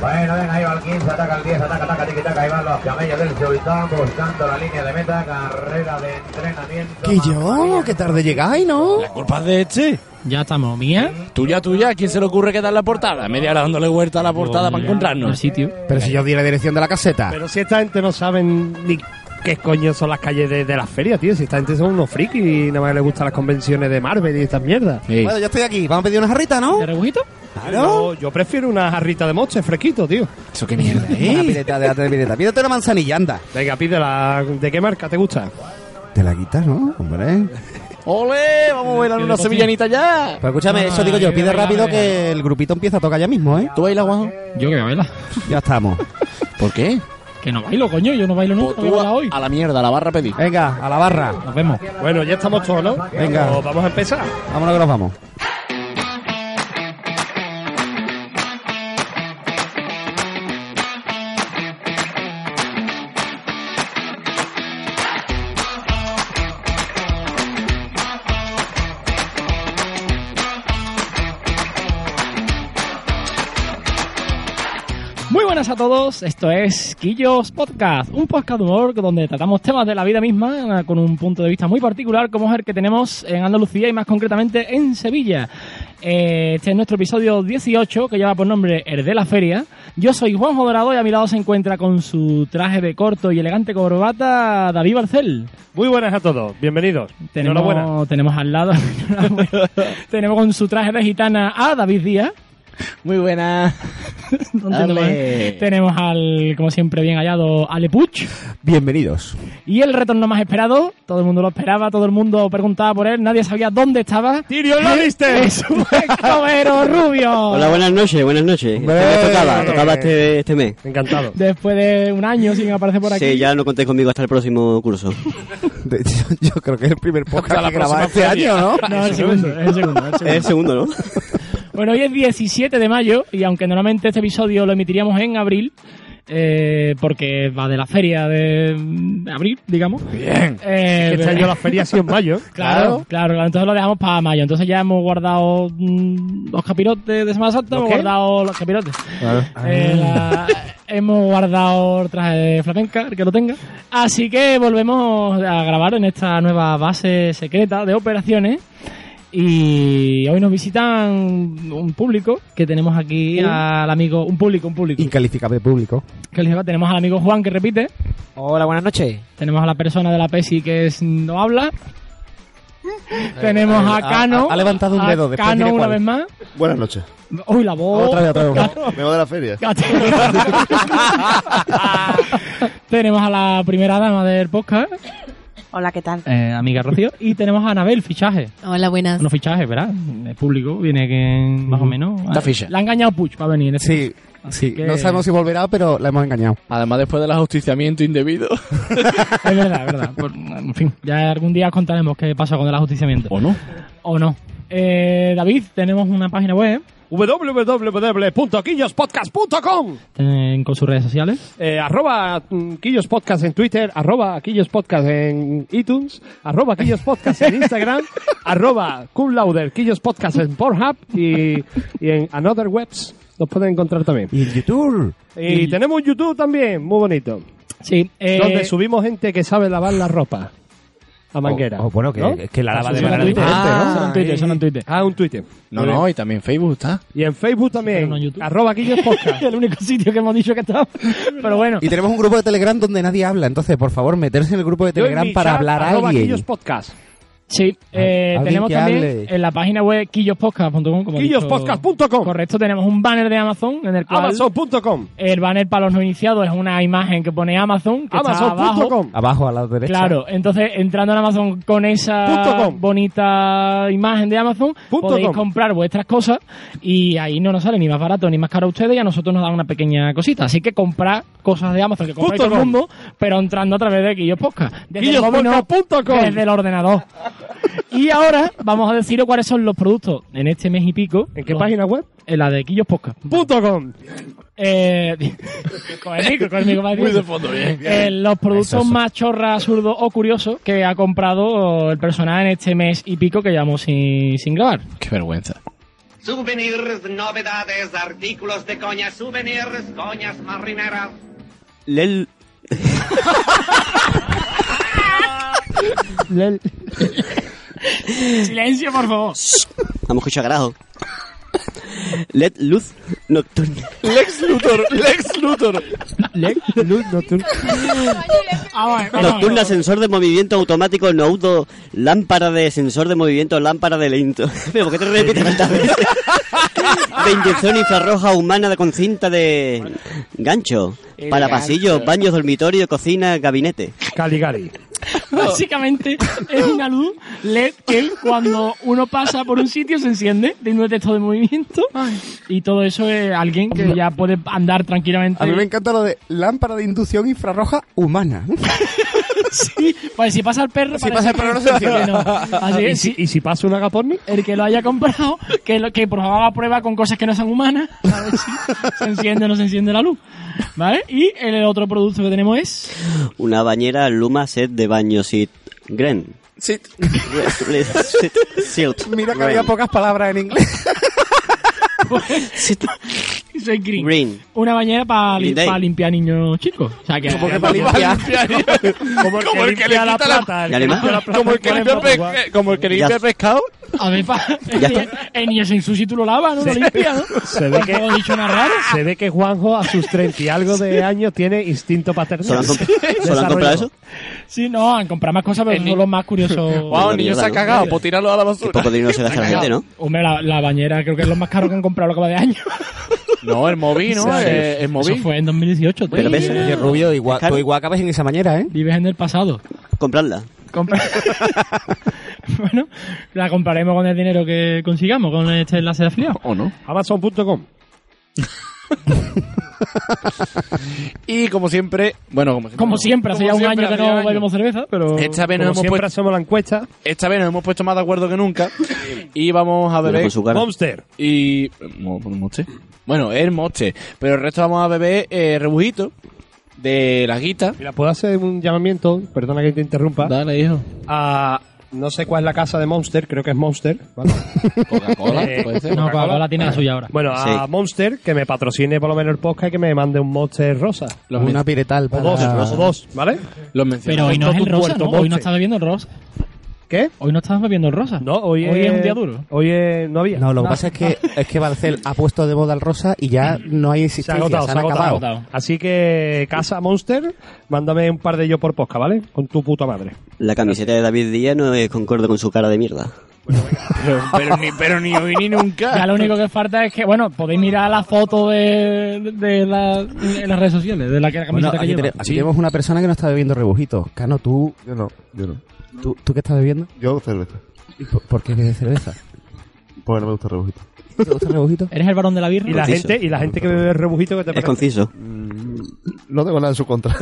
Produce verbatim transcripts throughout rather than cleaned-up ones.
Bueno, venga, ahí va el quince, ataca el diez, ataca, ataca, tiki, taca, ahí van los camellos del Chubitón buscando la línea de meta, carrera de entrenamiento. ¿Qué yo? ¿Qué tarde llegáis, no? La culpa es de este. Ya estamos, ¿mía? Tuya, tuya. ¿A quién se le ocurre quedar la portada? Media hora dándole vuelta a la portada para encontrarnos. El sitio. Pero si yo di la dirección de la caseta. Pero si esta gente no saben ni qué coño son las calles de, de las ferias, tío. Si esta gente son unos frikis y nada más les gustan las convenciones de Marvel y estas mierdas. Sí. Bueno, yo estoy aquí. Vamos a pedir una jarrita, ¿no? ¿De rebujito? Yo, yo prefiero una jarrita de moche fresquito, tío. Eso qué mierda, Una ¿eh? pireta, déjate de pireta. Pídete una manzanilla, anda. Venga, pídela. ¿De qué marca te gusta? Te la quitas, ¿no? Hombre. ¡Ole! Vamos a bailar una sevillanita ya. Pero escúchame, eso digo yo. Ay, Pide venga, rápido venga. que el grupito empieza a tocar ya mismo, ¿eh? ¿Tú bailas, Juanjo? Yo que baila. Ya estamos. ¿Por qué? Que no bailo, coño. Yo no bailo nunca. Pues Voy a tú bailar hoy. a, a la mierda, a la barra pedí. Venga, a la barra. Nos vemos. Bueno, ya estamos todos, ¿no? Venga. Pues vamos a empezar. Vámonos que nos vamos. Muy buenas a todos, esto es Quillos Podcast, un podcast de humor donde tratamos temas de la vida misma con un punto de vista muy particular como es el que tenemos en Andalucía y más concretamente en Sevilla. Eh, Este es nuestro episodio dieciocho que lleva por nombre El de la Feria. Yo soy Juanjo Dorado y a mi lado se encuentra con su traje de corto y elegante corbata David Barcel. Muy buenas a todos. Bienvenidos. Enhorabuena. Tenemos, tenemos al lado tenemos con su traje de gitana a David Díaz. Muy buena. No entiendo Dale. más. Tenemos al, como siempre, bien hallado Ale Puig. Bienvenidos. Y el retorno más esperado, todo el mundo lo esperaba, todo el mundo preguntaba por él, nadie sabía dónde estaba. ¡Tyrion Lannister! ¡Es un escobero rubio! Hola, buenas noches, buenas noches. Este mes tocaba, tocaba este, este mes. Encantado. Después de un año sin aparecer por aquí. Sí, ya no contéis conmigo hasta el próximo curso. De hecho, yo creo que es el primer Hasta podcast la que grababa este próxima año, ¿no? No, el segundo, es el segundo, es el segundo. Es el segundo, ¿no? Bueno, hoy es diecisiete de mayo y aunque normalmente este episodio lo emitiríamos en abril, eh, porque va de la feria de, de abril, digamos. Bien. Eh, Este año la feria ha sido en mayo. Claro, claro, entonces lo dejamos para mayo. Entonces ya hemos guardado mm, los capirotes de Semana Santa, ¿Los hemos qué? guardado los capirotes. Eh, la- hemos guardado el traje de flamenca, el que lo tenga. Así que volvemos a grabar en esta nueva base secreta de operaciones. Y hoy nos visitan un público que tenemos aquí al amigo, un público, un público. Incalificable público. Que les va, tenemos al amigo Juan que repite. Hola, buenas noches. Tenemos a la persona de la PESI que es, no habla. Tenemos a ha- Cano. ha levantado un a dedo, después Cano diré una cuál. vez más. Buenas noches. Uy, la voz. Otra vez, otra vez. Vengo de la feria. Tenemos a la primera dama del podcast, Hola, ¿qué tal? eh, amiga Rocío. Y tenemos a Anabel, fichaje. Hola, buenas. No fichaje, ¿verdad? El público viene que más o menos. Está ficha. La ha engañado Puig para venir. en este Sí, sí. que- No sabemos si volverá, pero la hemos engañado. Además, después del ajusticiamiento indebido. Es verdad, es verdad. Por- en fin, ya algún día contaremos qué pasa con el ajusticiamiento. ¿O no? O no. Eh, David, tenemos una página web w w w punto quillos podcast punto com eh, con sus redes sociales. eh, arroba mm, Quillos Podcast en Twitter, arroba Quillos Podcast en iTunes, arroba Quillos Podcast en Instagram, arroba Cum Lauder Quillos Podcast en Pornhub y, y en Another Webs nos pueden encontrar también. Y el YouTube. Y tenemos un YouTube también, muy bonito, Sí. Eh, donde subimos gente que sabe lavar la ropa a manguera. O, o bueno, que, ¿no? que la lava de Son en manera Twitter, diferente, ah, ¿no? son en Twitter, son en Twitter. Ah, un Twitter. No, Muy no, bien. y también Facebook está. Y en Facebook también, Pero no en YouTube. arroba Quillos Podcast. el único sitio que hemos dicho que estaba. Pero bueno. Y tenemos un grupo de Telegram donde nadie habla. Entonces, por favor, meterse en el grupo de Yo en Telegram mi para chat, hablar a arroba alguien. Quillos Podcast. Sí, eh, Alguien tenemos que también hable. en la página web quillospodcast punto com. como he Quillos dicho. Podcast punto com. Correcto, tenemos un banner de Amazon en el cual Amazon punto com. el banner para los no iniciados es una imagen que pone Amazon, que está Amazon punto abajo. com. Abajo, a la derecha. Claro, entonces entrando en Amazon con esa Punto com. bonita imagen de Amazon, Punto podéis com. comprar vuestras cosas y ahí no nos sale ni más barato ni más caro a ustedes y a nosotros nos dan una pequeña cosita. Así que comprad cosas de Amazon que compráis Punto todo el com. mundo, pero entrando a través de Quillos Podcast. Desde el Quillos móvil, no, Podcast punto com. desde el ordenador. Y ahora vamos a deciros cuáles son los productos en este mes y pico. ¿En qué los- página web? En la de Quillos Podcast. Punto com. Eh, con el micro, con el micro, para decir Muy de eso. fondo, bien. Eh, los productos Eso, eso. más chorras, absurdos o curiosos que ha comprado el personal en este mes y pico que llevamos sin, sin grabar. Qué vergüenza. Souvenirs, novedades, artículos de coña, souvenirs, coñas marineras. Lel... Lel- Silencio, por favor. Vamos, escucha, carajo. Led luz nocturna. Lex Luthor, Lex Luthor. Lex Luz Nocturna. Ah, bueno, vamos, Nocturna, vamos. sensor de movimiento automático no auto, lámpara de sensor de movimiento, lámpara de lento. ¿Pero por qué te repites tantas veces? De inyección infrarroja humana con cinta de gancho. El Para gancho. pasillos, baños, dormitorio, cocina, gabinete. Caligari. Básicamente es una luz L E D que cuando uno pasa por un sitio se enciende de un detector de movimiento y todo eso es alguien que ya puede andar tranquilamente. A mí me encanta lo de lámpara de inducción infrarroja humana. Sí, pues si pasa el perro, Si parece pasa el perro que- no se enciende. que no. Así ¿Y es, si, sí. ¿Y si pasa un agaporni? El que lo haya comprado, que, lo, que por favor haga prueba con cosas que no sean humanas, a ver si se enciende o no se enciende la luz. ¿Vale? Y el otro producto que tenemos es... Una bañera Luma set de baño Sit Gren. Sí. Sit Silt. Mira que había pocas palabras en inglés. Sit Soy green. Green. Una bañera para Green Day. limpiar niños chicos. O sea, que... Porque para limpiar. Como el Como que el que limpia le la quita la- plata. ¿Y además? Como el que limpia Pues, pesca- como el que limpia Ya. pescado. A ver, pa, Ya el, está. el niño sin sushi tú lo lavas, ¿no? Lo limpia, ¿no? Se ve que- Tampoco he dicho nada raro. Se ve que Juanjo a sus treinta y algo de años tiene instinto paternal. ¿Solo han, comp- ¿Solo han comprado eso? Sí, no, han comprado más cosas, pero El son ni- los más curiosos. Wow, el niño mierda, se ha ¿no? cagado por tirarlo a la Que basura. poco dinero se gasta la gente, ¿no? Hombre, la, la bañera creo que es lo más caro que han comprado lo que va de año. No, el móvil, ¿no? Sí. Eh, El Eso móvil. fue en dos mil dieciocho. Pero tío. pesa. Oye, Rubio, igual, Claro. tú igual acabas en esa manera, ¿eh? Vives en el pasado. Comprarla. Compra- bueno, la compraremos con el dinero que consigamos con este enlace de afiliado. ¿O no? Amazon punto com. Y como siempre, bueno, como siempre, Como no. siempre, hace Como ya un siempre, año que hace ya no años. bebemos cerveza, pero... Esta vez, nos Como hemos siempre puesto, hacemos la encuesta. esta vez nos hemos puesto más de acuerdo que nunca. Y vamos a Pero beber. con su cara. Monster. Y. Mo- Moche. Bueno, es moche. Pero el resto vamos a beber eh, rebujito de la guita. Mira, puedo hacer un llamamiento, perdona que te interrumpa, Dale, hijo. a... No sé cuál es la casa de Monster, creo que es Monster, ¿vale? Coca-Cola, Eh, puede ser. No, Coca-Cola. Coca-Cola tiene la suya ahora. Bueno, a Sí. Monster, que me patrocine por lo menos el podcast y que me mande un Monster rosa. Los, Una men- piretal O para... dos, o dos, ¿vale? los mencionamos. Pero hoy no es el Todo tu rosa, puerto, ¿no? Hoy no Monster. estás bebiendo el rosa. ¿Qué? Hoy no estás bebiendo el rosa. No, hoy, Hoy es un día duro. Hoy es- no había. No, lo que No. pasa es que es que Barcel ha puesto de moda el rosa y ya no hay Se ha existencia, agotado, se se ha han agotado. acabado. Así que, casa Monster, mándame un par de ellos por posca, ¿vale? Con tu puta madre. La camiseta de David Díaz no es concorde con su cara de mierda. Pero, pero ni, pero ni hoy ni nunca. Ya lo único que falta es que, bueno, podéis mirar la foto de, de la, en las redes sociales, de la que la Bueno, camiseta que aquí, lleva. te- aquí tenemos una persona que no está bebiendo rebujitos. Cano, tú, Yo no, yo no. tú, ¿tú qué estás bebiendo? Yo cerveza. ¿Y ¿Por, por qué bebes cerveza? Porque no me gusta el rebujito. ¿Te gusta el rebujito? ¿Eres el varón de la birra? Y la Conciso. gente, y la gente que bebe el rebujito que te Es parece. conciso. No tengo nada en su contra.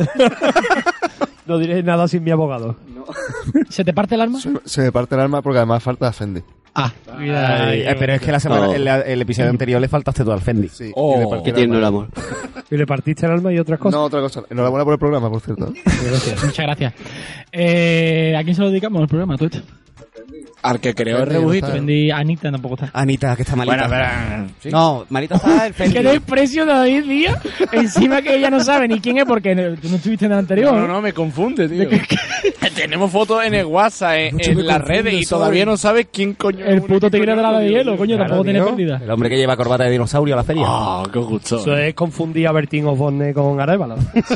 No diré nada sin mi abogado. ¿Se te parte el alma? se, se me parte el alma porque además falta Fendi. Ah, Ay, eh, pero es que la semana, Oh. el, el episodio anterior le faltaste tú al Fendi. Sí. Oh, y me partí Que el tiene el alma. amor. Y le partiste el alma y otras cosas. No, otra cosa. Enhorabuena por el programa, por cierto. muchas gracias. Eh, ¿A quién se lo dedicamos el programa? ¿Tú esto? Al que creó el Fendi, rebujito. no está. Vendí a Anita, tampoco está. Anita, que está malita. Bueno, pero, sí. No, malita está el Fendi. ¿Qué desprecio de David Díaz? Encima que ella no sabe ni quién es porque no- tú no estuviste en el anterior. No, no, no, me confunde, tío. Tenemos fotos en el WhatsApp, en, Mucho en me las confunde, redes y ¿sabes? todavía no sabes quién coño es El uno y puto quién tigre coño de la es de otro. hielo, coño, Claro, tampoco tiene tío. pérdida. El hombre que lleva corbata de dinosaurio a la feria. Ah, qué gusto. Eso es confundir a Bertín Osborne con Arevalo.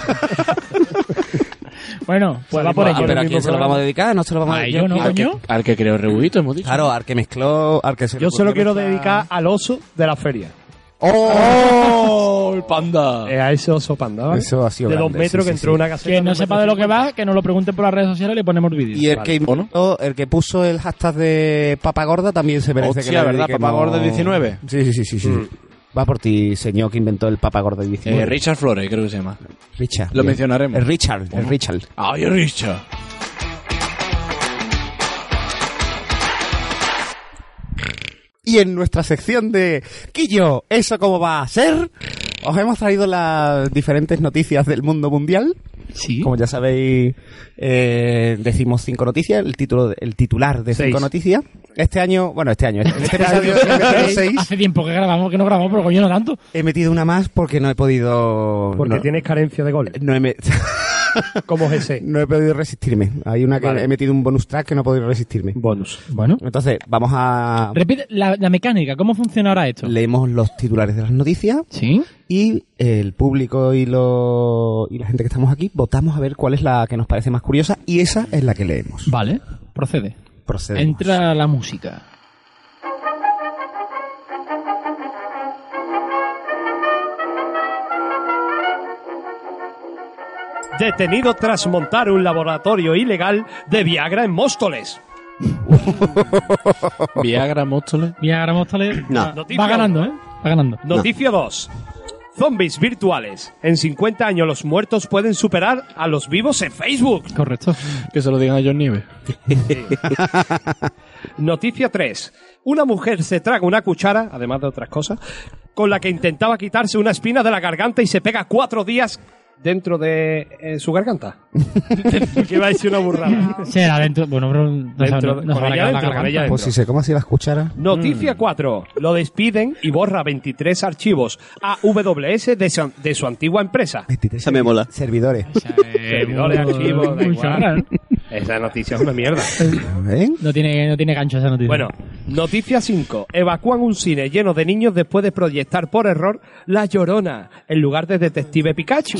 Bueno, pues va por Ah, ello. pero ¿a el quién mismo se lo programa. vamos a dedicar? No se lo vamos a A dedicar. ellos no, al, que, coño. al que creó el rebujito, hemos dicho. Claro, al que mezcló, al que se le Yo se lo ocurrió quiero mezclar- dedicar al oso de la feria. ¡Oh! El panda. Eh, a ese oso panda, ¿vale? Eso ha sido De dos grande, metros sí, que sí, entró sí. una caseta. Que no dos sepa metros de lo que cincuenta. va, que nos lo pregunten por las redes sociales y le ponemos vídeo. Y el, Vale. que ¿O no? inventó- el que puso el hashtag de Papa Gorda también se merece Hostia, que le ¿verdad? dediquemos- Papa Gorda diecinueve. Sí, sí, sí, sí. sí. Mm. Va por ti, señor, que inventó el Papa Gorda diecinueve. Eh, Richard Flores, creo que se llama. Richard. Lo bien. mencionaremos. El Richard, el Richard. ¡Ay, Richard! Y en nuestra sección de Quillo, ¿eso cómo va a ser? Os hemos traído las diferentes noticias del mundo mundial. Sí. Como ya sabéis, eh, decimos cinco noticias, el título, el titular de cinco Seis. noticias. Este año, bueno, este año, en este episodio he metido seis. Hace tiempo que grabamos, que no grabamos, pero coño, no tanto. He metido una más porque no he podido... Porque no, tienes carencia de gol. no he, me- Como ese. no he podido resistirme. Hay una que Vale. he metido un bonus track que no he podido resistirme. Bonus. Bueno. Entonces, vamos a... Repite la, la mecánica, ¿cómo funciona ahora esto? Leemos los titulares de las noticias Sí. y el público y, lo, y la gente que estamos aquí votamos a ver cuál es la que nos parece más curiosa y esa es la que leemos. Vale, procede. Procedemos. Entra la música. Detenido tras montar un laboratorio ilegal de Viagra en Móstoles. Viagra, Móstoles. Viagra Móstoles No. va, Noticia. va ganando, ¿eh? Va ganando. Noticia dos. Zombies virtuales. En cincuenta años los muertos pueden superar a los vivos en Facebook. Correcto. Que se lo digan a John Nieves. Noticia tres. Una mujer se traga una cuchara, además de otras cosas, con la que intentaba quitarse una espina de la garganta y se pega cuatro días dentro de eh, su garganta. Que iba a decir una burrada. Será dentro. Bueno, pero no Dentro- sabe- no con sabrá ella qué es la dentro, con garganta. ella dentro. Pues si se come así las cucharas. Noticia cuatro. Lo despiden y borra veintitrés archivos A W S de su, de su antigua empresa. Esa me mola. Servidores. Servidores, archivos, da muy igual. chorra, ¿eh? Esa noticia es una mierda. ¿Ven? No tiene, no tiene gancho esa noticia. Bueno, noticia cinco. Evacúan un cine lleno de niños después de proyectar por error La Llorona en lugar de Detective Pikachu.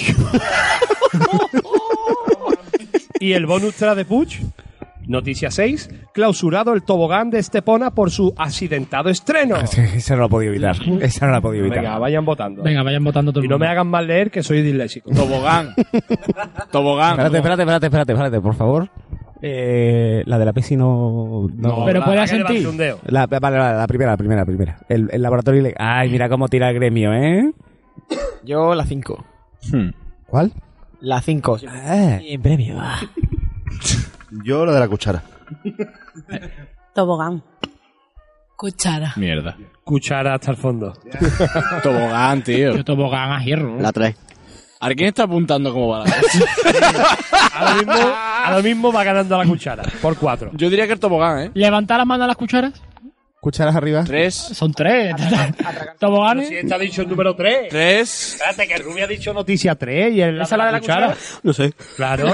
Y el bonus track de Puch. Noticia seis. Clausurado el tobogán de Estepona por su accidentado estreno. Esa no la he podido evitar. Esa no la he podido evitar. Venga, vayan votando. Venga, vayan votando todo el Y no mundo. me hagan mal leer que soy disléxico. Tobogán. Tobogán. Espérate, espérate, espérate, espérate, espérate, por favor. Eh, la de la Pepsi no... no. Pero Va, puede que levante sentir. un dedo. La, vale, vale, la primera, la primera, la primera. El, el laboratorio... ile- Ay, mira cómo tira el gremio, ¿eh? Yo la cinco. Hmm. ¿Cuál? La cinco. Ah, En premio. Yo la de la cuchara. Tobogán. Cuchara. Mierda. Cuchara hasta el fondo. Tobogán, tío. Yo tobogán a hierro. La tres. ¿A quién está apuntando cómo va la cosa? Ahora mismo, ahora mismo va ganando la cuchara. Por cuatro. Yo diría que el tobogán, ¿eh? Levanta las manos a las cucharas. cucharas arriba. Tres. Son tres. Toboganes. Si está dicho el número tres. Tres. Espérate, que el Rubio ha dicho noticia tres y el ¿Esa es la de la cuchara? No sé. Claro.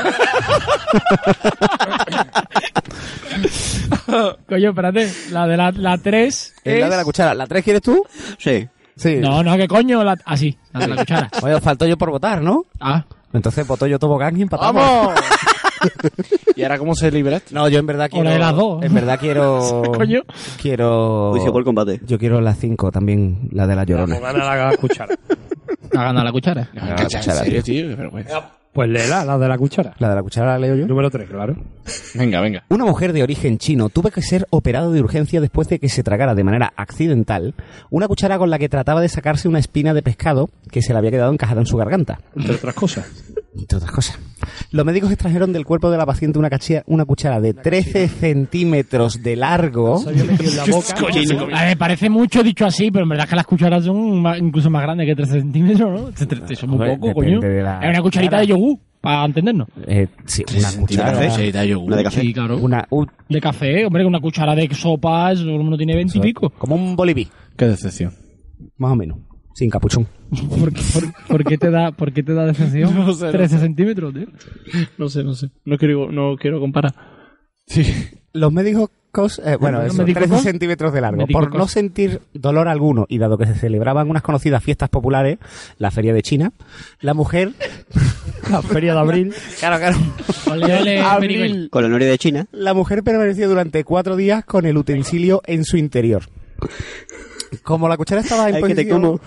Coño, espérate. La de la, la tres Es la de la cuchara. ¿La tres quieres tú? Sí. Sí. No, no, ¿qué coño? La... Ah, sí, la de la cuchara. Oye, faltó yo por votar, ¿no? Ah. Entonces voto yo tobogán y empatamos. ¡Vamos! ¿Y ahora cómo se libera esto? No, yo en verdad O quiero... la de las dos. En verdad quiero... Coño. Quiero... Juicio por combate. Yo quiero la cinco también, la de la Llorona. Pues gana la cuchara. Ha ganado la cuchara. No, ¿En serio, tío? Qué vergüenza. Pues léela, la de la cuchara. La de la cuchara la leo yo. Número tres, claro. Venga, venga. Una mujer de origen chino tuvo que ser operada de urgencia después de que se tragara de manera accidental una cuchara con la que trataba de sacarse una espina de pescado que se le había quedado encajada en su garganta. Entre otras cosas. Entre otras cosas. Los médicos extrajeron del cuerpo de la paciente una, cachia, una cuchara de trece centímetros de largo. Se había metido en la boca. A ver, parece mucho dicho así, pero en verdad es que las cucharas son más- incluso más grandes que trece centímetros, ¿no? Eso es muy Hombre, poco, depende coño. de la Es una cucharita cuchara. de yogur, para entendernos. Eh, sí, una cuchara. Cucharita de yogur. Una de café. Sí, claro. Una, un- De café, hombre, una cuchara de sopa, eso no tiene veinte y pico. como un boliví, Qué decepción. más o menos. Sin capuchón. ¿Por, qué- por- por qué te da, por qué te da decepción? No sé, no trece centímetros, tío. No sé, no sé. No quiero, no quiero comparar. Sí. Los médicos, eh, bueno, ¿Los eso, médicos? trece centímetros de largo. Médicos. Por no sentir dolor alguno y dado que se celebraban unas conocidas fiestas populares, la feria de China, la mujer... La feria de abril. Claro, claro. Ole, ole, Perigüel. Con la noria de China. La mujer permaneció durante cuatro días con el utensilio en su interior. Como la cuchara estaba en Ay, que te posición... como.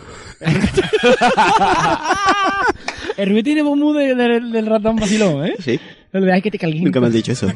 El Rubio tiene bomú de- de- del ratón vacilón, ¿eh? Sí. Lo de ay que te caliente. Nunca me han dicho eso.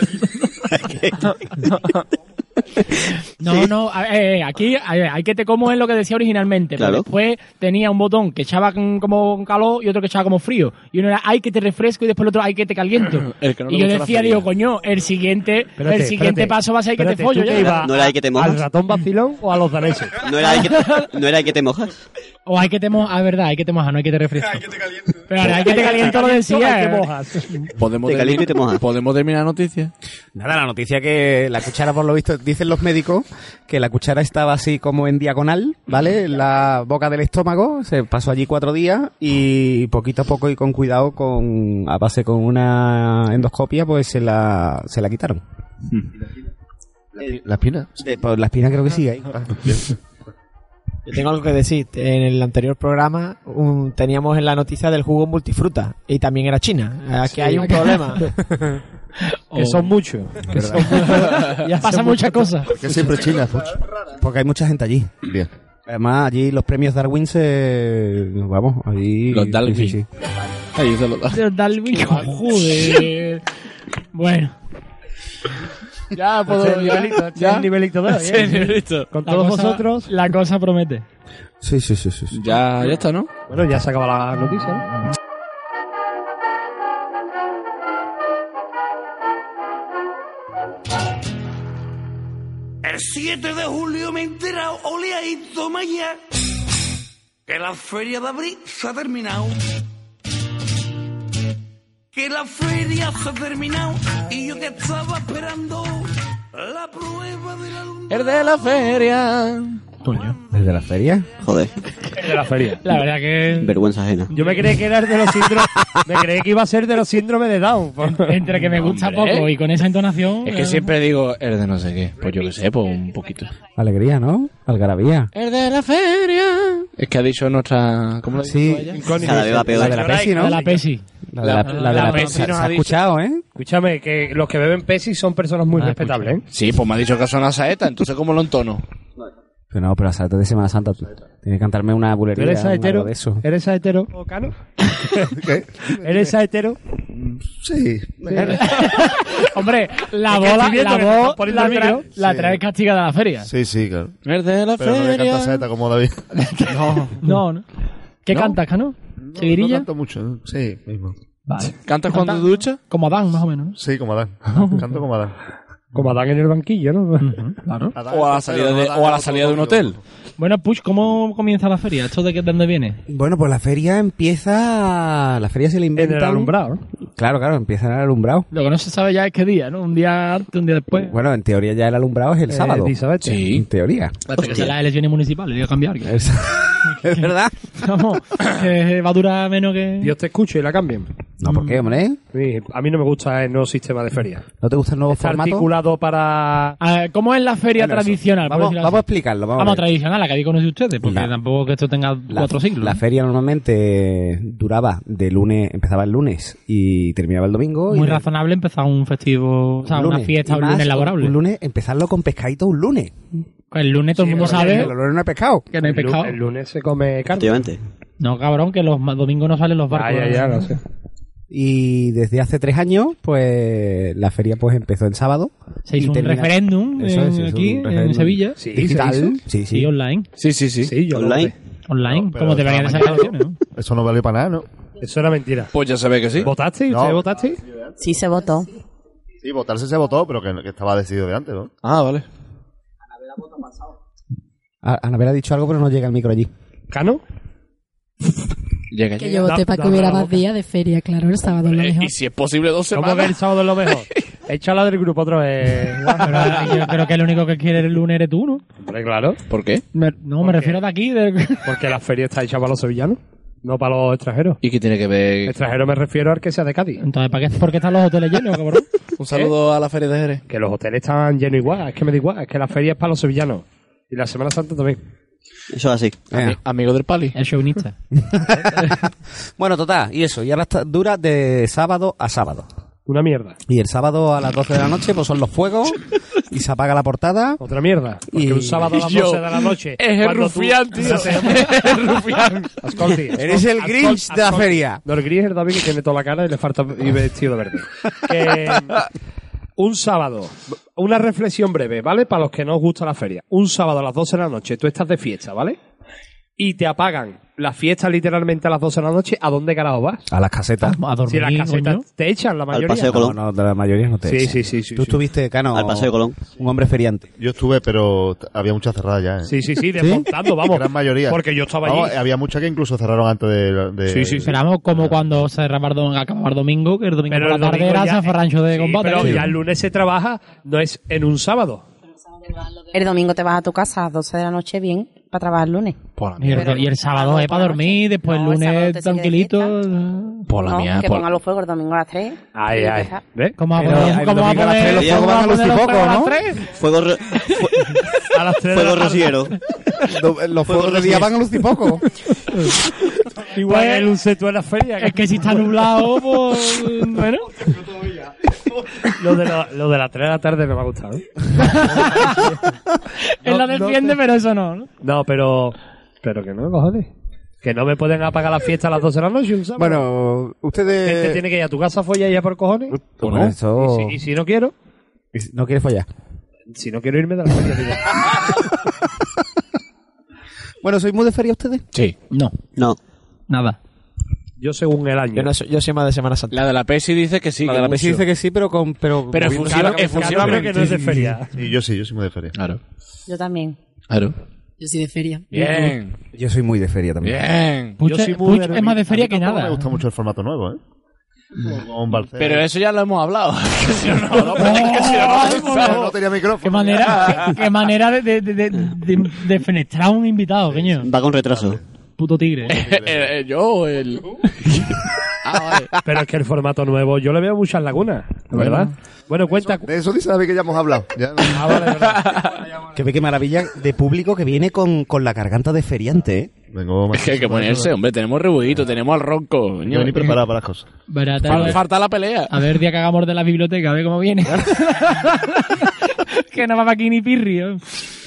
No, no, a- eh, aquí hay, hay que te como es lo que decía originalmente. Pero Claro. después tenía un botón que echaba con- como calor y otro que echaba como frío. Y uno era ay que te refresco y después el otro ay que te caliento. El que no le y yo gusta la decía, feria. digo, coño, el siguiente, Espérate, el siguiente espérate. paso va a ser ay que te Espérate, follo ¿tú ya. que ibas ¿No era ahí que te mojas? ¿Al ratón vacilón o a los daneses? ¿No era ahí que te, ¿no era ahí que te mojas? O hay que te mojar, ah, verdad, hay que te mojar, no hay que te refrescar. Hay que te caliento. Pero ahora hay que te caliento lo decía. Hay que mojas. ¿Podemos, Te caliento y te mojas. ¿Podemos terminar la noticia? Nada, la noticia que la cuchara, por lo visto, dicen los médicos que la cuchara estaba así como en diagonal, ¿vale? En la boca del estómago, se pasó allí cuatro días y poquito a poco y con cuidado, con a base con una endoscopia, pues se la, se la quitaron. ¿La espina? Eh, pues la espina creo que sigue ahí. Yo tengo algo que decir. En el anterior programa un, teníamos en la noticia del jugo multifruta y también era China. Aquí Sí. hay un problema. Que son muchos. Que son muchos. Ya pasa muchas cosas. Que siempre China, Fuch. Porque hay mucha gente allí. Bien. Además, allí los premios Darwin se... Vamos, allí... Los Darwin. Sí, sí. Ahí se lo da. Dios, Darwin, joder. Bueno. Ya, Este es el nivelito, este es el nivelito dos, Este es el ¿eh? nivelito. Con La todos cosa- vosotros. La cosa promete. Sí, sí, sí, sí, sí. Ya, ya está, ¿no? Bueno, ya se acaba la noticia, ¿no? El siete de julio me he enterado, oleadito mañana, que la feria de abril se ha terminado. Que la feria se ha terminado y yo que estaba esperando la prueba de la luna. El de la feria. ¿Desde la feria? Joder, El de la feria. La verdad que vergüenza ajena. Yo me creí que era el de los síndromes. Me creí que iba a ser de los síndromes de Down. entre que me gusta Hombre. poco y con esa entonación... Es que eh, siempre digo el de no sé qué. Pues yo qué sé, pues un poquito. Alegría, ¿no? Algarabía. El de la feria. Es que ha dicho nuestra... ¿Cómo lo ha dicho Sí. ella? Cada vez va peor. La de la Pepsi, de ¿no? la Pepsi. La de la, la de la la Pepsi. Pepsi Se nos ha ha dicho. escuchado, ¿eh? Escúchame, que los que beben Pepsi son personas muy Ah, respetables, ¿eh? Sí, pues me ha dicho que son las saetas, entonces ¿cómo lo entono? Pero no, pero salte de Semana Santa. Tú. Tienes que cantarme una ¿Tú bulería. eres algo saetero? de eso. ¿Eres saetero? ¿O Cano? ¿Qué? ¿Eres saetero? Sí. Hombre, la Es que bola, estoy viendo la que te están voz, poniendo la, el tra vídeo. la Sí. traes castigada a la feria. Sí, sí, claro. El de la Pero no me feria. canta saeta como David. No. No, ¿no? ¿Qué ¿No? cantas, Cano? No ¿Seguirilla? canto mucho, ¿no? Sí, mismo. Vale. ¿Cantas cuando te duchas? Como Adán, más o menos, ¿no? Sí, como Adán. Canto como Adán. Como Adán en el banquillo, ¿no? Claro. O a la salida de, o a la salida de un hotel. Bueno, Push, ¿cómo comienza la feria? ¿Esto de, qué- de dónde viene? Bueno, pues la feria empieza... La feria se le En inventa... el alumbrado, ¿no? Claro, claro, empieza en el alumbrado. Lo que no se sabe ya es qué día, ¿no? Un día antes, un día después. Bueno, en teoría ya el alumbrado es el sábado. Eh, Elizabeth. Sí. En teoría. Hasta que sean las elecciones municipales, voy a cambiar. que- Es, es verdad. Vamos, que va a durar menos que... Dios te escuche y la cambien. No, ¿por qué, hombre? Sí, a mí no me gusta el nuevo sistema de feria. ¿No te gusta el nuevo Está formato? articulado para... A ver, ¿cómo es la feria Bueno, eso. tradicional? por Vamos, decirlo vamos a así? explicarlo. Vamos, Vamos, a ver. tradicional, la que habéis conocido ustedes, porque La- tampoco que esto tenga La, cuatro siglos. la ¿no? feria normalmente duraba de lunes, empezaba el lunes y terminaba el domingo. Muy y razonable empezar un festivo, o sea, un una lunes. fiesta Y un más, lunes laborable. Un lunes, empezarlo con pescadito un lunes. El lunes todo el mundo porque sabe El lunes no hay pescado. que no hay El, lu- pescado. el lunes se come carne. Efectivamente. No, cabrón, que los ma- domingos no salen los Ya, barcos. ya, ya, lo sé. Y desde hace tres años, pues la feria pues empezó el sábado. Se hizo y un termina- referéndum Eso en- es, se hizo aquí, un en referéndum Sevilla. Sí, digital. se hizo. Sí, sí. Y online. Sí, sí, sí. Sí, yo lo Online. voté. Online, No, pero como deberían de ser estaba las elecciones, ¿no? Eso no vale para nada, ¿no? Eso era mentira. Pues ya se ve que sí. ¿Votaste? No. ¿Usted votaste? Sí se votó. Sí, votarse se votó, pero que, que estaba decidido de antes, ¿no? Ah, vale. A- Anabel ha dicho algo, pero no llega el micro allí. ¿Cano? Llega, Que llega. yo voté da- para que dame hubiera la más boca. días de feria, claro, el sábado es lo Eh, mejor. y si es posible dos ¿Cómo que el semanas. sábado es lo mejor? Échala del grupo otra vez. Pero yo creo que el único que quiere el lunes eres tú, ¿no? Hombre, claro. ¿Por qué? Me- no, me qué? refiero de aquí. De... Porque la feria está hecha para los sevillanos, no para los extranjeros. ¿Y qué tiene que ver? Extranjero me refiero al que sea de Cádiz. Entonces, ¿para qué, ¿por qué están los hoteles llenos, cabrón? Un saludo a la feria de Jerez. Que los hoteles están llenos igual. Es que me da igual. Es que la feria es para los sevillanos. Y la Semana Santa también. Eso es así. Venga. Amigo del Pali. El chauvinista. Bueno, total, y eso. Y ahora está- dura de sábado a sábado. Una mierda. Y el sábado a las doce de la noche, pues son los fuegos y se apaga la portada. Otra mierda. Porque Y- un sábado a las y yo, doce de la noche. es el cuando tú- rufián, tío. Es el rufián. Ascolti, Eres el ascolti, Grinch de la ascolti. feria. No, el Grinch es el David que tiene toda la cara y le falta y vestido de verde. Que, un sábado, una reflexión breve, ¿vale? Para los que no os gusta la feria. Un sábado a las doce de la noche, tú estás de fiesta, ¿vale? y te apagan la fiesta literalmente a las doce de la noche, ¿a dónde carajo vas? A las casetas. A dormir, Si las casetas coño. te echan, la mayoría. Paseo Colón. No, no, de la mayoría no te Sí, echan. sí, sí, sí, Tú sí. estuviste, Cano, Al Paseo Colón. un hombre feriante. Yo estuve, pero t- había muchas cerradas ya, ¿eh? Sí, sí, sí, desmontando, vamos. Gran mayoría. Porque yo estaba allí. Vamos, había muchas que incluso cerraron antes de... de- Sí, sí, sí. Esperamos como cuando se acababa el domingo, que el domingo Pero por el la tarde domingo era ya- San Ferrancho de sí, combate. pero Sí. ya el lunes se trabaja, no es en un sábado. El domingo te vas a tu casa a las doce de la noche bien para trabajar el lunes. Y el, y el sábado es para dormir, después No, el el sábado lunes te sigue de tranquilito. Por la No, mía, que por- pongan los fuegos el domingo a las tres. Ay, y ya ay. está. ¿Ves? ¿Cómo va a Pero poner, el cómo va a domingo a las poner, tres los cómo fuegos va a van a poner lucir los poco, fuegos a las ¿no? tres? Fuego, re- A las tres de fuego la tarde. rociero. Los fuegos de día van a lucir poco. Igual Pues- que el unceto en la feria. Es que si está nublado, pues... Bueno. Lo de, la, lo de las tres de la tarde me ha gustado. ¿eh? Él lo defiende, pero eso no, ¿no? No, pero... Pero que no, cojones. Que no me pueden apagar la fiesta a las doce de la noche un sábado. Bueno, Gente ustedes... tiene que ir a tu casa a follar ya por cojones. Bueno, eso... Y, si, y si no quiero, ¿No quieres follar? si no quiero irme de la feria. digo. Bueno, ¿sois muy de feria ustedes? Sí. No, No. nada. Yo según el año. Yo, no soy, yo soy más de Semana Santa. La de la Pepsi dice que sí. La que de la Pepsi mucho. dice que sí, pero con... Pero, Pero moviendo funciona- la cabeza. funciona- Claro que no es de feria. Sí, yo sí, yo soy muy de feria. Claro. Yo también. Claro. Yo soy de feria. Bien. Yo soy muy de feria también. Bien. Pucho, Yo soy muy Pucho de- es más de feria A mí que tampoco nada. me gusta mucho el formato nuevo, ¿eh? Como un Barcel. Pero eso ya lo hemos hablado. Que si no, no, no, Oh, que si no, no, Pero no tenía micrófono. Qué manera, qué manera de, de, de, de, de- de fenestrar a un invitado, coño. Va con retraso. Puto tigre. Eh, eh, yo, el... Ah, vale. Pero es que el formato nuevo, yo le veo muchas lagunas, ¿verdad? Bueno, cuenta. De eso dice David que ya hemos hablado. Ya no- Ah, vale, verdad. Que ve qué maravilla de público que viene con, con la garganta de feriante, ¿eh? Vengo más. Es que hay que ponerse, hombre. Tenemos rebuguito, tenemos al ronco. Yo coño. vení preparado para las cosas. Verá, Fal- a ver- Falta la pelea. A ver, día que hagamos de la biblioteca, a ver cómo viene. Que no va para aquí ni pirrio.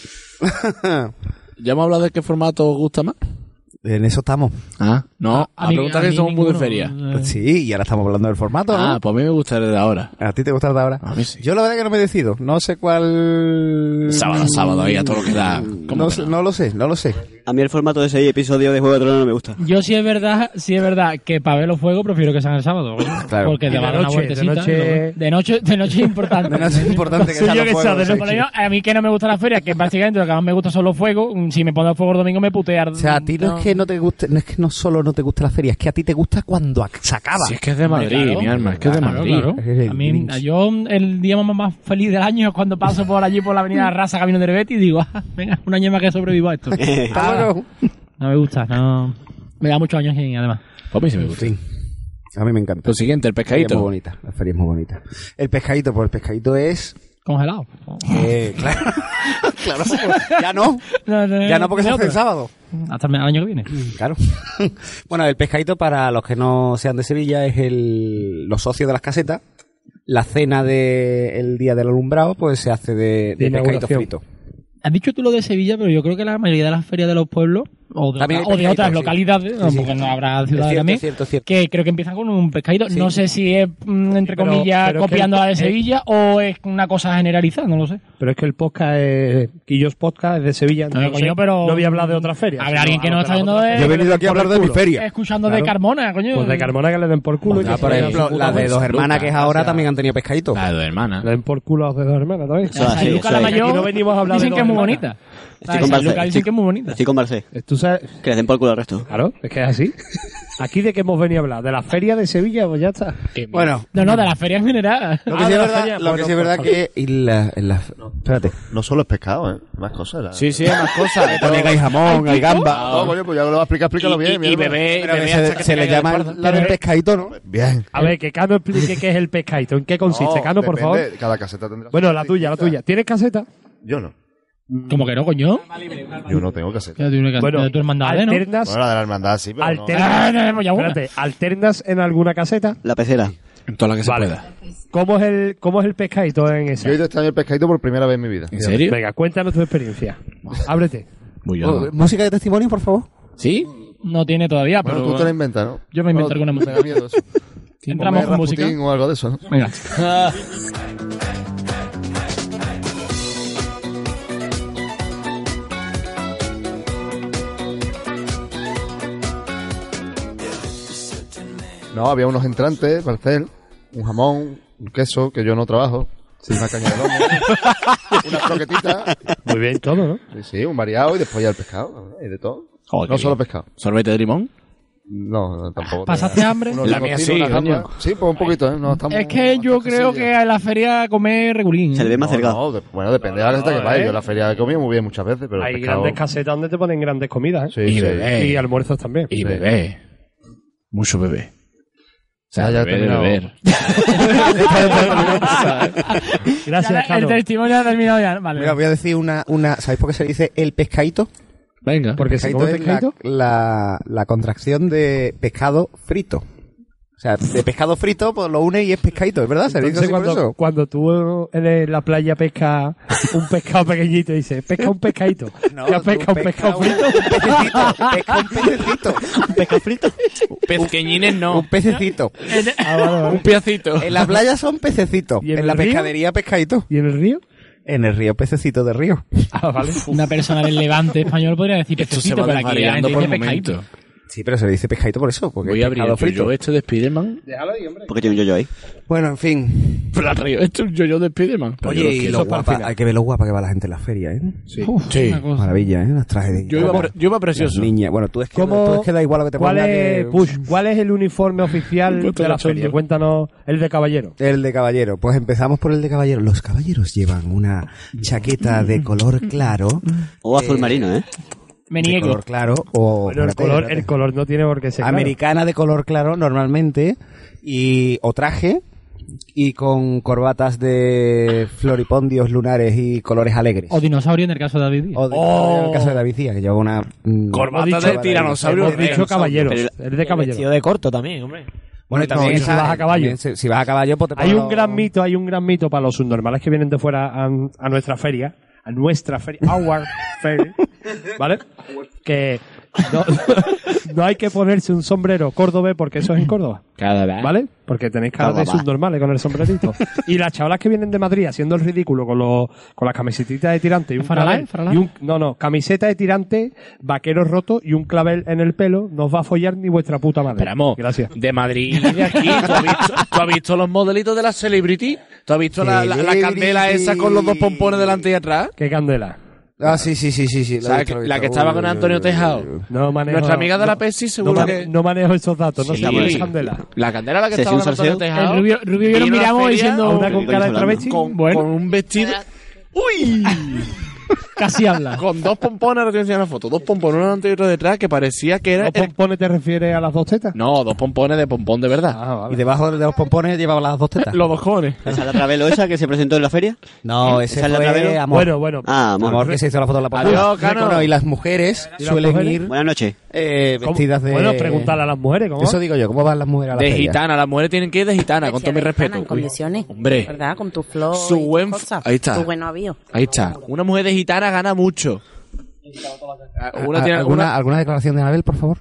¿Ya hemos hablado de qué formato os gusta más? En eso estamos. Ah, no. A A mí- pregunta a que mí somos muy de ninguno. feria. Eh, Sí, y ahora estamos hablando del formato, ¿no? Ah, pues a mí me gusta el de ahora. ¿A ti te gusta el de ahora? A mí sí. Yo la verdad que no me decido. No sé cuál... Sábado a sábado ahí a todo lo que da. ¿Cómo No, que sé- no? no lo sé, no lo sé. A mí el formato de seis episodios de Juego de Tronos no me gusta. Yo sí es verdad, sí es verdad que para ver los fuegos prefiero que sean el sábado. coño. Claro. Porque Y te de va a dar una noche, de vueltecita. noche- De noche, de noche es importante. De noche es importante que Suyo sean los que sea fuegos, de sí. noche. Por lo menos, a mí que no me gusta la feria, que básicamente lo que más me gusta son los fuegos. Si me pongo el fuego el domingo me putea. O sea, a ti no, es que no te guste, no es que no solo no te gusta la feria, es que a ti te gusta cuando ac- se acaba. Si es que es de Madrid, Claro. mi alma, es que es de Claro, Madrid. claro. Es A mí, Grinch. yo el día más, más feliz del año es cuando paso por allí por la avenida Rasa Camino de Herbeti y digo, ah, venga, un año más que sobrevivo a esto. Hasta luego. No me gusta, no. Me da muchos años y además. Pues a mí sí me En gusta. fin. A mí me encanta. Lo siguiente, el La feria es muy pescadito. bonita. La feria es muy bonita. El pescadito, pues el pescadito es... Congelado. eh, claro, claro, ya no. No, no, Ya no porque se ni hace el otra. sábado. Hasta el año que viene. Claro. Bueno, el pescadito, para los que no sean de Sevilla, es el los socios de las casetas. La cena del día del alumbrado, pues se hace de, de De pescadito inauguración. frito. Has dicho tú lo de Sevilla, pero yo creo que la mayoría de las ferias de los pueblos, o de, También hay o de pescadito, otras sí. localidades, Sí, no, sí. porque no habrá Es ciudades cierto, también, es cierto, es cierto. que creo que empiezan con un pescadito. Sí. No sé si es, mm, entre Pero- comillas, pero es que copiando el- a la de eh, Sevilla o es una cosa generalizada, no lo sé. Pero es que el podcast es... Quillos Podcast es de Sevilla. No, No, coño, sé, pero- no voy a hablar de otra feria. Habrá sino alguien que a no lo está las yendo otras de- Yo he ferias venido le aquí a den por hablar de el mi culo. feria. Escuchando Claro. de Carmona, coño. Pues de Carmona que le den por culo. y Ya, que por se- ejemplo, la de dos hermanas, que es ahora, también han tenido pescadito. La de hermana. Le den por culo a los de dos hermanas también. Eso es así, Luca eso la es. mayor Aquí no venimos a hablar dicen de que es muy dos bonita. Estoy La con de Barce- Luca dicen que es muy bonita. Estoy con Barcé. Tú sabes... Que les den por culo al resto. Claro, es que es así. Aquí de qué hemos venido a hablar, de la feria de Sevilla, pues ya está. Bueno, No, no, de la feria en general. lo que Ah, sí de es la verdad, feria, lo que bueno, sí es verdad por que... y la- en la- espérate. No solo es pescado, ¿eh? Más cosas. la- Sí, sí, hay más cosas. También hay jamón, hay gamba. No, coño, pues ya lo va a explicar, explícalo Y- bien. y- mierda. y bebé, Pero que bebé se, hasta que se te le caiga llama de el- acuerdo. la del pescadito, ¿no? Bien. A ver, que Cano explique qué es el pescadito, en qué consiste. No, Cano, por depende, favor. Cada caseta tendrá. Bueno, su la tuya, la tuya. ¿Tienes caseta? Yo no. Como que no, coño. Yo no tengo caseta. Ya tiene que- Bueno, de tu hermandad, ¿no? alternas, Bueno, la de la hermandad sí, pero no. alternas, Ah, tenemos ya una. espérate, alternas en alguna caseta. La pecera. En toda la que se Vale. pueda. ¿Cómo es el, cómo es el pescadito en esa? Yo he ido este año el pescadito por primera vez en mi vida. ¿En serio? Venga, cuéntanos tu experiencia. Ábrete. Muy Oh, bien. Música de testimonio, por favor. ¿Sí? No tiene todavía, Bueno, pero... tú te la inventas, ¿no? Yo me invento alguna Me música. da miedo eso. Entramos Ponme con música. Rasputín o algo de eso, ¿no? Venga. No, había unos entrantes, pastel, un jamón, un queso, que yo no trabajo, sí, una caña de lomo, unas croquetitas. Muy bien todo, ¿no? Sí, sí, un variado y después ya el pescado, y de todo. Joder, no qué solo bien. pescado. ¿Sorbete de limón? No, no, tampoco. ¿Pasaste hambre? Unos La mía langostinos, sí, una jamba. coño. Sí, pues un poquito, ¿eh? No, estamos Es que yo hasta creo casillas. que a la feria comer regulín. Se le ve más No, cercado. no, de- bueno, depende de la receta que vaya. Yo en la feria he comido muy bien muchas veces, pero el Hay pescado... grandes casetas donde te ponen grandes comidas, ¿eh? Sí, Y sí. bebé. Y almuerzos también. Y Sí. bebé. Mucho bebé. O sea, Ya, ya he beber, terminado. beber. Gracias, Ya, el Carlos. testimonio ha terminado ya. Vale. Mira, voy a decir una, una... ¿Sabéis por qué se dice el pescadito? Venga. Porque se Pescadito come es la, pescadito. la, la contracción de pescado frito. O sea, de pescado frito, pues lo une y es pescadito, ¿es verdad? ¿Se dice Entonces, así por cuando, eso? cuando tú en la playa pescas un pescado pequeñito, dices, pesca un pescadito. ¿Qué has pescado? ¿Un pescado frito? Un pececito, pesca un pececito. ¿Un pescado frito? Pezqueñines no. Un pececito. Ah, vale, vale. Un piacito. En la playa son pececitos. ¿Y en En la el río? pescadería pescadito. ¿Y en el río? En el río pececito de río. Ah, vale. Una persona del Levante español podría decir Esto se pececito, va pero aquí la desvariando gente por dice pescadito. momento. Sí, pero se le dice pescadito por eso, porque Voy es a abrir pescado el frito. yo este de Spiderman. Porque tiene un yo-yo ahí. Bueno, en fin. Pero río, esto es un yo-yo de Spiderman. Pero yo Oye, lo y quiero lo para el guapa, final. hay que ver lo guapa que va la gente en la feria, ¿eh? Sí. Uf, Sí. una cosa. Maravilla, ¿eh? Las trajes de... Yo iba, pre- yo iba precioso. Las niñas. Bueno, tú es que, ¿Cómo- tú es que da igual lo que te ¿Cuál ponga es, que... Push, ¿Cuál es el uniforme oficial Puto de la cachondo. feria? Cuéntanos el de caballero. El de caballero. Pues empezamos por el de caballero. Los caballeros llevan una chaqueta de color claro. O azul marino, ¿eh? Me De niego. color claro o... Bueno, el espérate, color, espérate. el color no tiene por qué ser claro. Americana de color claro normalmente y o traje y con corbatas de floripondios lunares y colores alegres. O dinosaurio en el caso de David Díaz. O de, Oh. en el caso de David Díaz, que lleva una... mm, Corbata Hemos de dicho- tiranosaurio. Hemos dicho caballeros. Pero- El de caballero. Vestido de corto también, hombre. Bueno, y también No, y si esa- vas a caballo. también si, si vas a caballo, pues te Hay pones un los- gran mito, hay un gran mito para los subnormales que vienen de fuera a, a nuestra feria, a nuestra feria, our ferry, ¿vale? Que no, no hay que ponerse un sombrero córdobés porque eso es en Córdoba, Cada vez. ¿vale? Porque tenéis cara de Córdoba. subnormales con el sombrerito. Y las chavalas que vienen de Madrid haciendo el ridículo con los con las camisetitas de tirante y un ¿Faralay? clavel, ¿Faralay? y un no, no, camiseta de tirante, vaqueros rotos y un clavel en el pelo, no os va a follar ni vuestra puta madre. Esperamos. Gracias. De Madrid y de aquí. ¿Tú has, visto, tú has visto los modelitos de la Celebrity? ¿Tú has visto la, la, la candela esa con los dos pompones delante y atrás? ¿Qué candela? Ah, sí, sí, sí, sí. sí lo he ¿Sabes? visto, lo he La visto. que estaba Uy, con uy, Antonio uy, Tejado. uy, uy. No manejo, Nuestra amiga de la no- Pepsi no, seguro mane- que... no manejo esos datos, no Sí. sé quién es candela. La candela la que ¿Sesión estaba con Antonio salseo? Tejado. El Rubio, Rubio y yo nos vino a la miramos feria diciendo... A una con cara de travesti. Con, Bueno. con un vestido... ¡Uy! Casi habla. Con dos pompones, ahora te voy a enseñar una foto. Dos pompones, uno delante y otro detrás, que parecía que era... ¿Los pompones te refieres a las dos tetas? No, dos pompones de pompón de verdad. Ah, vale. Y debajo de los pompones llevaba las dos tetas. Los dos jóvenes. ¿Esa es la Travelo esa que se presentó en la feria? No, ese ¿Esa es la fue Travelo? amor. Bueno, bueno. Ah, amor. Amor, que se hizo la foto en la portada. Adiós, Cano. Bueno, y las mujeres ¿Y las suelen mujeres? ir Buenas noches. eh, ¿Cómo? vestidas de... Bueno, preguntarle a las mujeres, ¿cómo? Eso digo yo, ¿cómo van las mujeres a la De feria? gitana, las mujeres tienen que ir de gitana, con todo mi Vestida de gitana, respeto. En condiciones. Hombre. ¿Verdad? Con tu flor Su y tus buen- cosas. ahí está. Tu buen avío. Ahí está. Una mujer de gitana gana mucho. Una tiene ¿Alguna, alguna... ¿Alguna declaración de Anabel, por favor?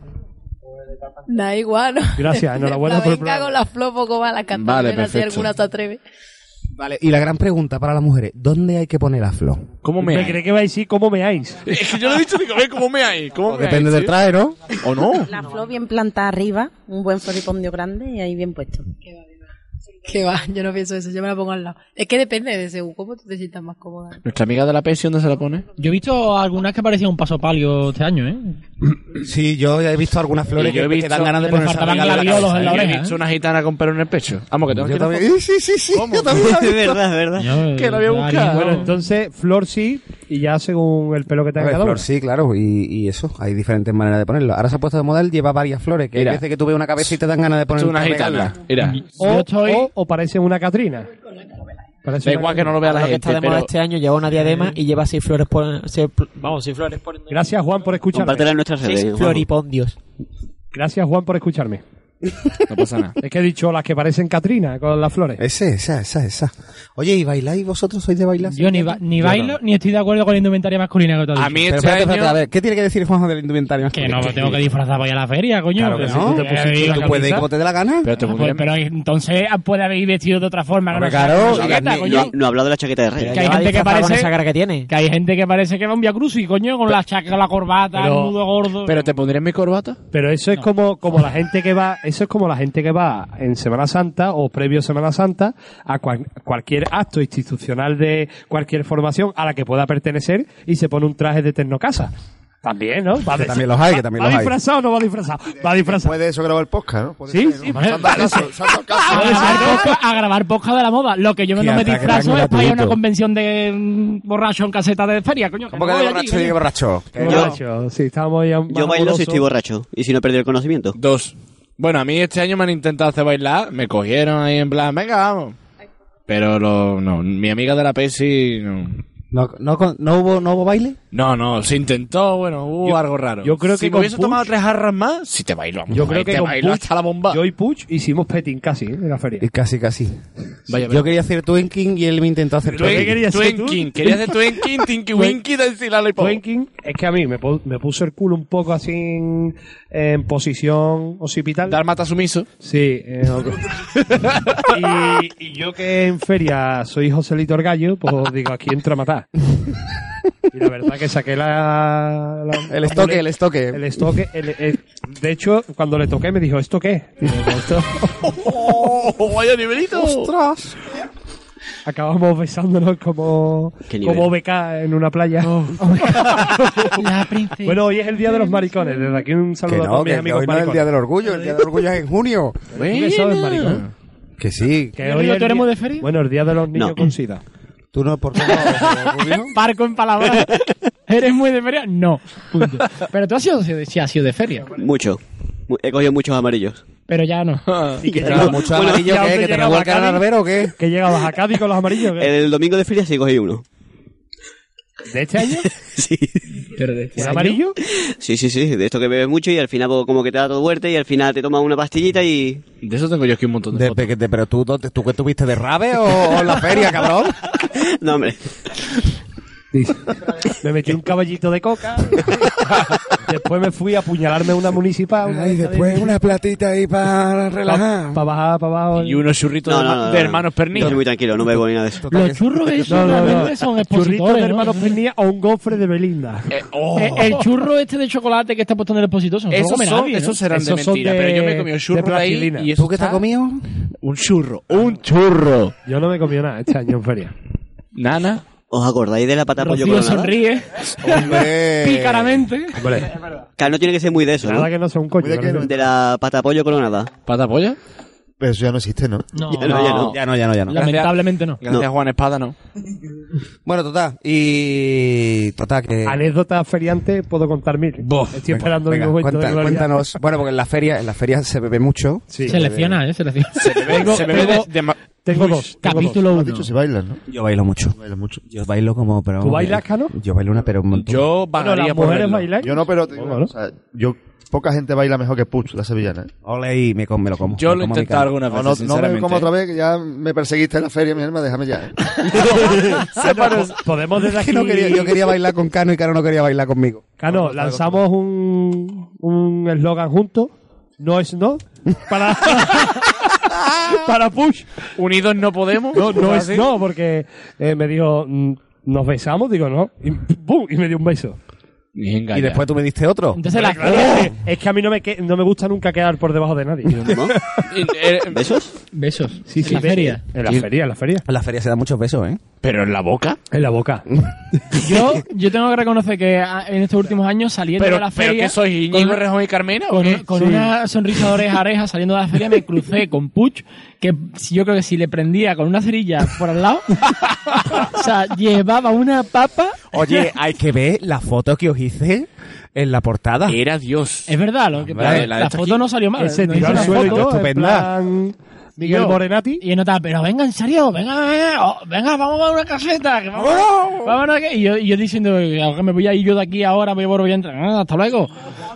Da igual, ¿no? Gracias, enhorabuena La por el venga programa. con la flor poco va la Vale, cantar, si perfecto. alguna se atreve. Vale, y la gran pregunta para las mujeres, ¿dónde hay que poner la flor? ¿Cómo Me me cree que vais a decir cómo meáis. Es que yo lo he dicho, digo, a ver, ¿cómo me hay? ¿Cómo me Depende hay, del tío? traje, ¿no? ¿O no? La flor bien plantada arriba, un buen floripondio grande y ahí bien puesto. Que va, yo no pienso eso, yo me la pongo al lado. Es que depende de según cómo tú te sientas más cómoda. Nuestra amiga de la Pepsi, ¿dónde se la pone? Yo he visto algunas que parecían un paso palio este año, ¿eh? Sí, yo he visto algunas flores Y yo que, he visto- que dan ganas de le ponerse faltaban a regalar gladiolos cabeza, en la ¿eh? Yo he oreja, visto ¿eh? una gitana con pelo en el pecho. Vamos, que tengo que Yo ir a también, sí, sí, sí, ¿Cómo? yo también la he Es visto. verdad, es verdad. Yo, Que la voy a yo buscar. haría- Bueno, entonces, flor sí, y ya según el pelo que A tenga ver, cada uno. flor, sí, claro, y, y eso, hay diferentes maneras de ponerlo. Ahora se ha puesto de moda el lleva varias flores, que Mira. hay veces que tú ves una cabeza y te dan ganas de poner Es una gitana. Mira. O, Yo estoy- o, o parece una Catrina. Parece Da una igual que no lo vea la Lo que gente, está de moda pero... este año lleva una diadema y lleva seis flores por... seis pl- vamos, seis flores por... Gracias, Juan, por escucharme. Compártela en nuestras Seis redes. floripondios. Gracias, Juan, por escucharme. No pasa nada. Es que he dicho las que parecen Catrina con las flores. Ese, esa, esa, esa. Oye, ¿y bailáis vosotros? ¿Sois de bailar? Yo ni, ba- ni Yo bailo no. ni estoy de acuerdo con la indumentaria masculina que te has A dicho. mí Pero este espérate, año... espérate, a ver, ¿qué tiene que decir Juanjo del indumentario Que masculino? no me tengo que disfrazar para ir a la feria, coño. Claro que Que sí, no, tú te que pusiste- diga tú la puedes ir camisa. como te dé la gana. Pero te Ah, pues, pondría... pero entonces puede haber vestido de otra forma. Que Hombre, no sea claro, una chaqueta, No, coño. no ha hablado de la chaqueta de rey. Que hay Lleva gente que disfrazado con parece- esa cara que tiene. Que hay gente que parece que va a un Via Crucis, coño, con la chaqueta, la corbata, Pero- el nudo gordo. ¿Pero te pondrías mi corbata? Pero eso es como, como la gente que va eso es como la gente que va en Semana Santa o previo a Semana Santa a cual- cualquier acto institucional de cualquier formación a la que pueda pertenecer y se pone un traje de tecnocasa. También, ¿no? Va Que de- también los hay, que también ¿Va los hay. disfrazado o no va disfrazado? Va disfrazado. ¿Puede eso grabar podcast, no? Puede Sí, ser, sí, ¿no? hombre, Santa vale, Casa, sí. Santa Casa. A grabar, podcast, a grabar podcast de la moda. Lo que yo no Qué me ata- que disfrazo tan es para ir a una gratuito. convención de mm, borracho en caseta de feria, coño. ¿Cómo no que de voy allí, borracho y coño. de borracho? Que Yo, yo- borracho, sí, estábamos ahí. Yo bailo si estoy borracho. Y si no he perdido el conocimiento. Dos. Bueno, a mí este año me han intentado hacer bailar, me cogieron ahí en plan, venga, vamos. Pero lo, no, mi amiga de la PESI, no. ¿No, no, con- no hubo, ¿No hubo baile? No, no, se intentó, bueno, hubo Yo- algo raro. yo creo si que me con hubiese Puig- tomado tres jarras más, si te bailo. Yo vamos, creo ahí que te con bailo Puig- hasta la bomba. Yo y Puch hicimos petting casi, ¿eh? En la feria. Y casi, casi. Vaya, Yo quería hacer twinking y él me intentó hacer ¿Tú qué twinking. querías hacer tú? Twinking, quería hacer twinking, tinky winky del Silalo y Pop. Twinking, es que a mí me, pu- me puso el culo un poco así en, en posición occipital. Dar mata sumiso. Sí. eh, ok. y, y yo que en feria soy Joselito el Gallo, pues digo, aquí entro a matar. Y la verdad que saqué la... la- El la estoque, mule- el estoque. El estoque. el- el- de hecho, cuando le toqué me dijo, ¿esto qué? Digo, "Esto-". ¡Oh, vaya nivelito! ¡Ostras! Acabamos besándonos como, ¿Qué nivel? como B K en una playa. La princesa. Bueno, hoy es el Día de los Maricones. Desde aquí un Que saludo a no, todos mis que, que amigos hoy no es el maricones. Día del Orgullo, el Día del Orgullo es en junio. ¿Tú qué sabes, maricón? Que sí. Que ¿Y hoy el es tú eres día- muy de feria? Bueno, el Día de los Niños No. con SIDA. ¿Tú no por qué no? Orgullo? Barco en palabras. ¿Eres muy de feria? No. Punto. Pero tú has sido, sí, has sido de feria. Mucho. Mu- He cogido muchos amarillos. Pero ya no. Y que Pero llegaba- mucho bueno, amarillo, ¿y a ¿qué? dónde ¿Que te llegaba revuelcan al Cádiz? albero o qué? ¿Que llegabas a Cádiz con los amarillos? ¿qué? El domingo de feria sí cogí uno. ¿De este año? Sí. Pero de ¿Un amarillo? Sí, sí, sí. De esto que bebes mucho y al final pues, como que te da todo vuelta y al final te tomas una pastillita y... De eso tengo yo aquí un montón de, De, fotos. de- de- pero tú, ¿dónde- ¿tú qué tuviste de rave o, o en la feria, cabrón? No, hombre. Dice, me metí un caballito de coca. Después me fui a apuñalarme una municipal. Una Ay, de- después una platita ahí para relajar. Para bajar, para abajo. Y unos churritos No, de, no, ma- no, no, de no. hermanos Yo pernillos. soy muy tranquilo, no bebo ni nada de eso. Los churros esos No, no, no. realmente son Churritos expositores, de ¿no? hermanos Pernilla o un gofre de Belinda. Eh, oh. Eh, El churro este de chocolate que está puesto en el expositorio. eso no lo Esos come son, nadie, ¿no? esos serán Esos de son mentira, de- pero yo me he comido de churro de ahí plastilina. y eso ¿Tú qué te has está- comido? Un churro, un churro. Yo no me comí nada este año en feria. Nana. ¿Os acordáis de la pata pollo Rocío colorada? sonríe Hombre. pícaramente. Hombre, Claro, no tiene que ser muy de eso, nada ¿no? que no sea un coño. Muy de que ¿no? no. De la pata pollo colorada. ¿Pata polla? Pero eso ya no existe, ¿no? No, Ya no, ya no. Ya no, ya no, ya no. lamentablemente no. Gracias, No. Juan Espada, no. Bueno, total. Y. Total, que. Anécdota feriante puedo contar mil. Bof, Estoy Venga, esperando venga, mi momento cuenta- de gloria. cuéntanos. Bueno, porque en la feria, en la feria se bebe mucho. Sí. Selecciona, ¿eh? Selecciona. Se bebe, se bebe de, de ma- Tengo dos. tengo Capítulo Lo has uno. dicho si bailas, ¿no? Yo bailo mucho. Bailas mucho. Yo bailo como, pero. ¿Tú bailas, Cano? Yo bailo una, pero un montón. Yo Bueno, vagaría las por mujeres verlo. bailan. Yo no, pero te digo, Bueno. o sea, yo poca gente baila mejor que Puch, la sevillana. ¿eh? Ole y me, com- me lo como. Yo Me lo he como mi intentado carne. algunas No, veces, no, no me sinceramente. como otra vez, que ya me perseguiste en la feria, mi hermana, déjame ya. ¿eh? Bueno, podemos desde Es aquí... que no quería, yo quería bailar con Cano y Cano no quería bailar conmigo. Cano, lanzamos un un eslogan juntos. No es no. Para... para Push. Unidos no podemos. No, no es ¿Así? no, porque eh, me dijo, mm, ¿nos besamos? Digo, no. Y, ¡pum! Y me dio un beso. Venga, Y ya. después tú me diste otro. Entonces la Claro, es, que, es que a mí no me, que- no me gusta nunca quedar por debajo de nadie. ¿No? Y, eh, ¿Besos? besos. Sí, sí, En la feria. En la feria, en la feria. En la feria se dan muchos besos, ¿eh? Pero en la boca. En la boca. Yo, yo tengo que reconocer que ah, en estos últimos años saliendo Pero, de la pero feria que sois Íñigo, con, Rejón y Carmena, ¿o con, qué? con Sí. una sonrisa de oreja a oreja saliendo de la feria me crucé con Puch que si yo creo que si le prendía con una cerilla por al lado o sea llevaba una papa. Oye, hay que ver la foto que os hice en la portada. Era Dios. Es verdad, lo que Hombre, la, la de la esta foto aquí. no salió mal. Ese no tiró hizo al una suelo y foto. todo, en estupenda. plan Miguel Yo- Morenati. Y yo notaba, pero venga, en serio, venga, venga, oh, venga, vamos a una caseta, que vamos, vámonos aquí. Y yo, y yo diciendo, que me voy a ir yo de aquí ahora, me voy a entrar, ah, hasta luego.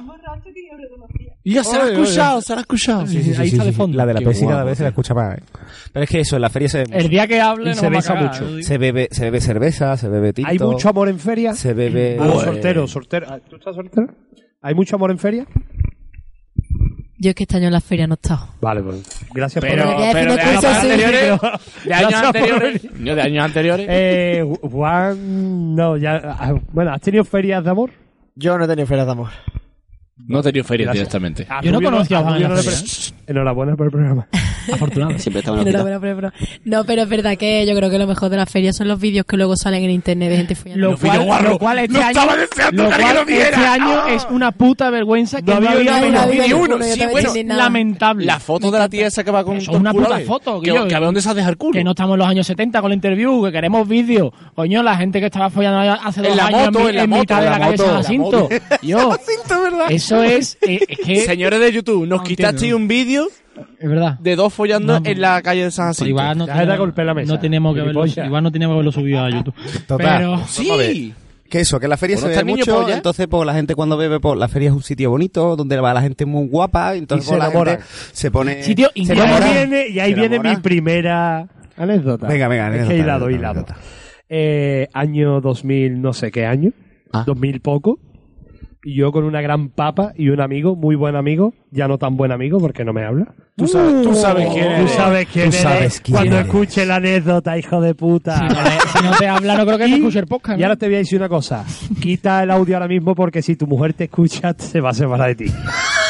Y ya se la ha Oye, oye. escuchado, se la ha escuchado. Sí, sí, ahí está de fondo. La de la Qué Pepsi cada guapo, vez se la escucha más. ¿eh? Pero es que eso, en la feria se bebe El mucho. día que hable Y no se vamos a besa cagar, mucho. yo digo. Se bebe, se bebe cerveza, se bebe tinto. Hay mucho amor en feria. Se bebe... A los Pues- solteros, solteros. ¿Tú estás soltero? ¿Hay mucho amor en feria? Yo es que este año en la feria no he estado. Vale, pues. Gracias Pero, por... voy a decir pero una de cosa años así. anteriores. De años Gracias por anteriores. venir. Yo de años anteriores. Eh, Juan... No, ya... ah, Bueno, ¿has tenido ferias de amor? Yo no he tenido ferias de amor. No he tenido feria Gracias. directamente. A Yo no Rubio conocía a a Juan Rubio en la no le feria. pre- Enhorabuena por el programa. Afortunado. Siempre estaba en el Enhorabuena hospital. por el programa. No, pero es verdad que yo creo que lo mejor de la feria son los vídeos que luego salen en internet de gente follando. Lo cual, lo cual este año, lo cual este año es una puta vergüenza que No no había había ni menos uno, vídeo. ni uno. yo Sí, también bueno, sin nada. Lamentable. La foto de la tía esa que va con Eso con es una culo, puta ¿eh? foto, Que, Guillo. que a ver dónde se ha dejado el culo. Que no estamos en los años setenta con la interview, que queremos vídeo. Coño, la gente que estaba follando hace dos En la años moto, en, mi- en la en moto, mitad de en la, la calle moto, San en la Jacinto. Yo, eso es, eh, es que Señores de YouTube, nos No quitasteis entiendo. un vídeo es verdad. de dos follando No, en la calle de San Pero Jacinto. igual no Ya era tenemos, golpe en la mesa. no tenemos que verlo, Gilipollas. igual no teníamos que haberlo subido a YouTube. Total. Pero Vamos a ver. Sí. Que eso, que la feria Bueno, se está ve el niño mucho, polla. entonces pues la gente cuando bebe, pues la feria es un sitio bonito, donde va la gente muy guapa, entonces Y pues, se la enamoran. gente se pone... Sitio se Y increíble. enamora. ahí viene, y ahí Se viene enamora. mi primera anécdota. Venga, venga, Es anécdota, que hilado, anécdota, hilado. anécdota. Eh, año dos mil, no sé qué año. Ah. dos mil poco. Y yo con una gran papa y un amigo, muy buen amigo, ya no tan buen amigo porque no me habla. Tú sabes, tú sabes quién Tú eres. sabes quién Tú eres. sabes quién Cuando eres. escuche la anécdota, hijo de puta. si no, si no te habla, no creo que te Y- escuche el podcast. Y ¿no? ahora te voy a decir una cosa. Quita el audio ahora mismo porque si tu mujer te escucha, se va a separar de ti.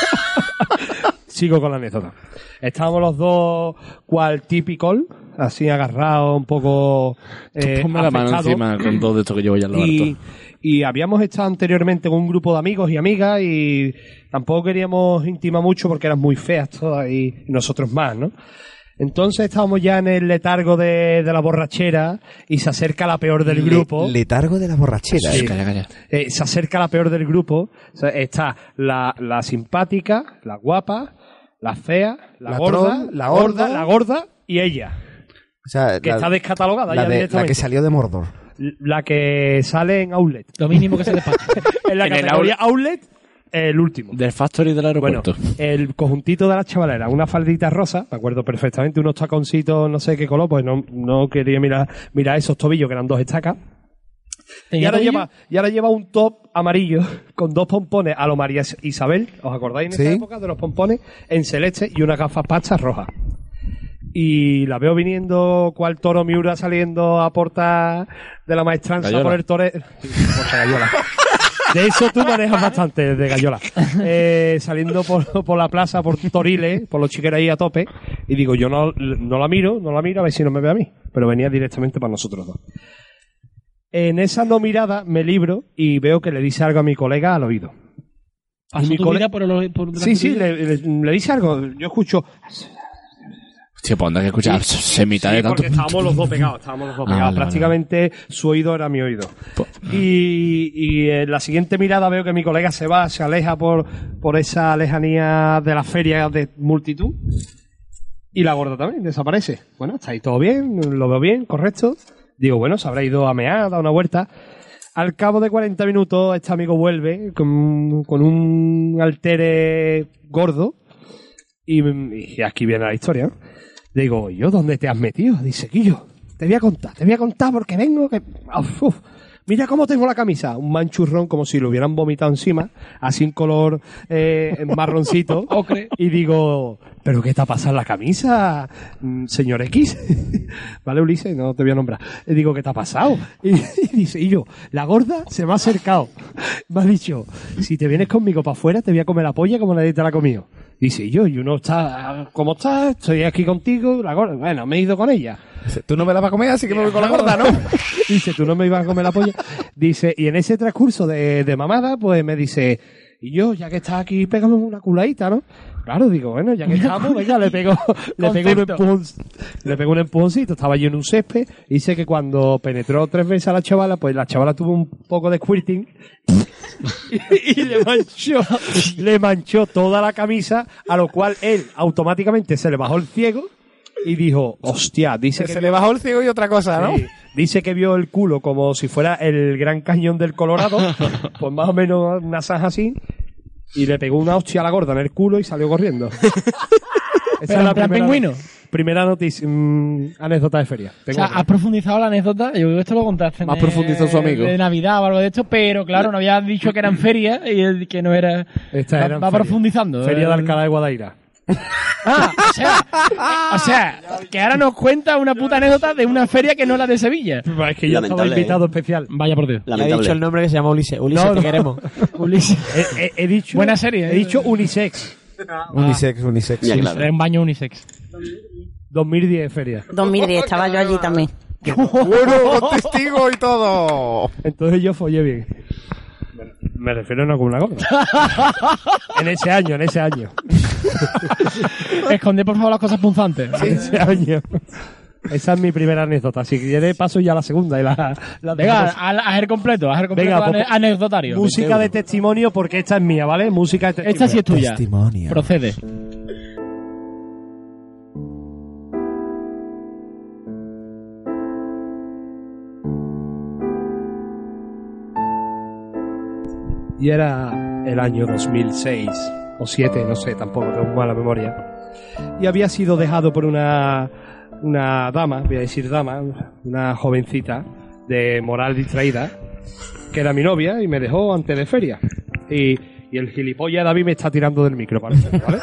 Sigo con la anécdota. Estábamos los dos cual típico, así agarrados, un poco eh, Ponme la mano afectados. encima con todo esto que llevo ya en lo y, harto. y habíamos estado anteriormente con un grupo de amigos y amigas y tampoco queríamos intimar mucho porque eran muy feas todas y, y nosotros más, ¿no? Entonces estábamos ya en el letargo de, de la borrachera y se acerca la peor del Le- grupo. letargo de la borrachera. Sí. ¿eh? Calla, calla. Eh, se acerca la peor del grupo. O sea, está la, la simpática, la guapa, la fea, la, La gorda, troll, la la gorda, gorda. la gorda y ella, O sea, que la, está descatalogada la ya de- la directamente. que salió de Mordor. La que sale en Outlet. Lo mínimo que se despacha. En la En el categoría Outlet, el último. Del Factory del Bueno, aeropuerto. el conjuntito de la chavalera, una faldita rosa, me acuerdo perfectamente, unos taconcitos, no sé qué color, pues no, no quería mirar, mirar esos tobillos que eran dos estacas. Y ¿Tenía ahora, tobillo? lleva, y ahora lleva un top amarillo con dos pompones a lo María Isabel, ¿os acordáis en Sí. esa época de los pompones? En celeste y unas gafas pastas rojas. Y la veo viniendo cual toro Miura saliendo a porta de la maestranza Gallola. por el tore... Sí, porta Gallola. De eso tú manejas bastante, de Gallola. Eh, saliendo por, por la plaza, por Toriles, por los chiqueros ahí a tope. Y digo, yo no, no la miro, no la miro, a ver si no me ve a mí. Pero venía directamente para nosotros dos. En esa no mirada me libro y veo que le dice algo a mi colega al oído. Pasó mi tu cole- vida por el, por Sí, sí, le, le- le dice algo. Yo escucho... Hostia, pues anda que escuchar se mitad Sí, de tanto. porque estábamos los dos pegados, estábamos los dos Ah, pegados. vale, Prácticamente su oído era mi oído. Y, y en la siguiente mirada veo que mi colega se va, se aleja por, por esa lejanía de la feria de multitud. Y la gorda también desaparece. Bueno, está ahí todo bien, lo veo bien, correcto. Digo, bueno, se habrá ido a mear, a dar una vuelta. Al cabo de cuarenta minutos, este amigo vuelve con, con un altere gordo. Y, y aquí viene la historia, ¿no? Digo, ¿yo dónde te has metido? Dice, Quillo, te voy a contar, te voy a contar porque vengo que... Uf, uf. Mira cómo tengo la camisa, un manchurrón como si lo hubieran vomitado encima, así en color eh, marroncito. Ocre. Y digo, ¿pero qué te ha pasado en la camisa, mm, señor X? ¿Vale, Ulises? No te voy a nombrar. Y digo, ¿qué te ha pasado? Y, y dice, y yo, la gorda se me ha acercado. Me ha dicho, si te vienes conmigo para afuera, te voy a comer la polla como nadie te la ha comido. Dice, y yo, y uno está, ¿cómo estás? Estoy aquí contigo, la gorda. Bueno, me he ido con ella. Tú no me la vas a comer, así que me voy con la gorda, ¿no? Dice, tú no me ibas a comer la polla. Dice, y en ese transcurso de, de mamada, pues me dice, y yo, ya que estás aquí, pégame una culadita, ¿no? Claro, digo, bueno, ya que estamos, venga, le pego, le pego un Concepto. empujón, le pego un empujoncito, estaba yo en un césped, y dice que cuando penetró tres veces a la chavala, pues la chavala tuvo un poco de squirting, y, y le manchó, le manchó toda la camisa, a lo cual él automáticamente se le bajó el ciego, y dijo, hostia, dice que Se le bajó el ciego y otra cosa, ¿no? Sí. Dice que vio el culo como si fuera el Gran Cañón del Colorado, pues más o menos una zanja así, y le pegó una hostia a la gorda en el culo y salió corriendo. Esa Pero en plan pingüino. Primera noticia, mm, anécdota de feria. O Tengo sea, otra. has profundizado la anécdota. Yo creo que esto lo contaste. Más en, profundizó su amigo. De Navidad o algo de esto, pero claro, no había dicho que eran ferias y el que no era. Esta va, era va feria. profundizando. Feria de El- Alcalá de Guadaira. Ah, o sea, o sea, que ahora nos cuenta una puta anécdota de una feria que no es la de Sevilla. Es que yo estaba invitado especial. Vaya por Dios. Le ha dicho el nombre que se llama Ulises. Ulises, No, te no. queremos. Ulises. He, he- he dicho, Buena serie, He ¿eh? dicho unisex. Unisex, unisex. Ya, sí. claro. Era un baño unisex. dos mil diez feria. dos mil diez, estaba yo allí también. Bueno, con testigo y todo. Entonces yo follé bien. Me, me refiero no con una gorda. En ese año, en ese año. Esconde, por favor, las cosas punzantes. En ese año. Esa es mi primera anécdota. Si quieres paso ya a la segunda y la, la Venga, a, a hacer completo, a hacer completo Venga, ane- pues, anecdotario. música de testimonio porque esta es mía, ¿vale? Música de testimonio. Esta sí es tuya. Testimonio. Procede. Y era el año dos mil seis o siete, no sé, tampoco tengo mala memoria. Y había sido dejado por una, una dama, voy a decir dama, una jovencita de moral distraída, que era mi novia y me dejó antes de feria. Y, y el gilipollas David me está tirando del micro, parece, ¿vale?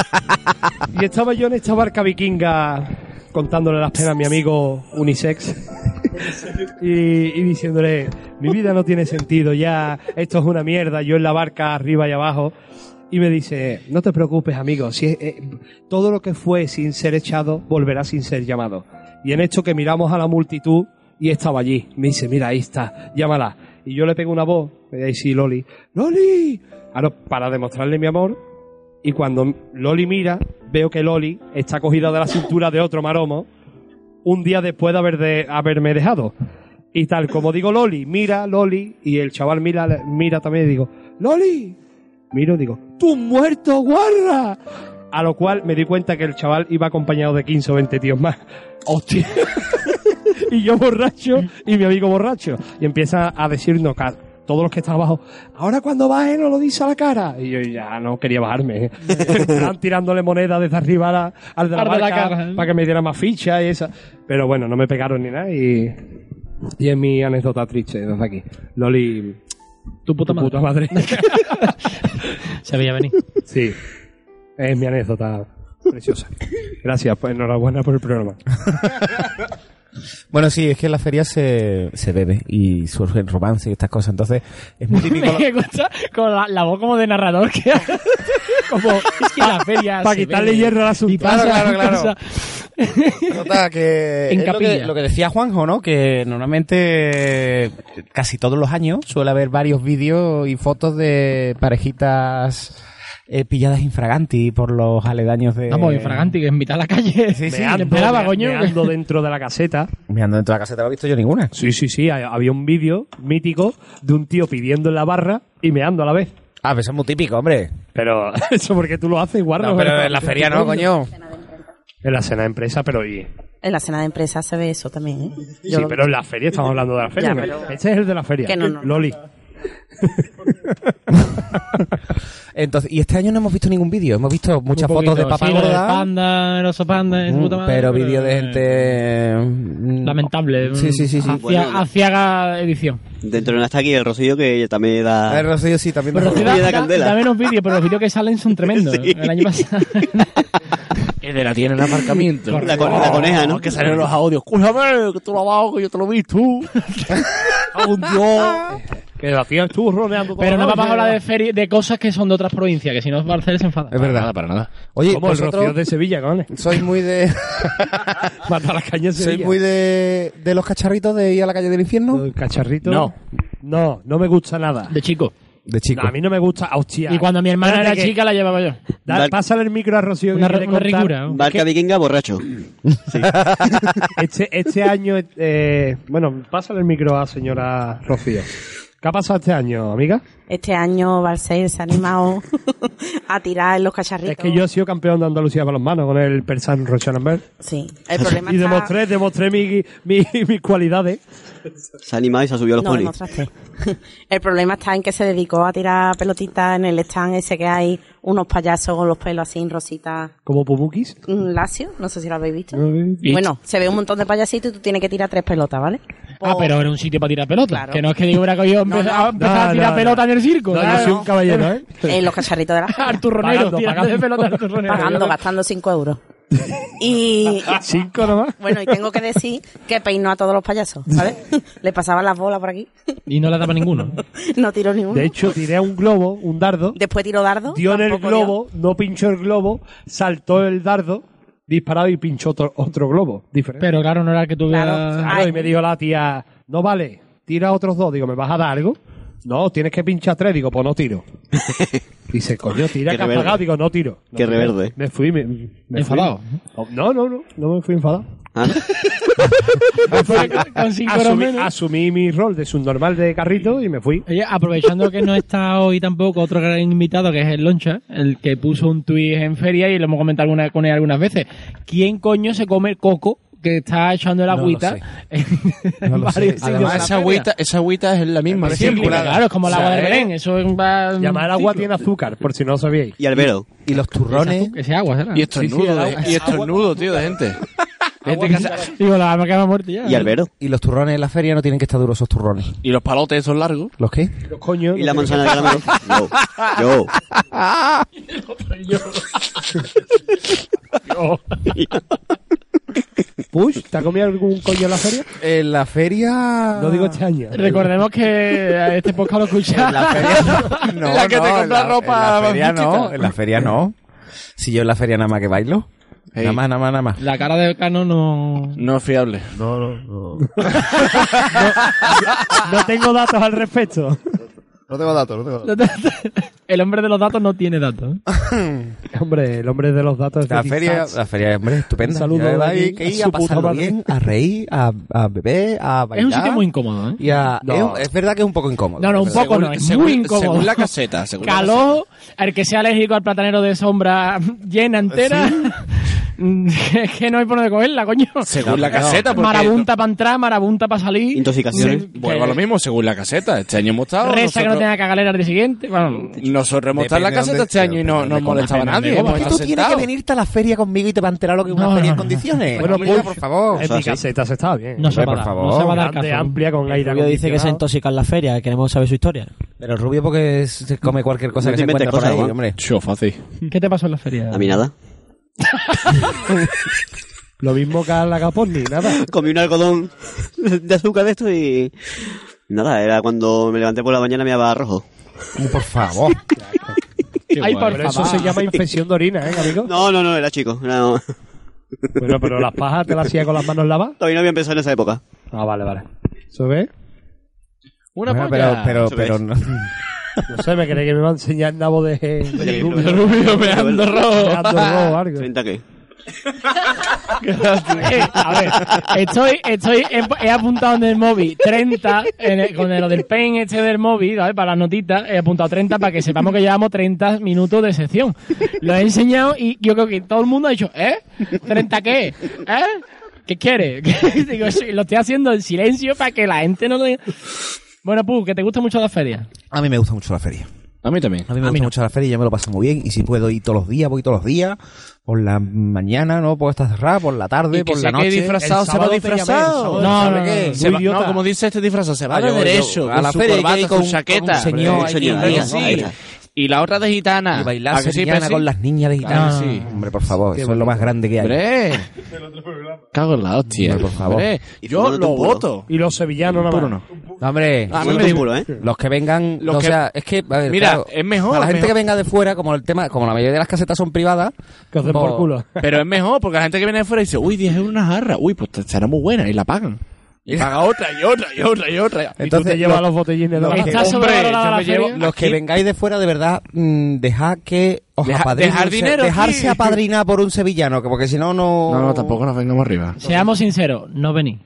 Y estaba yo en esta barca vikinga contándole las penas a mi amigo Unisex. Y, y diciéndole, mi vida no tiene sentido ya, esto es una mierda, yo en la barca arriba y abajo. Y me dice, no te preocupes, amigo, si es, eh, todo lo que fue sin ser echado volverá sin ser llamado. Y en esto que miramos a la multitud y estaba allí, me dice, mira, ahí está, llámala. Y yo le pego una voz, me dice Loli, ¡Loli! Ahora, para demostrarle mi amor, y cuando Loli mira, veo que Loli está cogida de la cintura de otro maromo, un día después de, haber de haberme dejado. Y tal, como digo Loli, mira Loli, y el chaval mira, mira también y digo, ¡Loli! Miro y digo, ¡tú muerto, guarra! A lo cual me di cuenta que el chaval iba acompañado de quince o veinte tíos más. ¡Hostia! Y yo borracho, y mi amigo borracho. Y empieza a decirnos, todos los que están abajo, ahora cuando baje no lo dice a la cara. Y yo ya no quería bajarme. Estaban tirándole moneda desde arriba a la- al de la Al de la barca cara. para que me diera más ficha y esa. Pero bueno, no me pegaron ni nada y, y es mi anécdota triste desde aquí. Loli, Tu puta tu madre. puta madre. Se veía venir. Sí, es mi anécdota preciosa. Gracias, pues enhorabuena por el programa. Bueno, sí, es que en la feria se, se bebe y surgen romance y estas cosas. Entonces, es muy típico. Me gusta con la, la voz como de narrador que como es que la feria Para se quitarle bebe hierro al asunto. y pasa Claro, claro, claro. cosa. Nota que En es lo capilla. que, lo que decía Juanjo, ¿no? Que normalmente casi todos los años suele haber varios vídeos y fotos de parejitas eh, pilladas infraganti por los aledaños de... Vamos, infraganti, que en mitad de la calle. Sí, sí, Me Meando, esperaba, me- coño. meando dentro de la caseta. Mirando dentro de la caseta no he visto yo ninguna. Sí, sí, sí. hay- Había un vídeo mítico de un tío pidiendo en la barra y meando a la vez. Ah, pero eso es muy típico, hombre. Pero eso porque tú lo haces, guarda. No, pero en la feria no, coño. En la cena de empresa, pero y... En la cena de empresa se ve eso también, ¿eh? Sí, Yo lo- pero en la feria, estamos hablando de la feria. Ya, ¿no? pero- Este es el de la feria. Que no, no. Loli. Entonces, y este año no hemos visto ningún vídeo. Hemos visto muchas Un fotos de poquito, papá sí, lo del gorda. panda, el oso panda, es Mm, puta madre, pero vídeo de gente... mm, lamentable. Sí, sí, sí, sí. Acia- Bueno. Aciaga edición. Dentro no está aquí el Rocío que también da... El Rocío sí, también. Pero me Rocío, acuerdo. da da, da, candela. da menos vídeos, pero los vídeos que salen son tremendos. Sí. El año pasado. El de la tiene en el aparcamiento. La, con- la coneja, ¿no? Que salieron los audios. Escúchame, que tú lo abajo, que yo te lo vi tú. ¡A un Dios! Que la tía estuvo roneando toda Pero la no noche. vamos a hablar de, feria, de cosas que son de otras provincias, que si no Barcelona se enfada. Es verdad. Nada, para nada. Oye, Como el vosotros Rocío de Sevilla, cojones. sois muy de... Mata las cañas de ¿Sois Sevilla. muy de, de los cacharritos de ir a la calle del infierno? ¿El cacharrito? No. No, no me gusta nada. De chico. De chico. No, a mí no me gusta. Hostia. Y cuando mi hermana Espérate era que- chica la llevaba yo. Da- Bar- pásale el micro a Rocío que Una, quiere una contar. ricura. ¿no? Barca vikinga borracho. Este, este año, eh, bueno, pásale el micro a señora Rocío. ¿Qué ha pasado este año, amiga? Este año Balseir se ha animado a tirar en los cacharritos. Es que yo he sido campeón de Andalucía para los manos con el Persan Rochanambert. Sí, el problema Y está... demostré, demostré mi, mi- mis cualidades. Se ha animado y se ha subido a los No, ponis. demostraste. El problema está en que se dedicó a tirar pelotitas en el stand ese que hay unos payasos con los pelos así en rositas. ¿Como Pumukis? Lacio, no sé si lo habéis visto. No, ¿Y? Bueno, se ve un montón de payasitos y tú tienes que tirar tres pelotas, ¿vale? Ah, pero era un sitio para tirar pelota. Claro. Que no es que digo hubiera cogido empezar, no. a empezar No, a tirar no, pelota no. en el circo. No, claro. yo soy un caballero, ¿eh? En los cacharritos de la feria. Arturronero, Pagando, tirando pagando. de pelota arturronero. Pagando, gastando cinco euros. Y Cinco nomás. bueno, y tengo que decir que peinó a todos los payasos, ¿sabes? Le pasaban las bolas por aquí. Y no le daba ninguno. No tiró ni uno. De hecho, tiré un globo, un dardo, Después tiró dardo. dio en el tampoco globo, no pinchó el globo, saltó el dardo, disparado y pinchó otro, otro globo diferente. Pero claro, no era el que tuviera... Claro. Claro, Ay. y me dijo la tía, no vale, tira otros dos. Digo, ¿me vas a dar algo? No, tienes que pinchar tres. Digo, pues no tiro. Dice, coño, tira Qué que has reverde. pagado. Digo, no tiro. No Qué tiré. reverde. Me fui, me, me ¿Enfadado? fui. No, no, no, no me fui enfadado. ¿Ah? Con cinco euros Asumí, menos. asumí mi rol de subnormal de carrito y me fui. Oye, aprovechando que no está hoy tampoco otro gran invitado, que es el Loncha, el que puso un tuit en feria y lo hemos comentado alguna, con él algunas veces. ¿Quién coño se come el coco que está echando el No lo agüita? sé. en No lo varios sé. sitios de Además, la esa feria? agüita, esa agüita es la misma Sí, siempre. claro, es como el O agua sea, de ¿eh? Belén. Eso es un va- Y además el agua ciclo. tiene azúcar, por si no lo sabíais. Y Albero. Y los turrones. Ese agua, ¿será? Y estornudo, Sí, sí, el de- agua- y estornudo, tío, de gente. Gente que se- Digo, la alma que va muerta ya. Y Albero. Y los turrones en la feria no tienen que estar duros esos turrones. Y los palotes esos largos. ¿Los qué? Los coños. Y la manzana de caramelo. Yo. Yo. Push, ¿te ha comido algún coño en la feria? En la feria... No digo este año. Recordemos que este podcast lo escucha. En la feria no. La que te en compra la- ropa En la feria no. bajita. En la feria no. Si yo en la feria nada más que bailo. Ey. Nada más, nada más, nada más. La cara de Cano no... No es fiable. No, no, no. No tengo datos al respecto. No tengo datos, no tengo datos. El hombre de los datos no tiene datos. Hombre, el hombre de los datos. La de feria, Tic-Tacs. la feria, hombre, estupenda. Un saludo Ya va de ahí, aquí que a ir su a puta pasarlo madre. bien, a reír, a, a beber, a bailar. Es un sitio muy incómodo, ¿eh? Y a, No. es, es verdad que es un poco incómodo. No, no, un Es verdad. poco no, es muy incómodo. Según la caseta. Según la Calor, el que sea alérgico al platanero de sombra llena entera. Es que no hay por dónde cogerla, coño. Según la caseta, porque- Marabunta para entrar, marabunta para salir. Intoxicaciones. Sí, Vuelvo a lo mismo, según la caseta. Este año hemos estado. Reza que no nosotros- tenga cagalera al día siguiente. Bueno, Nosotros hemos estado en la Depende caseta dónde- este año y no depende nos dónde molestaba a comas. nadie. Depende Hemos Es que estado tú tienes que sentados. venirte a la feria conmigo y te va a enterar lo que es una No, feria no, en no. condiciones. Bueno, Mira, pues, por favor. En mi caseta se estaba bien. no se, Hombre, va a por dar, no favor. se va a dar Grande, caso. amplia, con aire Rubio dice que se acondicionado. intoxica en la feria, queremos saber su historia. Pero Rubio porque se come cualquier cosa No que te se encuentra inventes por ahí, cosas, ¿no? hombre. Yo, fácil. ¿Qué te pasó en la feria? A mí nada. Lo mismo que a la Caponi, nada. Comí un algodón de azúcar de esto y... Nada, era cuando me levanté por la mañana me daba rojo. Por favor. Ay, por Pero eso favor. se llama infección de orina, ¿eh, amigo? No, no, no, era chico. No, Bueno, pero las pajas te las hacía con las manos lavadas. todavía no había empezado en esa época. Ah, vale, vale. ¿Eso ves? Una Bueno, polla. pero, pero, Eso pero ves. no. No sé, me creí que me iba a enseñar el nabo de, de Rubio. Rubio meando rojo. Meando rojo o algo. ¿treinta qué? Eh, a ver, estoy, estoy, he, he apuntado en el móvil treinta, en el- con lo del pen este del móvil, ¿vale? Para las notitas, he apuntado treinta para que sepamos que llevamos treinta minutos de sección. Lo he enseñado y yo creo que todo el mundo ha dicho, ¿eh? ¿treinta qué? ¿Eh? ¿Qué quiere? Digo, sí, lo estoy haciendo en silencio para que la gente no lo... Bueno, Pu, que te gusta mucho la feria. A mí me gusta mucho la feria. A mí también. A mí me gusta mucho la feria y yo me lo paso muy bien. Y si puedo ir todos los días, voy todos los días. Por la mañana, ¿no? Puedo estar cerrada. Por la tarde, Y que por se la quede noche. disfrazado, El se va sábado te llamé, el disfrazado. sábado. No, ¿Sabe no, qué? no, Se va- Idiota. no, como dice este disfrazado, se va Ah, de yo- yo- derecho. a con la su feria hay que corbata, ir con con- su chaqueta. con un señor, Hombre, hay que ir ahí ahí, sí. ahí. Y la otra de gitana. Y bailar ¿A que sí, sevillana Pesi? con las niñas de gitana. Ah, sí. Hombre, por favor, eso es lo más grande que hay. Hombre. Cago en la hostia. Hombre, por favor. Hombre, Y yo fumándote lo un puro. voto. Y los sevillanos nada Puro más. no. Hombre, Ah, a mí Bueno, me digo- puro, ¿eh? los que vengan, Los o que- sea, es que, a ver, Mira, claro, es mejor, para la es gente mejor. que venga de fuera, como el tema, como la mayoría de las casetas son privadas, Que os den pues, por culo. Pero es mejor, porque la gente que viene de fuera dice, uy, diez euros una jarra. Uy, pues será muy buena. Y la pagan. Y paga otra, y otra, y otra, y otra. Y tú Entonces, te llevas los- los botellines de los la que- Está Hombre, sobrevalorada yo la me llevo- feria. los que Aquí- vengáis de fuera, de verdad, mm, dejad que os Deja- apadrine dejar un se- dinero, dejarse sí. apadrinar por un sevillano, que porque si no, no... No, no, tampoco nos vengamos arriba. Seamos sinceros, no venís.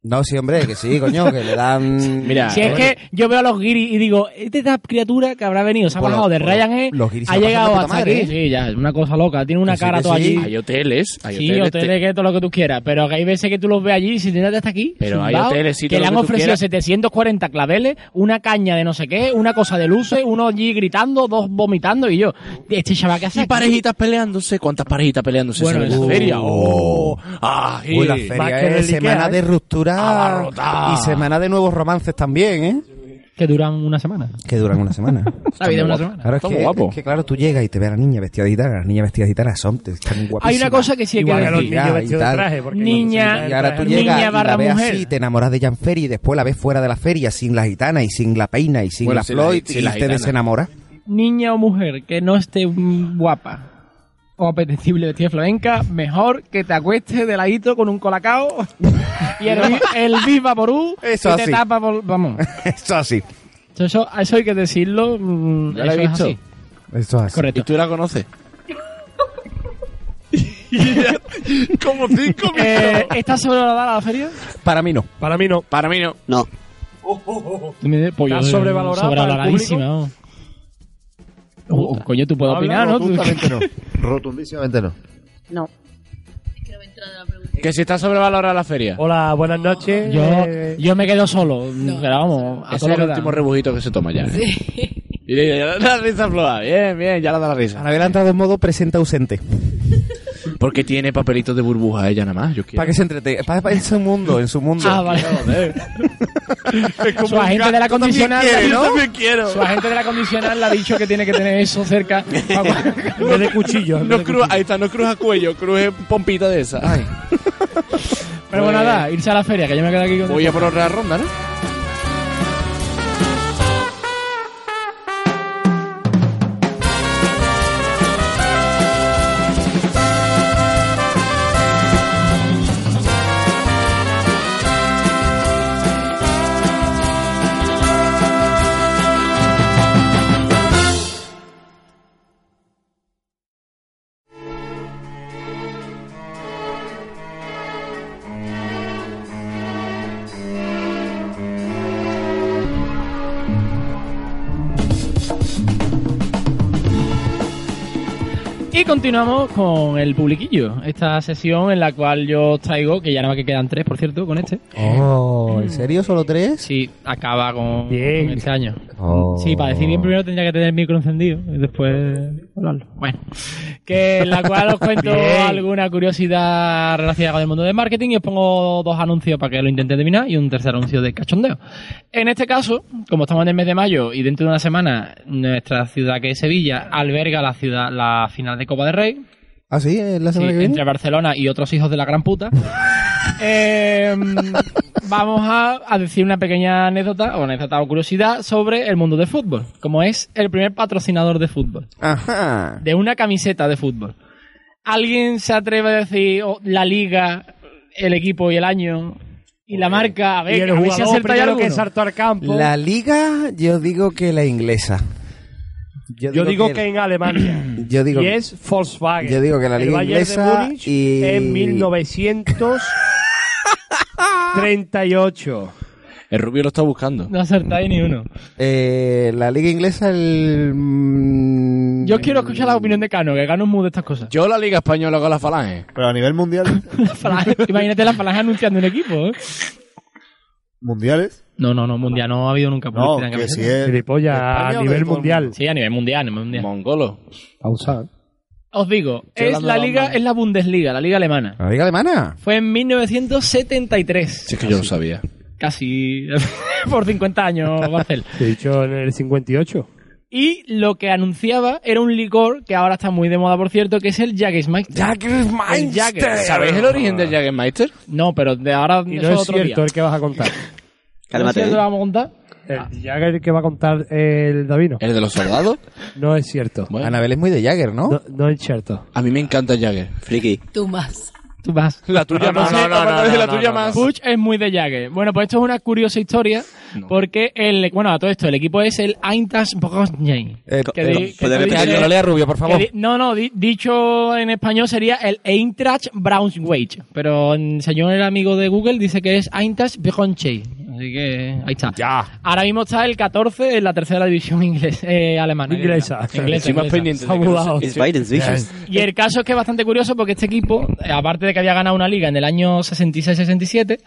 No, sí, hombre, que sí, coño, que le dan... Mira, Si es que yo veo a los guiris y digo, esta criatura que habrá venido, se ha Pues bajado lo- de pues Ryanair, los guiris ha se la llegado pasan de hasta puta madre, aquí. ¿eh? Sí, ya, es una cosa loca. Tiene una Que sí, cara que toda sí. allí. hay hoteles, hay Sí, hoteles. hoteles, que todo lo que tú quieras. Pero que hay veces que tú los ves allí y si tienes hasta aquí. Pero hay zumbao, hoteles, sí, que todo le lo han que tú ofrecido quieras. setecientos cuarenta claveles, una caña de no sé qué, una cosa de luces, uno allí gritando, dos vomitando y yo. Este chaval que hace Y aquí? parejitas peleándose. ¿Cuántas parejitas peleándose Bueno, en la eso. feria? ¡Oh! ¡Ay! Uy, la Más feria que en el es semana Ikea, de ¿eh? ruptura Abarrotada. y semana de nuevos romances también, ¿eh? Que duran una semana. Que duran una semana. La vida de una semana. Claro, es Está muy que, guapo. es que claro, tú llegas y te ves a la niña vestida de gitana, las niñas vestidas de gitana son, están guapísimas. Hay una cosa que sí hay que Igual que los decir. niños y vestidos de tal. traje. porque Niña- cuando se Y ahora tú quitan el llegas Niña y barra la ves mujer. así, te enamoras de Jan Ferry y después la ves fuera de la feria sin la gitana y sin la peina y sin Bueno, la sin la- flor y, sin y la te gitana. desenamoras. Niña o mujer que no esté mm, guapa o apetecible vestida de flamenca, mejor que te acuestes de ladito con un colacao y el, vi- el viva porú Eso y te así. tapa por... Vamos. Eso así. Eso, eso hay que decirlo. mm, Ya la he eso es visto. así. Eso es así. Correcto. ¿Y tú la conoces? Como cinco Eh, ¿Está sobrevalorada la feria? Para mí no. Para mí no. Para mí no. No. Tú me- pues yo- ¿Está sobrevalorada para el sobrevaloradísima, vamos. Oh, coño, tú puedes opinar, ¿no? Tú- Rotundamente no. Rotundísimamente no. No. Que si está sobrevalorada la feria. Hola, buenas noches. Yo, Eh, yo me quedo solo. Pero vamos, a Ese todo es lo el que da. último rebujito que se toma ya. ¿eh? Y le- ya la risa floja. Bien, bien, ya la da la risa. Ahora ha entrado en modo presente ausente. Porque tiene papelitos de burbuja ella nada más. Yo quiero. Para que se entretenga. Para en su mundo, en su mundo. Ah, vale. Su agente de la Tú también condicional. quieres, ¿no? ¿no? también quiero. Su agente de la condicional le ha dicho que tiene que tener eso cerca. en vez de cuchillo. en No vez de cru- ahí está, no cruja cuello, cruje pompita de esa. Ay. Pero bueno, nada, irse a la feria, que yo me quedo aquí con... Voy a por otra ronda, ¿no? Y continuamos con el publiquillo, esta sesión en la cual yo os traigo, que ya nada más que quedan tres, por cierto, con este. Oh, ¿en serio? ¿Solo tres? Sí, acaba con, Bien. con este año. Oh. Sí, para decir bien primero tendría que tener el micro encendido y después hablarlo. Bueno, que en la cual os cuento Bien. alguna curiosidad relacionada con el mundo del marketing y os pongo dos anuncios para que lo intentéis adivinar y un tercer anuncio de cachondeo. En este caso, como estamos en el mes de mayo y dentro de una semana nuestra ciudad que es Sevilla alberga la ciudad la final de Copa del Rey, ¿Ah, sí? ¿Es la sí, semana que viene? entre Barcelona y otros hijos de la gran puta. Eh, vamos a, a decir una pequeña anécdota o anécdota o curiosidad sobre el mundo del fútbol, como es el primer patrocinador de fútbol, Ajá. de una camiseta de fútbol. ¿Alguien se atreve a decir oh, la liga, el equipo y el año y la marca? A ver, y el a ver si jugador acertáis primero que alguno. saltó al campo. La liga, yo digo que la inglesa. Yo digo que en Alemania. Yo digo, Y es Volkswagen. yo digo que la El liga Bayern inglesa de Múnich y... en mil novecientos treinta y ocho. El rubio lo está buscando. No acertáis ni uno. eh, la liga inglesa, el... mm, Yo quiero escuchar la opinión de Cano, que Cano es muy de estas cosas. Yo la Liga Española con la Falange. Pero a nivel mundial, La Falange- imagínate la Falange anunciando un equipo, ¿eh? mundiales, No, no, no, mundial no ha habido nunca. no, publicidad en que si camiseta. es... Gilipollas, a España o de nivel todo el mundial. mundo. Sí, a nivel mundial, a nivel mundial. Mongolo. Pausa. Os digo, Estoy es hablando la de liga, Batman. es la Bundesliga, la liga alemana. La liga alemana. Fue en mil novecientos setenta y tres. Si es que yo lo sabía. Casi por cincuenta años, Marcel. Te he dicho en el cincuenta y ocho. Y lo que anunciaba era un licor que ahora está muy de moda, por cierto, que es el Jägermeister. El Jäger. ¿Sabéis el origen del Jägermeister? No, pero de ahora Y eso no es otro cierto día. el que vas a contar. ¿No es Cálmate, cierto ¿eh? lo vamos a contar? El Jagger que va a contar el Davino. ¿El de los soldados? No es cierto. Bueno, Anabel es muy de Jagger, ¿no? No, no es cierto. a mí me encanta el Jagger. Friki. Tú más. tú vas. La tuya más. No, no, no, no, la no, tuya no, más. no. Puig es muy de Jagger. Bueno, pues esto es una curiosa historia porque el, bueno, a todo esto, el equipo es el Eintracht Braunschweig. Eh, Que eh, di- ¿puede que tú repetir? dices- Que lo lea Rubio, por favor. que di- no, no, di- dicho en español sería el Eintracht Braunschweig, pero el señor el amigo de Google dice que es Eintracht Braunschweig. Así que ahí está. Ya. Ahora mismo está el catorce en la tercera división inglés, eh, alemana. Inglesa. Inglesa, Estoy más inglesa. pendiente de que Vamos, no vamos. sé- Es Biden's Vision. Y el caso es que es bastante curioso porque este equipo, eh, aparte de que había ganado una liga en el año sesenta y seis sesenta y siete,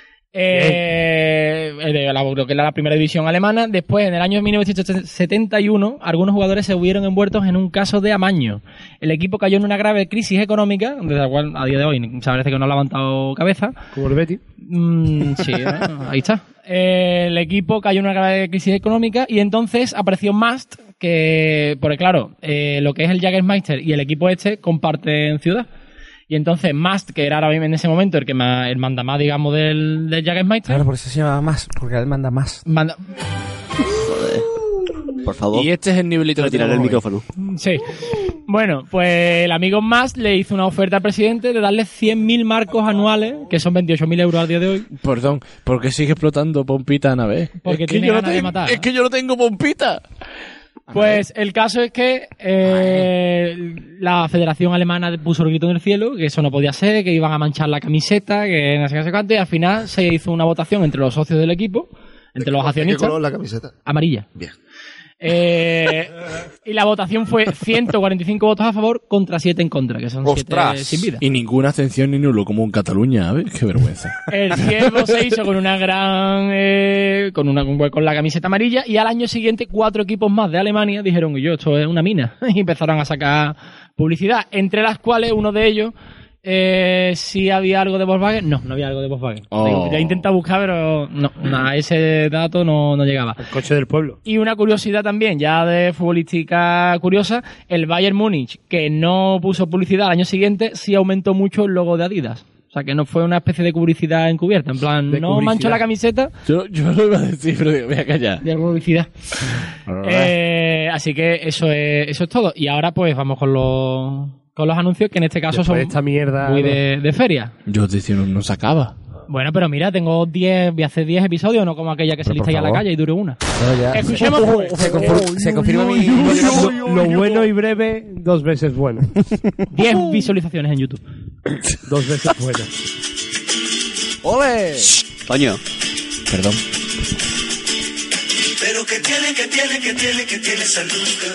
eh, eh, de la- lo que era la primera división alemana, después en el año mil novecientos setenta y uno algunos jugadores se vieron envueltos en un caso de amaño. El equipo cayó en una grave crisis económica, de la cual a día de hoy se parece que no ha levantado cabeza. Como el Betty. Mm, sí, ¿eh? Ahí está. Eh, el equipo cayó en una grave crisis económica y entonces apareció Mast, que, porque claro, eh, lo que es el Jägermeister y el equipo este comparten ciudad. Y entonces Mast, que era ahora mismo en ese momento el que más, el mandamás, digamos, del, del Jägermeister. Claro, por eso se llama más, porque él manda más. Manda... Por favor. Y este es el nivelito de Retirar el micrófono. Sí. Bueno, pues el amigo Mast le hizo una oferta al presidente de darle cien mil marcos anuales, que son veintiocho mil euros al día de hoy. Perdón, ¿por qué sigue explotando pompita a vez? Porque es que tiene yo no ganas de tengo- matar. Es que yo no tengo pompita. Pues el caso es que eh, la Federación Alemana puso el grito en el cielo, que eso no podía ser, que iban a manchar la camiseta, que no sé qué, no sé cuánto, y al final se hizo una votación entre los socios del equipo, entre los ¿De qué accionistas. color la camiseta? Amarilla. Bien. Eh, y la votación fue ciento cuarenta y cinco votos a favor contra siete en contra, que son siete sin vida. Y ninguna abstención ni nulo, como en Cataluña, ¿ves? Qué vergüenza. El ciervo se hizo con una gran eh, con una con la camiseta amarilla y al año siguiente cuatro equipos más de Alemania dijeron que yo esto es una mina y empezaron a sacar publicidad, entre las cuales uno de ellos eh, si había algo de Volkswagen. No, no había algo de Volkswagen. Oh. Ya he intentado buscar, pero no, a ese dato no, no llegaba. El coche del pueblo. Y una curiosidad también, ya de futbolística curiosa, el Bayern Múnich, que no puso publicidad al año siguiente, sí aumentó mucho el logo de Adidas. O sea, que no fue una especie de publicidad encubierta. En plan, De no publicidad. mancho la camiseta Yo, yo lo iba a decir, pero digo, voy a callar. de publicidad. Eh, así que eso es, eso es todo. Y ahora pues vamos con los, con los anuncios, que en este caso Después de son esta mierda. muy de, de feria. Yo te decía, no, no se acaba. Bueno, pero mira, tengo diez, voy a hacer diez episodios, no como aquella que se Pero, lista ahí a por la favor. calle y dure una. Bueno, ya. Escuchemos pues. Se, confir- se confirma mi... Lo, lo bueno y breve, dos veces bueno. diez visualizaciones en YouTube. Dos veces bueno. ¡Ole! Coño. Perdón. Pero que tiene, que tiene, que tiene, que tiene esa luz.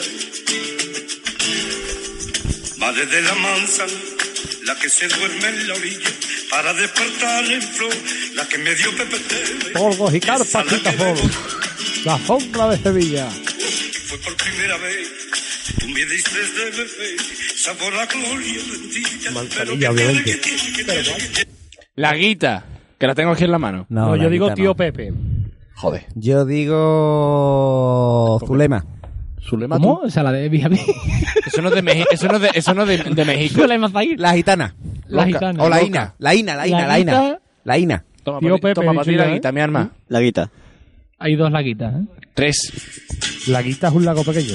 Madre de la manzana, la que se duerme en la orilla para despertar en flor, la que me dio Pepe Tele. Polvos y carpas y cazón. La sombra de Sevilla. Fue por primera vez, tú me diste de bebé, sabor a gloria bendita. Manzanilla, obviamente. La guita, que la tengo aquí en la mano. No, No, la yo digo guita tío no. Pepe. Joder. Yo digo... Zulema. Zulema, ¿Cómo? tú. O sea, la de Vijaví. Eso no es de México. Eso no es de, eso no es de, de México. Zulema Zahir. La gitana. La Loca. gitana. O la Loca. ina. La ina, la ina, La la ina. guita. La ina. Toma, Tío pa' ti- Pepe, toma he para dicho ti la yo, ¿eh? guita, mi arma. La guita. Hay dos laguitas, ¿eh? Tres. La guita es un lago pequeño.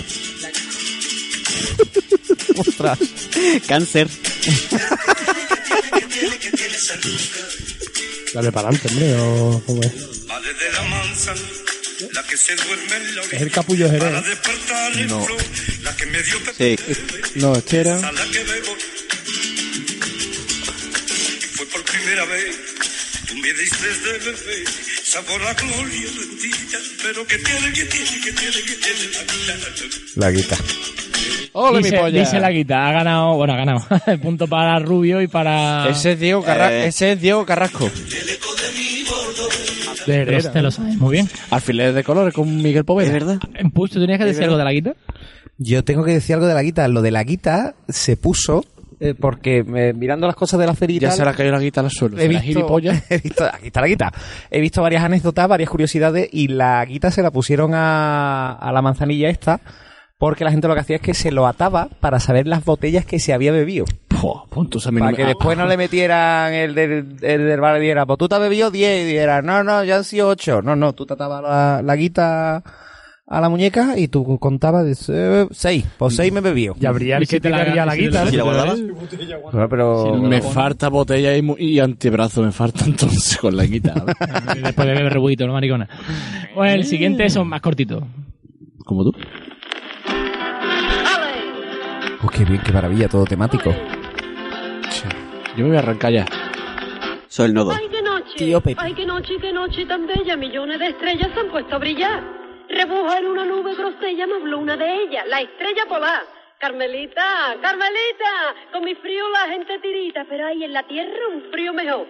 Ostras. Cáncer. Dale para adelante, hombre. O, ¿cómo es? Madre de la manzana, la que se duerme en la orilla Es el capullo Jerez. para despertar en No. flor, la que me dio Pepe Sí. No, este era... a la que bebo. Y fue por primera vez, tú me diste de bebé, sabor a gloria bendita, pero que tiene, que tiene, que tiene, que tiene la vida. La guita. ¡Ole, mi Dice, polla! dice la guita, ha ganado, bueno, ha ganado. Punto para Rubio y para... Ese es Diego, Carra- Eh. ese es Diego Carrasco. De Pero Herrera. te lo sabes muy bien. Alfileres de colores con Miguel Poveda. ¿Es verdad? En Push, ¿tú tenías que decir algo de la guita? Yo tengo que decir algo de la guita. Lo de la guita se puso eh, porque eh, mirando las cosas de la feria y Ya tal, se le ha caído la guita al suelo. he ¿Será visto, gilipollas? he visto, aquí está la guita. He visto varias anécdotas, varias curiosidades y la guita se la pusieron a, a la manzanilla esta porque la gente lo que hacía es que se lo ataba para saber las botellas que se había bebido. Puh, puntos a mí no Para me- que después no le metieran el del, el del bar y diera, pues tú te has bebido diez y diera, no, no, ya han sido ocho. No, no, tú te atabas la, la guita a la muñeca y tú contabas eh, seis. Pues seis me bebió. Y habría el que te la la guita. ¿Si la guardabas? Pero, pero- Me falta botella y, mu- y antebrazo, me falta entonces con la guita. Después de beber rebuito, ¿no, maricona? Pues el siguiente son más cortitos. ¿Como tú? Oh, qué bien, qué maravilla, todo temático. Yo me voy a arrancar ya. Soy el nodo. Ay, qué noche, Tío Pepe. ay, qué noche, qué noche tan bella, millones de estrellas se han puesto a brillar. Rebuja en una nube grosella, me habló una de ellas, la estrella polar. Carmelita, Carmelita, con mi frío la gente tirita, pero ahí en la tierra un frío mejor.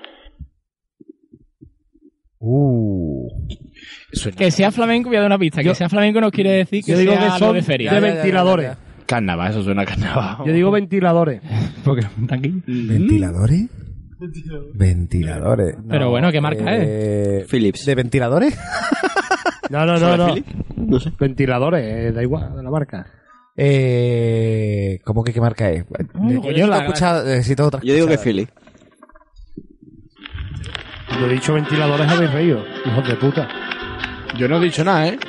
Uh. Que sea flamenco, voy a dar una pista. Que sea flamenco no quiere decir que Yo digo sea que son lo de feria. de ventiladores. Carnaval, eso suena a carnaval. Yo digo ventiladores. Porque tranquilo. ¿Ventiladores? Ventiladores. Pero bueno, ¿qué marca eh, es? Philips. ¿De ventiladores? No, no, no, ¿Sobre no. Philips? No sé. Ventiladores, eh, da igual, de la marca. Eh, ¿Cómo que qué marca es? No, Yo yo la- necesito escuchar- necesito otra Yo digo que escuchada. Philly. Yo he dicho ventiladores, habéis reído, hijos de puta. Yo no he dicho nada, ¿eh?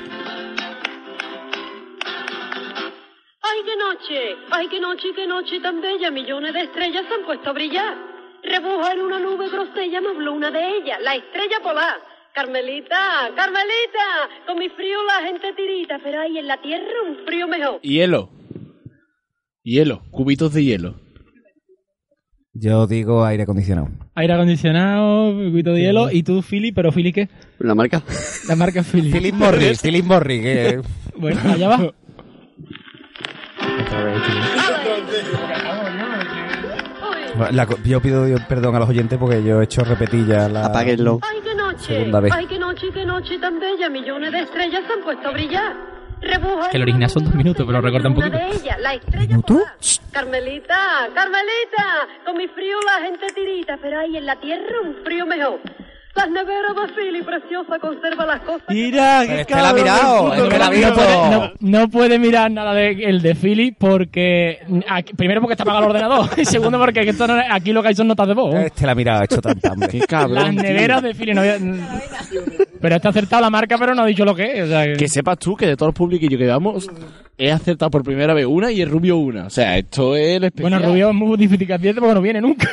Ay, qué noche, ay, qué noche, qué noche tan bella, millones de estrellas se han puesto a brillar. Rebuja en una nube grosella, me habló una de ellas, la estrella polar. Carmelita, Carmelita, con mi frío la gente tirita, pero ahí en la tierra un frío mejor. Hielo. Hielo. Cubitos de hielo. Yo digo aire acondicionado. Aire acondicionado, poquito de hielo. ¿Y tú, Philly? ¿Pero Philly qué? ¿La marca? La marca Philly. Philip Morris, Philip Morris. Que... Bueno, allá va. La co- yo pido perdón a los oyentes porque yo he hecho repetir ya la... Apáguenlo. Ay, qué noche, Segunda vez. ay, qué noche, qué noche tan bella, millones de estrellas se han puesto a brillar. Rebuja Que el en original una son dos nube minutos, pero recorta un una poquito. de ellas, la estrella ¿Minuto? polar. Carmelita, Carmelita, con mi frío la gente tirita, pero ahí en la tierra un frío mejor. Las neveras de Philly, preciosa, conserva las cosas. Mira, Pero este la ha mirado, este la ha No visto. puede, no, no puede mirar nada de el de Philly porque aquí- primero porque está apagado el ordenador y segundo porque esto no es- aquí lo que hay son notas de voz. Este la mirada ha hecho tanta hambre. Qué cabrón. Las neveras de Philly no había... Pero está acertado la marca pero no ha dicho lo que es. O sea, que- Que sepas tú que de todos los publiquillos que llevamos, he acertado por primera vez una y el Rubio una. O sea, esto es el especial. Bueno, Rubio es muy difícil que acierte porque no viene nunca.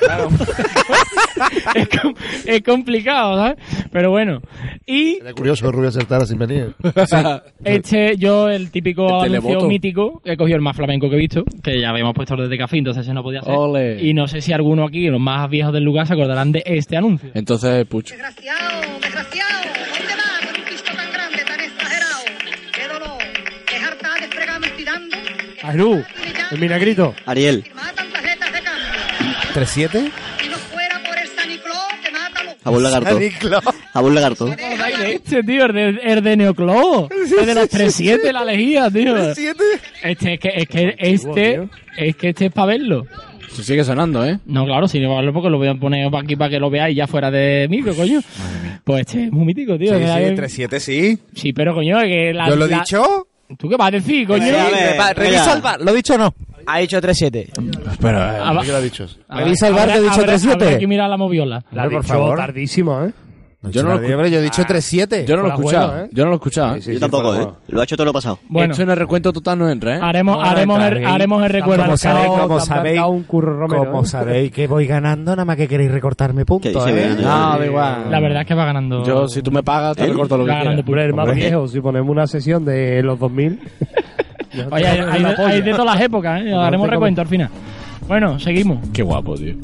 es, com- es complicado, ¿sabes? Pero bueno. Y Era curioso que Rubio acertara sin venir. este, yo, el típico El anuncio televoto. mítico, he cogido el más flamenco que he visto, que ya habíamos puesto desde café, entonces ese no podía ser. Ole. Y no sé si alguno aquí, los más viejos del lugar, se acordarán de este anuncio. Entonces, pucho. Desgraciado, desgraciado, ¿dónde vas con un pisto tan grande, tan exagerado? ¡Qué dolor! ¡Qué harta de fregarme estirando! Aru, el minagrito. Ariel. ¡Firmatan tarjetas de cambio! ¿tres siete? Si no fuera por el San Nicolás, te mata los... Jabón lagarto. Jabón lagarto. ¿Acordáis de este, tío? El de, el de Neoclo. El de los tres siete, la lejía, tío. Este, es que, es que este, es que este es para verlo. Se sigue sonando, ¿eh? No, claro, si no para verlo porque lo voy a poner aquí para que lo veáis ya fuera de micro, coño. Pues este es muy mítico, tío. Sí, Que sí, hay- tres siete sí. Sí, pero coño, que la... ¿Yo lo he la- dicho? ¿Tú qué vas a decir, coño? Sí, a ver, Va, Revisa venga. el bar, ¿lo he dicho o no? Ha dicho tres siete. Pero, Ah, va- ¿Qué lo ha dicho? Revisa el bar que he dicho habrá- tres siete. habrá que mirar la moviola. La ha por dicho favor. tardísimo, ¿eh? Yo no lo escu- Hombre, yo he dicho tres siete. yo no lo he Fuera escuchado. juego, ¿eh? Yo no lo he escuchado. ¿eh? Sí, Yo sí, tampoco, fuera ¿eh? juego. Lo ha hecho todo lo pasado. Bueno, Esto en el recuento total no entra, ¿eh? haremos, No, haremos, está el, bien. haremos el recuerdo. Como sabéis, marcado- como te han sabéis, marcado un Curro Romero, como ¿eh? sabéis que voy ganando, nada más que queréis recortarme puntos, Que dice ¿eh? bien, No, da igual. La verdad es que va ganando. Yo, si tú me pagas, te ¿Eh? recorto lo que Va ganando quieras. Hombre, el más Hombre. viejo, si ponemos una sesión de los dos mil. Oye, hay, hay de, hay de todas las épocas, ¿eh? Haremos te recuento al final. Bueno, seguimos. Qué guapo, tío.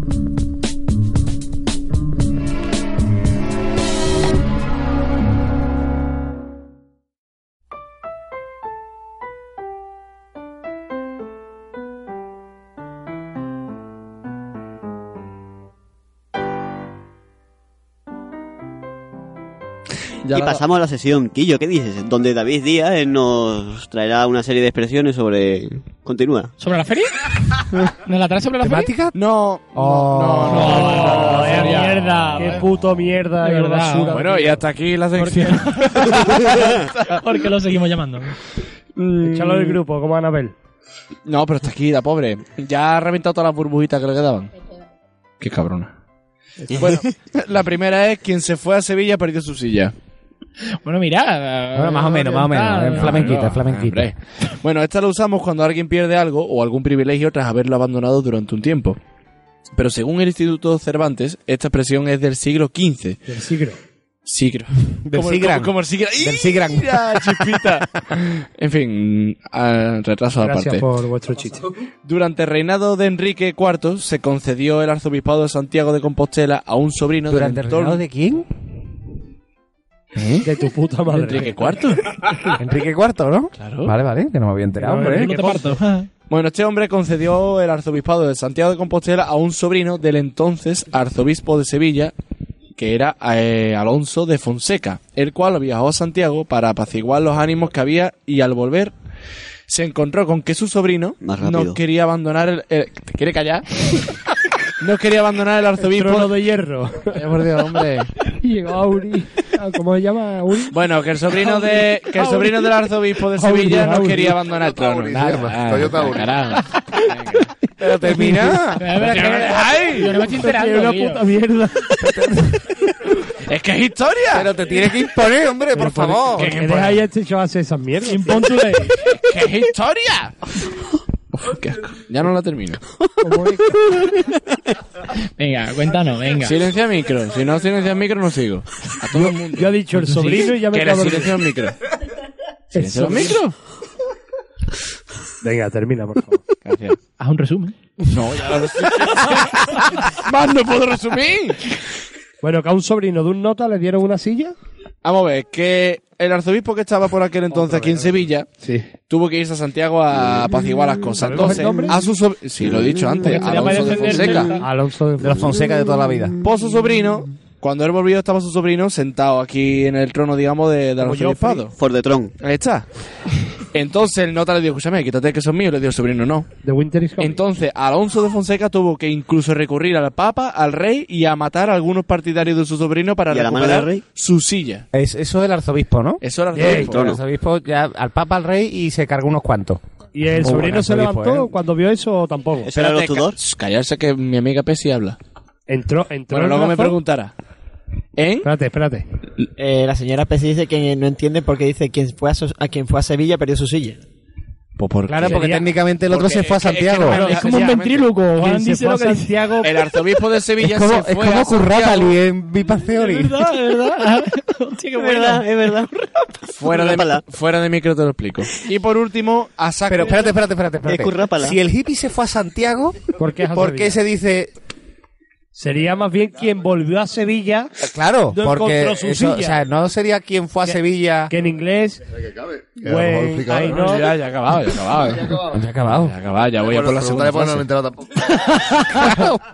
Ya Y la- pasamos a la sesión. Quillo, ¿qué dices? Donde David Díaz eh, nos traerá una serie de expresiones sobre... Continúa. ¿Sobre la feria? ¿Nos la traes sobre la feria? ¿Temática? No. Oh. No, no, No, no, no, vaya no, mierda. Qué puto mierda De de verdad, basura. Bueno, y hasta aquí la sección. Porque lo seguimos llamando. Échalo del grupo, como Anabel. No, pero hasta aquí, la pobre. Ya ha reventado todas las burbujitas que le quedaban. Qué cabrona. Bueno, la primera es quien se fue a Sevilla perdió su silla. Bueno, mira. Bueno, más o menos, más o menos. En flamenquita, en flamenquita. Hombre. Bueno, esta la usamos cuando alguien pierde algo o algún privilegio tras haberlo abandonado durante un tiempo. Pero según el Instituto Cervantes, esta expresión es del siglo quince. Del siglo. Siglo. Del como, Sigran. Como, como el Sigran. Del Sigran. ¡Mira, chispita! En fin, uh, retraso Gracias aparte. por vuestro chiste. Durante el reinado de Enrique cuarto se concedió el arzobispado de Santiago de Compostela a un sobrino del ¿Durante el entorno... reinado de quién? ¿Eh? De tu puta madre. Enrique cuarto. Enrique cuarto, ¿no? Claro. Vale, vale, que no me había enterado, No, hombre. Enrique No te parto. Bueno, este hombre concedió el arzobispado de Santiago de Compostela a un sobrino del entonces arzobispo de Sevilla, que era eh, Alonso de Fonseca, el cual viajó a Santiago para apaciguar los ánimos que había y al volver se encontró con que su sobrino Más rápido. no quería abandonar el... el- ¿Te quiere callar? No quería abandonar el arzobispo... Trono de hierro. Eh, por Dios, hombre. Y llegó Auri. Ah, ¿Cómo se llama Auri? Bueno, que el sobrino de que el sobrino del arzobispo de Sevilla no Auri. quería abandonar el trono. Auri, Nada, se llama. nada, Toyota Auri. carajo. Pero termina. ¡Ay! Yo no me estoy Es enterando. una tío. puta mierda. Es que es historia. Pero te tienes que imponer, hombre, por favor. ¿Qué dejáis a este chaval hacer esas mierdas? Impon tu ley. ¡Que es historia! Uf, qué asco. Ya no la termino. Venga, cuéntanos, venga. Silencia el micro. Si no silencia el micro, no sigo. A todo el mundo. Yo he dicho el sobrino y ya me Que he le quedado silencia el micro. ¿Silencia el micro? Venga, termina, por favor. Gracias. Haz un resumen. No, ya lo resumí. Más no puedo resumir. Bueno, que a un sobrino de un nota le dieron una silla. Vamos a ver, que el arzobispo que estaba por aquel entonces aquí en Sevilla Sí. tuvo que irse a Santiago a apaciguar las cosas. ¿Sabemos el Entonces, nombre? a su sobrino... Sí, lo he dicho antes. Porque sería Alonso de para defender Fonseca. del- Alonso de, De los Fonseca de toda la vida. Por su sobrino, cuando él volvió estaba su sobrino sentado aquí en el trono, digamos, de, del Como arzobispado. For the Tron. Ahí está. Entonces el nota le dijo, escúchame, quítate que son míos. Le dijo el sobrino, no. de Winter is Coming. Entonces Alonso de Fonseca tuvo que incluso recurrir al Papa, al rey y a matar a algunos partidarios de su sobrino para ¿Y a la mano recuperar del rey? su silla. Es, eso del arzobispo, ¿no? Eso era el Bien, arzobispo. El arzobispo ya al papa, al rey y se cargó unos cuantos. ¿Y el Muy sobrino buen se arzobispo, levantó ¿eh? cuando vio eso o tampoco? ¿Eso era los Espérate, Tudor? ca- callarse que mi amiga Pesi habla. Entró, entró Bueno, en luego me razón. preguntará. ¿En? Espérate, espérate. Eh, la señora Pesi dice que no entiende por qué dice quien fue a, so- a quien fue a Sevilla perdió su silla. Pues porque Claro, porque Sería- técnicamente el otro porque se fue a es que- es que Santiago. no me- Es como un ventríloco. Quien Juan se dice fue a lo que dice. Santiago. el arzobispo de Sevilla Es como, se es fue como a Santiago. Currápali en Big Bang Theory. Es verdad, es verdad. Hostia, qué Es verdad, es verdad. Fuera de, Currápala. fuera de micro te lo explico. Y por último, a saco... Pero espérate, espérate, espérate. espérate. Es Currápala. Si el hippie se fue a Santiago, ¿Por qué es a ¿por qué Sevilla? se dice...? Sería más bien quien volvió a Sevilla, Claro, No porque encontró su eso, silla. o sea, no sería quien fue a Que- Sevilla... que en inglés... Que cabe. Que a lo mejor When explicaba. I ¿no? know- Ya, ya ha acabado, ya ha acabado. Ya Ya ha acabado. ha acabado, ya voy a por la segunda Preguntaré porque no me frase. he enterado tampoco.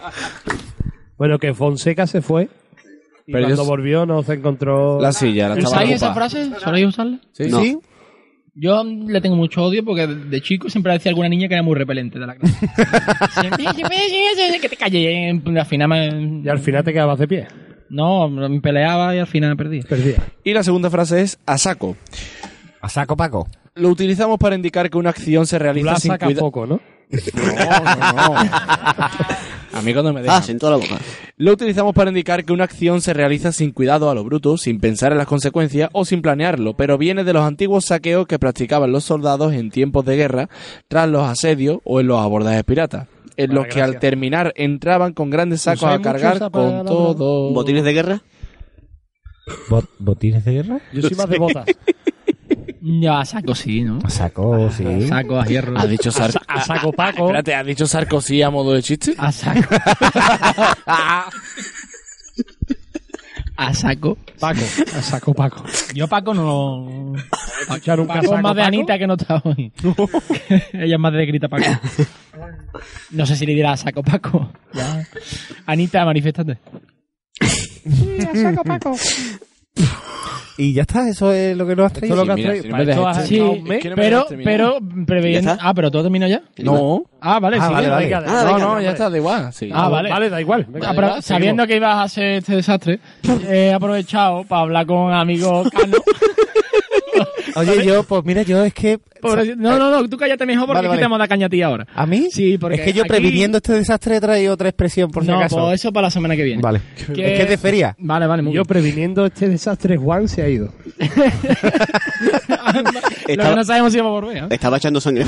Bueno, que Fonseca se fue y Pero cuando yo- volvió no se encontró... La silla, la estaba ¿Usáis esa ocupada. frase? ¿Soléis usarla? Sí, No. sí. Yo le tengo mucho odio porque de chico siempre decía alguna niña que era muy repelente de la clase. Siempre, siempre, siempre, que te calles. Al final me... Y al final te quedabas de pie. No, me peleaba y al final perdí. Perdía. Y la segunda frase es a saco. A saco Paco. Lo utilizamos para indicar que una acción se Tú realiza la sin sacas cuidado. poco, ¿no? No, no, no. A mí cuando me Ah, dejan. sentó la boca. Lo utilizamos para indicar que una acción se realiza sin cuidado a lo bruto, sin pensar en las consecuencias o sin planearlo, pero viene de los antiguos saqueos que practicaban los soldados en tiempos de guerra, tras los asedios o en los abordajes piratas, en Vale, los que gracias. al terminar entraban con grandes sacos ¿Usáis a mucho cargar esa con palabra? todo. ¿Botines de guerra? ¿Botines de guerra? Yo soy más de botas. Ya, a saco sí, ¿no? A saco, sí. A saco, a hierro. ¿Has dicho Sar- A saco Paco. Espérate, ¿has dicho Sarkozy a modo de chiste? A saco. A saco. Paco. A saco Paco. Yo Paco no... Escuchar un Paco casaco es más de Paco. Anita que no está hoy. Ella es más de grita Paco. No sé si le dirá a saco Paco. Ya. Anita, manifiéstate. Y ya está, eso es lo que nos has traído. Esto es lo que mira, has si traído. no me Para esto dejas has Sí, estado un mes. Es que no me pero, dejas terminar. pero, previendo... ¿Ya está? Ah, pero todo terminó ya. No. Ah, vale, Ah, sí. vale, vale. Venga, Ah, No, venga, no, hombre. ya está, da igual. Sí. Ah, vale. Vale, da igual. Venga, Ah, pero seguimos. sabiendo que ibas a hacer este desastre, he aprovechado para hablar con amigos Cano Oye, yo, pues mira, yo es que... Por- no, no, no, tú cállate mejor porque Vale, es que vale. te vamos a dar caña a ti ahora. ¿A mí? Sí, porque Es que yo aquí- previniendo este desastre he traído otra expresión, por si No, acaso. pues eso para la semana que viene. Vale. Que- Es que es de feria. Vale, vale, muy Yo bien. previniendo este desastre, Juan se ha ido. Lo que Estaba, no sabemos si vamos a volver. ¿eh? estaba echando sangre.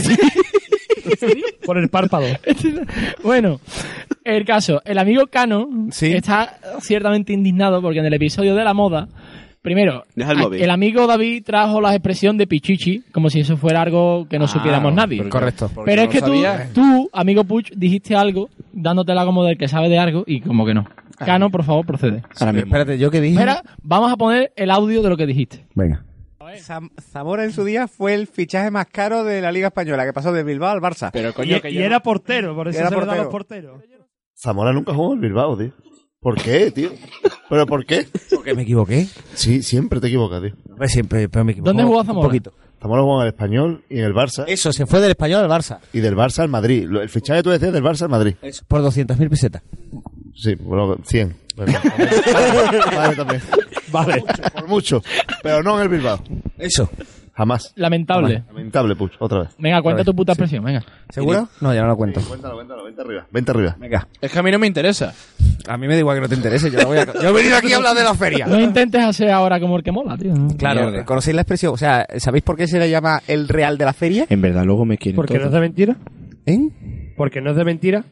Por el párpado. Bueno, el caso, el amigo Cano Sí. está ciertamente indignado porque en el episodio de la moda, primero, Deja el a- móvil. el amigo David trajo la expresión de pichichi, como si eso fuera algo que no supiéramos nadie. pero- Correcto. porque Pero es no que tú, sabía. tú, amigo Puch, dijiste algo, dándotela como del que sabe de algo, y como que no. Cano, por favor, procede. Ahora mismo. Espérate, ¿yo qué dije? Espera, vamos a poner el audio de lo que dijiste. Venga. Zam- Zamora en su día fue el fichaje más caro de la Liga Española, que pasó de Bilbao al Barça. Pero Y, coño, que y yo no- era portero, por eso Era se le da a los portero. porteros. Zamora nunca jugó en Bilbao, tío. ¿Por qué, tío? ¿Pero por qué? Porque me equivoqué. Sí, siempre te equivocas, tío. Pues siempre, pero me equivoqué. ¿Dónde jugó Un Zamora? poquito. Zamora jugó en el Español y en el Barça. Eso, se fue del Español al Barça. Y del Barça al Madrid. Lo- El fichaje que tú decías del Barça al Madrid. Eso. Por doscientas mil pesetas. Sí, bueno, cien. Vale, también. Vale. Por mucho. Pero no en el Bilbao. Eso. Jamás. Lamentable. Lamentable, Puch. Otra vez. Venga, cuenta Otra tu puta expresión, venga. ¿Seguro? No, ya no lo cuento. Cuéntalo, cuéntalo. Vente arriba. Vente arriba. Venga. Es que a mí no me interesa. A mí me da igual que no te interese. Yo, no voy a... yo he venido aquí a hablar de la feria. No intentes hacer ahora como el que mola, tío. Claro, Mierda. ¿conocéis la expresión? O sea, ¿sabéis por qué se le llama el Real de la Feria? En verdad, luego me quieren ¿Porque no es todo. de mentira? ¿Eh? ¿Porque no es de mentira?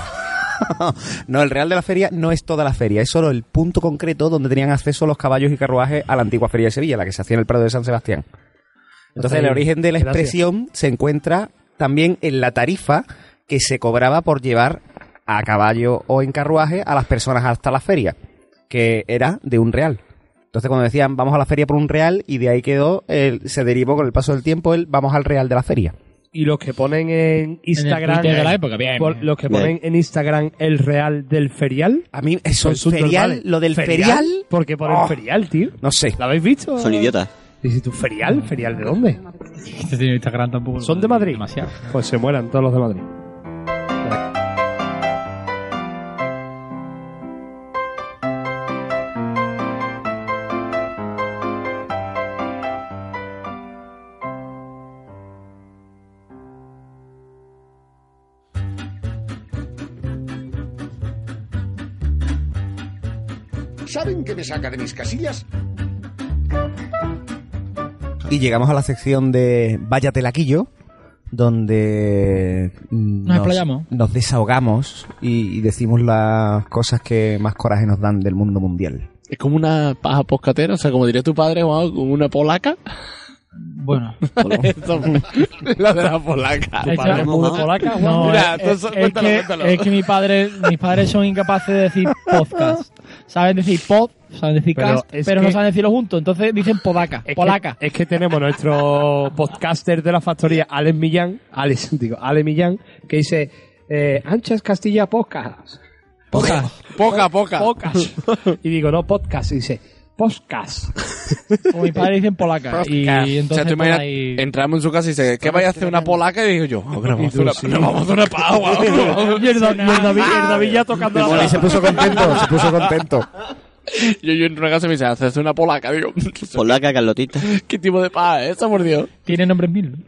No, el Real de la Feria no es toda la feria, es solo el punto concreto donde tenían acceso los caballos y carruajes a la antigua Feria de Sevilla, la que se hacía en el Prado de San Sebastián. Entonces, el origen de la Gracias. expresión se encuentra también en la tarifa que se cobraba por llevar a caballo o en carruaje a las personas hasta la feria, que era de un real. Entonces, cuando decían vamos a la feria por un real, y de ahí quedó, el- se derivó con el paso del tiempo el vamos al Real de la Feria. Y los que ponen en Instagram... Twitter de la época, bien, por- bien. los que ponen en Instagram el real del ferial... A mí, eso, son el ferial, subnormales. lo del ferial, ¿Por qué ponen Oh. ferial, tío? no sé. ¿Lo habéis visto? Son idiotas. Dices tú, ¿ferial? ¿Ferial de dónde? Este tiene Instagram tampoco. ¿Son de Madrid? Demasiado. Pues se mueran todos los de Madrid. ¿Saben qué me saca de mis casillas? Y llegamos a la sección de Vaya Telaquillo, donde mm, Nos explayamos. nos desahogamos y, y decimos las cosas que más coraje nos dan del mundo mundial. Es como una paja poscatera, o sea, como diría tu padre, wow, como una polaca. Bueno. Eso, la de la polaca. ¿Tu padre es muy polaca, Juan? No, Mira, es, tú es- so- es cuéntalo, que, cuéntalo. es que mi padre, mis padres son incapaces de decir podcast. Saben decir pod, saben decir Pero cast, es pero que- no saben decirlo juntos. Entonces dicen podaca, Es polaca. Que, es que tenemos nuestro podcaster de la factoría, Alex Millán, Alex, digo, Ale Millán, que dice, eh, Anchas Castilla Podcast. Podcast. Poca, poca. Podcast. Y digo, no podcast, y dice, podcast. Como mis padres dicen polaca. Y o entonces sea, tú pues, imaginas, ahí- entramos en su casa y dice, ¿qué vais a hacer? ¿Una polaca? Y digo yo, "Oh, que nos vamos a hacer una, sí. nos vamos a hacer una paja, guau". Y el, Da- y el David, el David ya tocando la Bueno, y se puso contento, se puso contento. Yo, yo entro en una casa y me dice, ¿haces una polaca? Digo, Polaca, Carlotita. ¿qué tipo de paja es esa, por Dios? Tiene nombre en mil.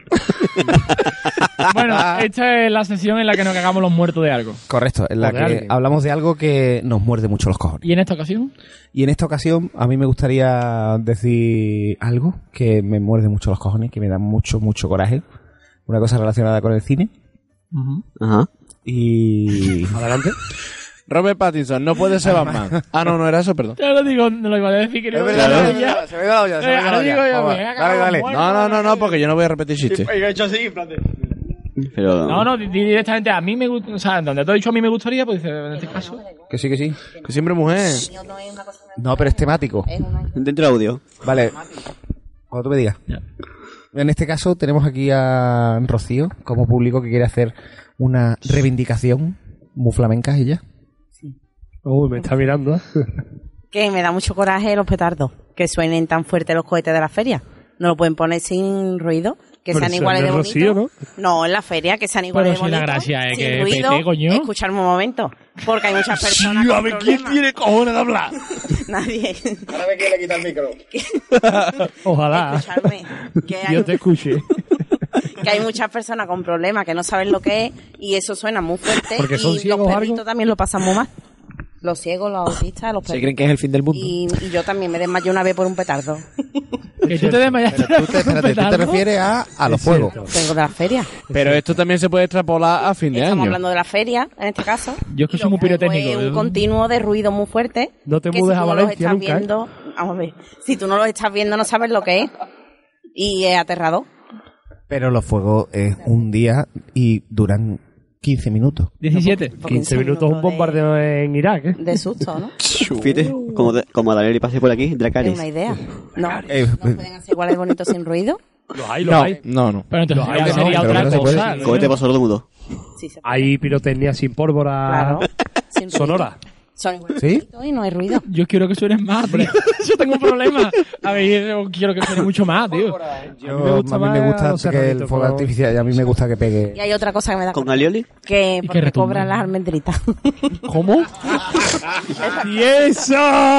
Bueno, esta es la sesión en la que nos cagamos los muertos de algo. Correcto, en la O de que alguien. hablamos de algo que nos muerde mucho los cojones. Y en esta ocasión, Y en esta ocasión a mí me gustaría decir algo que me muerde mucho los cojones, que me da mucho, mucho coraje. Una cosa relacionada con el cine. Ajá. Y... Adelante. Robert Pattinson, no puede ser Batman. Ah, no, no era eso, perdón. ya lo digo, no lo iba a decir que no Es iba a verdad, decir ya. se me da la olla, se me da la Ahora olla. digo yo, Vamos, me voy a cagar dale, los dale. muertos. No, no, no, no, porque yo no voy a repetir chistes. Pero... No, no, di- directamente a mí me gusta, o sea, donde te he dicho a mí me gustaría, pues dice, en este caso. Que sí, que sí. Que siempre mujer. No, pero es temático. Dentro de audio. Vale. Cuando tú me digas. Ya. En este caso tenemos aquí a Rocío como público que quiere hacer una reivindicación muy flamenca ella. Uy, me está mirando. ¿eh? Que me da mucho coraje los petardos, que suenen tan fuerte los cohetes de la feria. ¿No lo pueden poner sin ruido? que Pero sean eso iguales no de es bonitos. Rocío, ¿no? No, en la feria, que sean iguales Pero de si la bonitos. gracia es sin que ruido. pete, coño. Escucharme un momento, porque hay muchas personas Sí, a con ver quién problemas. tiene cojones de hablar. Nadie. Ahora me quiere quitar el micro. Ojalá. Escucharme. Que hay, Yo te escuché. que hay muchas personas con problemas que no saben lo que es y eso suena muy fuerte. Porque son y ciegos los o perritos algo. también lo pasan muy mal. Los ciegos, los autistas, los Se perritos. creen que es el fin del mundo. Y, y yo también me desmayé una vez por un petardo. Que tú te desmayaste. Pero tú te, espérate, tú te refieres a, a los Es fuegos. cierto. Vengo de la feria. Pero esto también se puede extrapolar a fin de Estamos año. hablando de la feria, en este caso. Yo es que Y soy lo muy que hago pirotécnico. es un continuo de ruido muy fuerte. No te que mudes si a tú no los Valencia estás nunca, ¿eh? viendo, vamos a ver, si tú no los estás viendo no sabes lo que es. Y es aterrador. Pero los fuegos es un día y duran quince minutos. diecisiete. quince minutos un bombardeo en Irak, ¿eh? De susto, ¿no? Fíjate, como, de- como Daniel pase por aquí, Es Dracarys. una idea. No, Eh, no pueden hacer iguales de bonitos sin ruido. Los hay, los No, hay. no, no. Pero entonces Los ya hay, sería pero otra no se puede. cosa. ¿no? Cógete por sordo mudo. Sí, se puede. Hay pirotecnia sin pólvora Claro. Sin ruido. sonora. Son iguales ¿Sí? de bonitos y no hay ruido. Yo quiero que suenes más, tío. Yo tengo un problema. A ver, yo quiero que suene mucho más, tío. Yo, me gusta a mí me más gusta los que el serranitos, fuego pero- artificial y a mí me gusta que Y pegue. hay otra cosa que me da ¿Con coraje, alioli? que Y que porque retumbe. cobran las almendritas. ¿Cómo? ¡Y eso!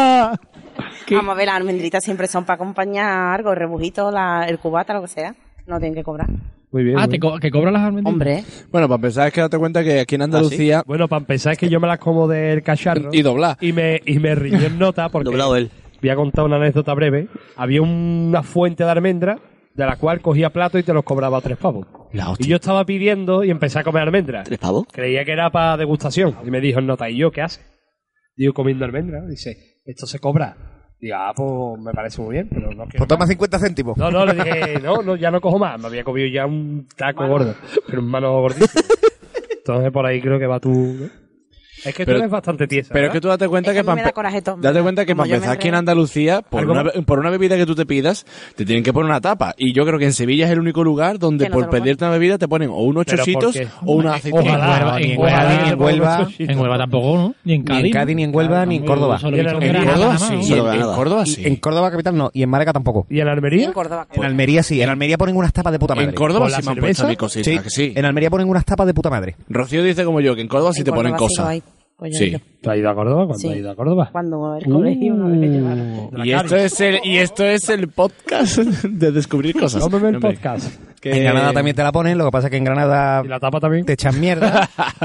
Vamos a ver, las almendritas siempre son para acompañar algo, el rebujito, la, el cubata, lo que sea. No tienen que cobrar. Muy bien. Ah, muy te bien. co- que cobran las almendritas. Hombre, Bueno, para empezar es que date cuenta que aquí en Andalucía... Bueno, para empezar es que yo me las como del cacharro. Y doblar. Y me, y me riñó en nota porque... Doblado él. Voy a contar una anécdota breve. Había una fuente de almendra de la cual cogía plato y te los cobraba a tres pavos. La hostia. Y yo estaba pidiendo y empecé a comer almendras. ¿Tres pavos? Creía que era para degustación. Y me dijo en nota, ¿y yo qué hace? Digo, comiendo almendras. Dice, esto se cobra. Digo, ah, pues me parece muy bien, pero no quiero Pues toma más. cincuenta céntimos. No, no, le dije, no, no, ya no cojo más. Me había comido ya un taco gordo, pero un mano gordito. Entonces por ahí creo que va tú, ¿no? Es que Pero- tú eres bastante tiesa. Pero es que tú date cuenta es que, que a mí me pa- da coraje todo. date cuenta que Como para yo me empezar aquí en enredo. Andalucía, por ¿Algo una, más? be- por una bebida que tú te pidas, te tienen que poner una tapa. Y yo creo que en Sevilla es el único lugar donde Que no por te lo ponen. pedirte una bebida te ponen o unos ¿Pero por chocitos qué? o una aceituna. Ojalá, ni en ojalá, Huelva, ni en Huelva, En Huelva tampoco, ¿no? Ni en Ni Cádiz. en Cádiz, ni en Huelva, ni en Córdoba. Solo Y he en visto en Almería, Granada, Córdoba nada más, sí. ¿no? Y en, Solo en Granada. Córdoba Y sí. en Córdoba capital no, y en Málaga tampoco. ¿Y en ¿Y Almería? en Córdoba? En Almería sí, en Almería ponen unas tapas de puta madre. En Córdoba ¿Con sí la me han puesto a mi cerveza? cosita, Sí, que sí. en Almería ponen unas tapas de puta madre. Rocío dice como yo, que en Córdoba sí En te ponen Córdoba sí lo cosas. hay. Pues yo Sí. digo, ¿Tú has ido a Córdoba? ¿Cuándo Sí. has ido a Córdoba? Cuando el colegio no debe llevar. Y esto es el y esto es el podcast de descubrir cosas. Cómeme el Hombre, podcast. que- En Granada también te la ponen, lo que pasa es que en Granada ¿Y la tapa también? te echan mierda.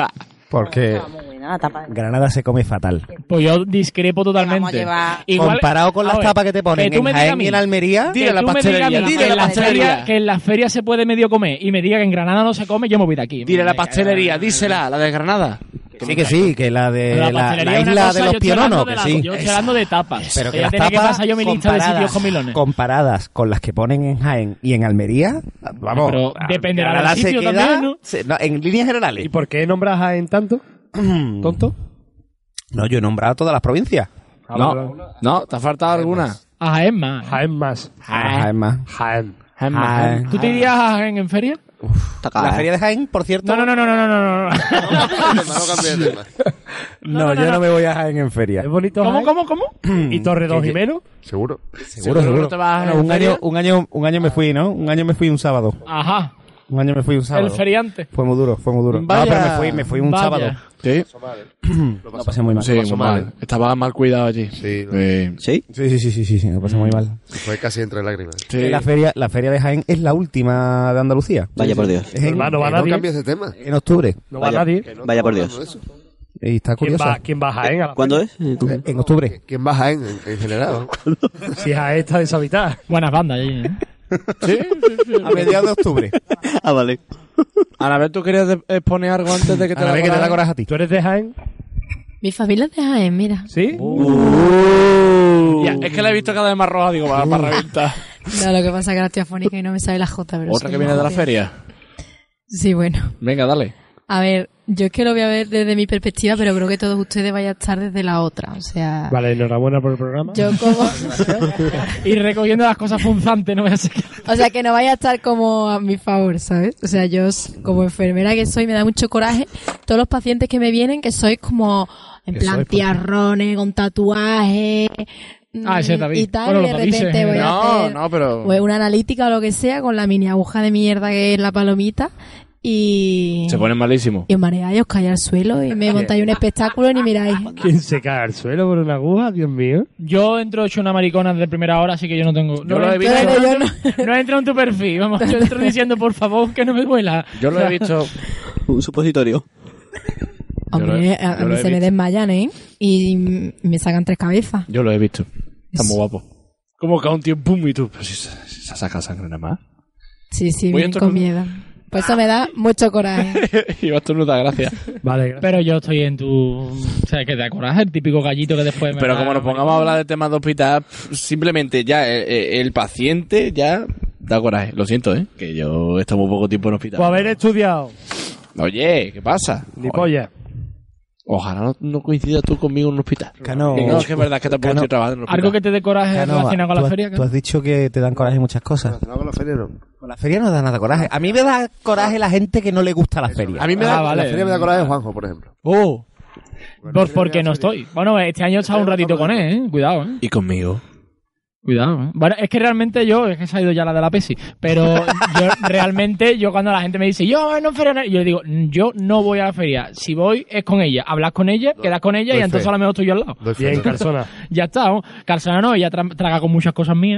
Porque Estaba muy buena la tapa. Granada se come fatal. Pues yo discrepo Vamos a totalmente. llevar- Igual- Comparado con a las ver, tapas que te ponen tú en me digas a Jaén mí y en Almería, que Dile la tú me pastelería, digas a mí dile que la en la pastelería. feria- que en la feria se puede medio comer y me diga que en Granada no se come, yo me voy de aquí. Dile la Me- pastelería, dísela, la de Granada. que sí, que sí, que la de La la, pastelería la es una isla cosa, de los yo estoy hablando piononos, de que la- sí. Yo estoy hablando de tapas. Pero que ya las tiene que tapas pasar yo mi lista de sitios con milones. comparadas con las que ponen en Jaén y en Almería, vamos, Pero dependerá del Granada se sitio queda- también, ¿no? se- no, en líneas generales. ¿Y por qué nombras a en tanto? ¿Tonto? No, yo he nombrado todas las provincias. Ah, No, vale. no, te ha faltado alguna. A Jaén más. Jaén más. Ah, Jaén más. Jaén. Jaén. ¿Tú te irías a Jaén en feria? La feria de Jaén, por cierto. No, no, no, no, no, no, no, no. No cambie de tema. No, yo no me voy a Jaén en feria. ¿Es bonito ¿Cómo, Jaén? cómo, cómo? ¿Y Torre Don Jimeno? Seguro. Seguro, seguro. te vas Bueno, en un feria? año, un año, un año me fui, ¿no? Un año me fui un sábado. Ajá. Un año me fui un sábado. El feriante. Fue muy duro, fue muy duro. Vaya. No, pero me fui, me fui un Vaya. sábado. Sí, Lo pasé muy mal. sí, muy mal. Estaba mal cuidado allí. Sí, Sí. ¿Sí? Sí, sí, sí, sí, sí, sí, lo pasé muy mal. fue casi entre lágrimas. Sí. La feria, la feria de Jaén es la última de Andalucía. Vaya por Dios. Es en, Hermano, va Que no nadie. cambies de tema. en octubre. No va Vaya. nadie. Que no Vaya por estamos Dios. hablando de eso. Y está ¿Quién curioso. va, ¿Quién va a Jaén? A la ¿Cuándo es? En octubre. ¿Quién va a Jaén en, en general? Si Jaén está deshabitada. Buenas bandas allí, ¿eh? Sí, sí, sí. A mediados de octubre. Ah, vale. Anabel, ¿tú querías de- exponer algo antes de que te A la ver que te da coraje? coraje a ti. ¿Tú eres de Jaén? Mi familia es de Jaén, mira. ¿Sí? Ya, es que la he visto cada vez más roja, digo, para, para reventar. No, lo que pasa es que ahora estoy afónica y no me sabe la J. Pero Otra sí, que viene de la joder. feria. Sí, bueno. Venga, dale. A ver, yo es que lo voy a ver desde mi perspectiva, pero creo que todos ustedes vayan a estar desde la otra. O sea, Vale, enhorabuena por el programa. yo como... Y recogiendo las cosas punzantes, no voy a ser que... O sea, que no vaya a estar como a mi favor, ¿sabes? O sea, yo s- como enfermera que soy me da mucho coraje todos los pacientes que me vienen que sois como en Que plan sois, ¿por qué? tiarrones, con tatuajes, Ah, ese es David. y tal, Bueno, y de los Davises, repente voy a No, hacer no, pero... pues, una analítica o lo que sea con la mini aguja de mierda que es la palomita y... Se ponen malísimos. Y os mareáis, os caéis al suelo y me montáis un espectáculo y ni miráis. ¿Quién se cae al suelo por una aguja? Dios mío. Yo entro hecho una maricona de primera hora, así que yo no tengo... Yo no lo he entro- visto. Yo no- No entro en tu perfil, vamos, yo entro diciendo, por favor, que no me duela. Yo lo he visto... Un supositorio. Hombre, Yo lo- a, a yo lo mí he se me visto. desmayan, ¿eh? Y me sacan tres cabezas. Yo lo he visto. Está muy guapo. Como cae un tío, pum, y tú... Pero si se, si se saca sangre nada más. Sí, sí, Voy a vienen con estornudar. miedo. Pues eso me da mucho coraje. Y vas tornuda, gracias. Vale, gracias. Pero yo estoy en tu... O sea, que te acuerdas, el típico gallito que después... me Pero da como nos pongamos a hablar de temas de hospital, pff, simplemente ya el, el paciente ya da coraje. Lo siento, ¿eh? Que yo he estado muy poco tiempo en hospital. Pues haber estudiado. Oye, ¿qué pasa? Ni polla. Ojalá no, no coincida tú conmigo en un hospital. Cano, Que no, es que es verdad que tampoco Cano, estoy trabajando en un hospital. Algo que te dé coraje Cano, relacionado con tú la has- feria. Tú has dicho que te dan coraje muchas cosas. Relacionado con la feria, no. Con la feria no da nada coraje. A mí me da coraje la gente que no le gusta la feria. A mí me Ah, da, vale. la feria me da coraje Juanjo, por ejemplo. Oh. Por, porque no estoy. Bueno, este año he estado un ratito con él, ¿eh? Cuidado, ¿eh? Y conmigo. Cuidado, ¿eh? Bueno, es que realmente yo, es que se ha ido ya la de la PESI, pero yo realmente, yo cuando la gente me dice, yo no feria, no", yo le digo, yo no voy a la feria. Si voy, es con ella. Hablas con ella, quedas con ella doy y entonces fe. a lo mejor estoy yo al lado. Doy fe. Bien, Carsona. Ya está, ¿no? Carsona no, ella tra- traga con muchas cosas mías.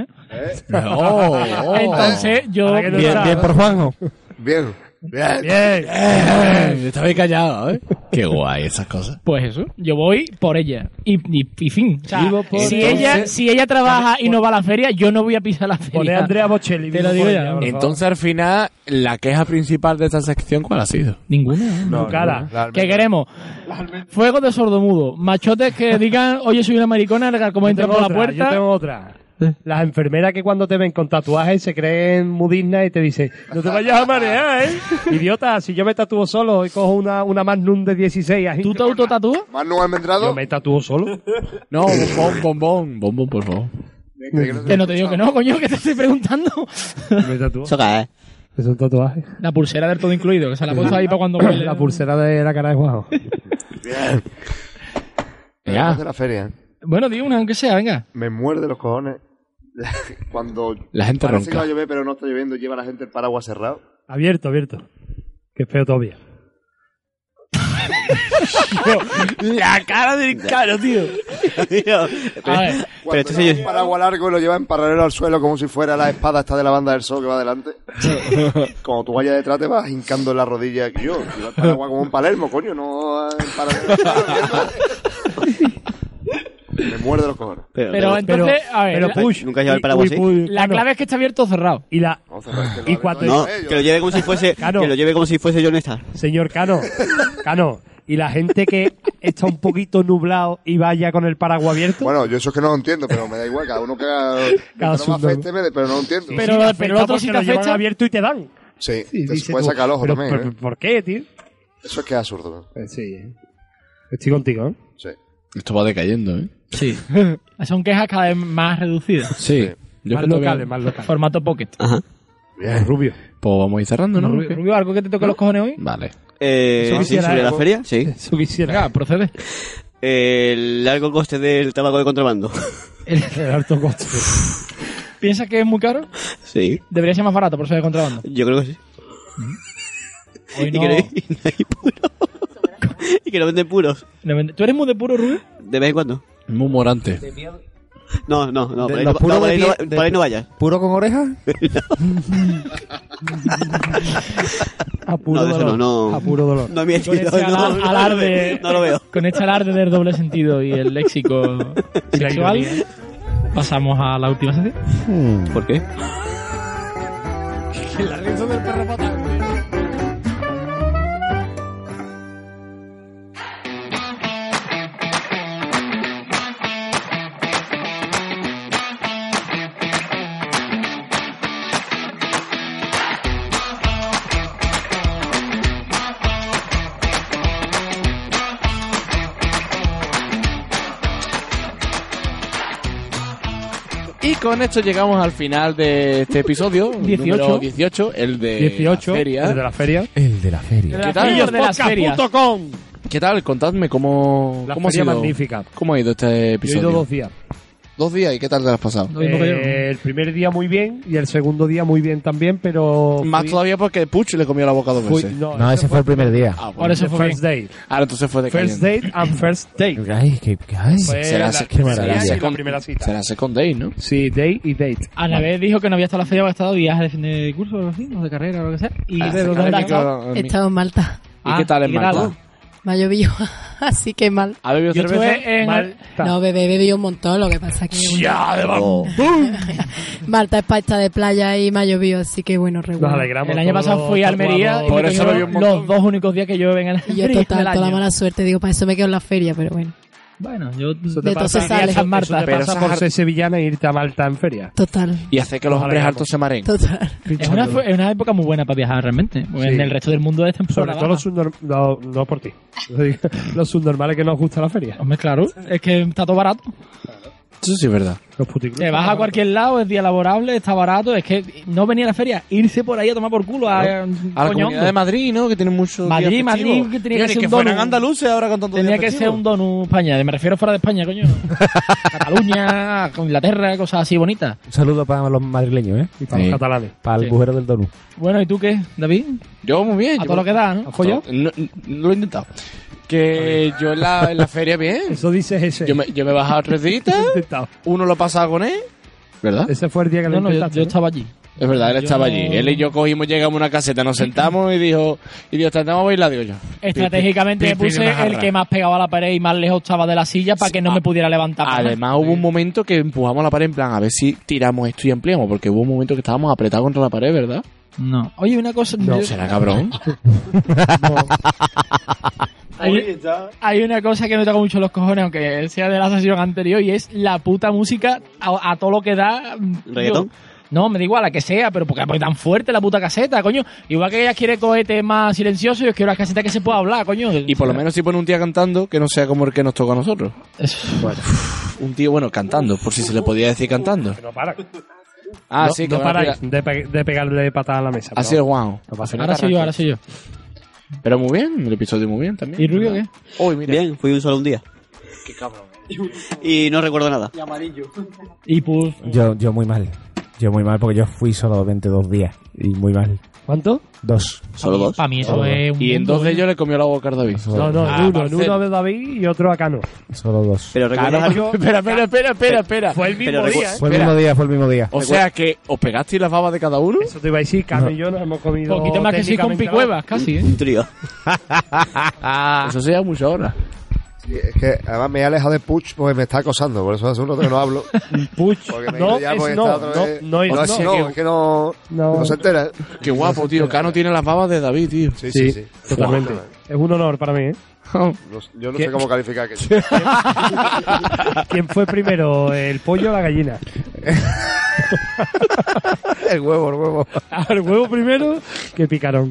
Oh, oh. Entonces, yo... Ahora que no Bien, está- bien por Juanjo. Bien. Bien. Bien. Eh, estaba callado, ¿eh? Qué guay esas cosas. Pues eso, yo voy por ella. Y, y, y fin. O sea, Vivo por si, ella. ella, si ella trabaja y no va a la feria, yo no voy a pisar la feria. Pone a Andrea Bocelli. Te lo vivo digo por ya. ella, por favor. Entonces, al final, la queja principal de esta sección, ¿cuál ha sido? Ninguna. No, cara. La ¿Qué almendra. queremos? Fuego de sordomudo. Machotes que digan, oye, soy una maricona, como Yo entran tengo por la otra, yo puerta. tengo otra. Las enfermeras que cuando te ven con tatuajes se creen muy dignas y te dicen, no te vayas a marear, ¿eh? Idiota, si yo me tatúo solo y cojo una, una Magnum de dieciséis... ahí- ¿Tú te autotatúas? ¿Más no almendrado? Yo me tatúo solo. No, bombón, bombón, bombón, por favor. Que no te digo que no, coño, que te estoy preguntando. Me tatúo. Eso qué es. Es un tatuaje. La pulsera del todo incluido, que se la he puesto ahí para cuando huele. La pulsera de la cara de Juanjo. Bien. Ya. De la feria. Bueno, di una, aunque sea, venga. Me muerde los cojones. Cuando La gente parece que ronca. va a llover, pero no está lloviendo, lleva la gente el paraguas cerrado. Abierto, abierto. Que feo todavía. La cara del caro, tío. A ver, Pero Cuando este lleva señor... un paraguas largo y lo lleva en paralelo al suelo como si fuera la espada esta de la banda del sol que va adelante. Como tú vayas detrás te vas hincando en la rodilla aquí yo. Lleva el paraguas como un Palermo, coño, no en paralelo al suelo. Me muerde los cojones. Pero, pero entonces, a ver, Pero la, push. ¿Nunca has llevado el Y- paraguas uy, así? uy, la Cano. clave es que está abierto o cerrado. Y la... Vamos a ver, que Y lo cuando- hago No, yo. que lo lleve como si fuese... Claro. Que lo lleve como si fuese John Star. Señor Cano, Cano, y la gente que está un poquito nublado y vaya con el paraguas abierto. Bueno, yo eso es que no lo entiendo, pero me da igual, cada uno que haga... Cada mientras no me su- afecte, me- pero no lo entiendo. Pero- te pero afecta otro porque sí te lo llevan afecta. abierto y te dan. Sí, Y te dices puede tú, sacar el ojo pero, también, pero, ¿eh? ¿por qué, tío? Eso es que es absurdo, ¿no? Eh, Sí. Estoy contigo, ¿eh? Sí. Esto va decayendo, ¿eh? Sí. Son quejas cada vez más reducidas. Sí. Yo Más que todavía- locales, más locales. Formato pocket. Ajá. Bien. Rubio. Pues vamos a ir cerrando, ¿no? Rubio, Rubio, ¿algo que te toque los cojones hoy? Vale. Eh, Eso sí, quisiera, sobre ¿eh? la feria, sí. Eso quisiera. Venga, procede. El largo coste del tabaco de contrabando. El- El alto coste. ¿Piensas que es muy caro? Sí, Debería ser más barato por ser de contrabando. yo creo que sí. Hoy Y, no... que no, y no hay puro. Y que no venden puros. no vende- ¿Tú eres muy de puro, Rubio? De vez en cuando. Muy morante. No, no, no. De Por ahí los no, puros no, por de ahí no, pie- de- por ahí no vayas. ¿Puro con orejas? A puro No, de eso no, dolor. no. A puro dolor. No, mi Con estilo, este no, alar- no, alarde, no lo veo. con este alarde del doble sentido y el léxico sexual, ironía. pasamos a la última sección. ¿Por qué? La risa del perro patán. Y con esto llegamos al final de este episodio. dieciocho. Número dieciocho, el de dieciocho. la feria. El de la feria. El de la feria. ¿Qué tal? Ellos de las ferias. Podcast punto com. ¿Qué tal? Contadme cómo, La cómo ha feria sido. magnífica. ¿Cómo ha ido este Yo he episodio? ido dos días. Dos días, ¿y qué tal te lo has pasado? Eh, el primer día muy bien y el segundo día muy bien también, pero... Más fui- todavía porque Puch le comió la boca dos fui- veces. No, ese fue el primer día. Ah, Por eso fue first date. Ahora entonces fue de First date and first date. Ay, qué, qué- ay. Fue Será la- se- qué maravilla. sí, la Second- primera cita. Será second date, ¿no? Sí, date y date. Anabel dijo que no había estado en la feria porque estaba de viaje de fin de curso o algo así, o de carrera o lo que sea. ¿Y Ah, de sí, dónde claro, has que- estado? He estado en Malta. ¿Y qué tal en ¿y qué Malta? tal? Me ha llovido, así que mal. ¿Ha bebido Yo cerveza? estuve en... Malta. No, bebé, he bebido un montón, lo que pasa que... ¡Ya, de Oh. Malta es pasta de playa y me ha llovido, así que bueno, Nos regular. alegramos. El año pasado todos, fui a todos Almería vamos- y Por me eso cogieron bebió un montón. los dos únicos días que llueven en la Y yo feria total, del toda la año. mala suerte, digo, para eso me quedo en la feria, pero bueno, Bueno, yo... Eso te De todo pasa, se sale. eso- San eso Marta. te Pero pasa esas por ar- ser sevillana e irte a Malta en feria. total, Y hace que los Nos hombres alegramos. hartos se mareen. total. Es una, fu- es una época muy buena para viajar realmente. Porque Sí. en el resto del mundo es Sobre temporada. todo los subnormales, no, no por ti. Los subnormales que nos gusta la feria. Hombre, claro, es que está todo barato. Eso sí es verdad. Los puticlubs. Te vas a cualquier lado, es día laborable, está barato. Es que no venía a la feria, irse por ahí a tomar por culo a, A la coñondo. comunidad de Madrid, ¿no? Que tiene muchos Madrid, días Madrid, festivos. que tenía Mira, que ni ser que un fueran donut. andaluces ahora con tantos Tenía días que ser festivos. un donut España. Me refiero fuera de España, coño. Cataluña, Inglaterra, cosas así bonitas. Un saludo para los madrileños, ¿eh? Y para Sí. los catalanes. Para el Sí. bujero del donut. Bueno, ¿y tú qué, David? Yo muy bien. A yo todo lo que da, ¿no? ¿Has follado? No, no, no lo he intentado. Que yo en la, en la feria bien. Eso dices ese. Yo me, yo me he bajado tres días. Intentado. Uno lo he pasado con él. ¿Verdad? Ese fue el día que No, lo no, yo, intentaste. yo ¿no? estaba allí. Es verdad, él Yo estaba no- allí. Él y yo cogimos, llegamos a una caseta, nos sentamos y dijo, y dijo, tratamos a bailar, digo yo. Estratégicamente Pi- me pi- pi- puse una el jarra. que más pegaba a la pared y más lejos estaba de la silla para que no me pudiera levantar. más. Además hubo un momento que empujamos la pared en plan, a ver si tiramos esto y ampliamos, porque hubo un momento que estábamos apretados contra la pared, ¿verdad? No. Oye, una cosa... No, yo- será cabrón. Hay, hay una cosa que me toca mucho los cojones, aunque sea de la sesión anterior, y es la puta música a, a todo lo que da. ¿Reggaetón? Digo, no, me da igual, la que sea, pero porque es tan fuerte la puta caseta, coño. Igual que ella quiere coger temas silenciosos, yo quiero una caseta que se pueda hablar, coño. Y por lo menos si pone un tío cantando, que no sea como el que nos toca a nosotros. Un tío, bueno, cantando, por si se le podía decir cantando. No para. Ah, no, sí, que no van a paráis pegar- de, pe- de pegarle patada a la mesa. Así pero- es, Juan. No pasa Ahora nada. soy yo, ahora soy yo. Pero muy bien, el episodio muy bien también. ¿Y Rubio qué? Uy, mira. Bien, fui un solo un día. Qué cabrón. Y no recuerdo nada. Y pues... Yo, yo muy mal. Yo muy mal porque yo fui solo veintidós días. Y muy mal. ¿Cuánto? Dos. Solo dos. Para mí eso Solo es un Y en mundo, dos de coño. ellos le comió la boca a David. No, no, Ah, en uno. En Marcelo. uno de David y otro a Cano. Solo dos. Pero recuerdas Claro, algo. yo- Espera, espera, espera, espera, espera. Fue el mismo Pero recu- día, ¿eh? Fue el Espera. mismo día, fue el mismo día. O sea que os pegasteis las babas de cada uno. Eso te iba a decir, Cano y yo nos hemos comido. Un poquito más que si con técnicamente picuevas, casi, ¿eh? Un trío. Eso se lleva muchas horas. Sí, es que además me he alejado de Puch porque me está acosando, por eso hace un rato que no hablo. Puch. Porque me No, dice ya, es porque no, está otra vez- no, no, es no, no. es, no, es que no, No. no se entera. Qué guapo, tío. Cano tiene las babas de David, tío. Sí, Sí, sí, sí. totalmente. Es un honor para mí, ¿eh? No- yo no ¿Qué? sé cómo calificar aquello. ¿Quién fue primero, el pollo o la gallina? El huevo, el huevo. El huevo primero que picaron.